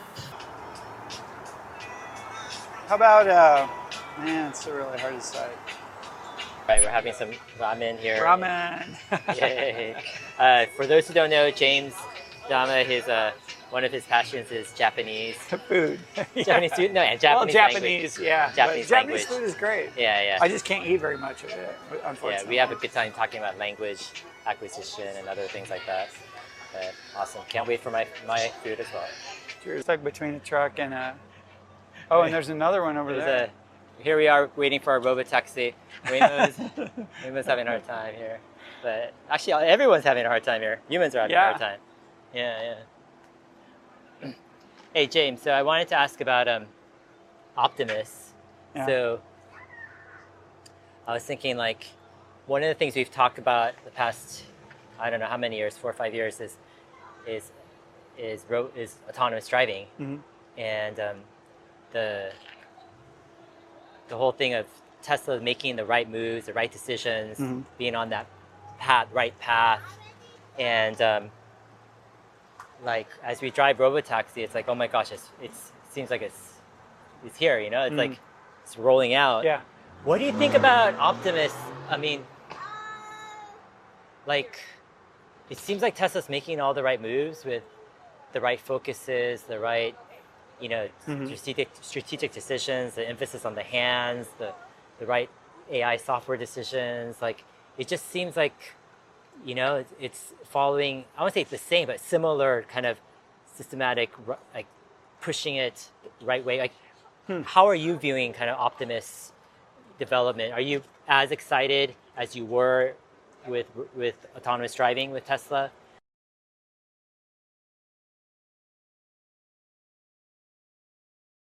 How about, man, it's really hard to decide. All right, we're having some ramen here. Ramen. Yay. For those who don't know, James Dama, one of his passions is Japanese. Food. Japanese food? No, and Well, Japanese Japanese, language. yeah. Japanese But language. Japanese food is great. Yeah, yeah. I just can't eat very much of it, Yeah, unfortunately. we have a good time talking about language acquisition and other things like that. But awesome. Can't wait for my food as well. You're stuck between a truck and a... Oh, and there's another one over there. Here we are waiting for our robotaxi. Waymo's having a hard time here. But actually, everyone's having a hard time here. Humans are having a hard time. Yeah, yeah. Hey, James, so I wanted to ask about Optimus. Yeah. So I was thinking, like, one of the things we've talked about the past, I don't know how many years, 4 or 5 years, is autonomous driving. Mm-hmm. And the whole thing of Tesla making the right moves, the right decisions, Mm-hmm. being on that right path. And like as we drive robotaxi, it's like, oh my gosh, it seems like it's here, you know? It's like it's rolling out. Yeah. What do you think about Optimus? I mean, like, it seems like Tesla's making all the right moves with the right focuses, the right, you know, strategic decisions, the emphasis on the hands, the right AI software decisions. Like, it just seems like, you know, it's following, I won't say it's the same, but similar kind of systematic, like pushing it the right way. Like, how are you viewing kind of Optimus development? Are you as excited as you were with autonomous driving with Tesla?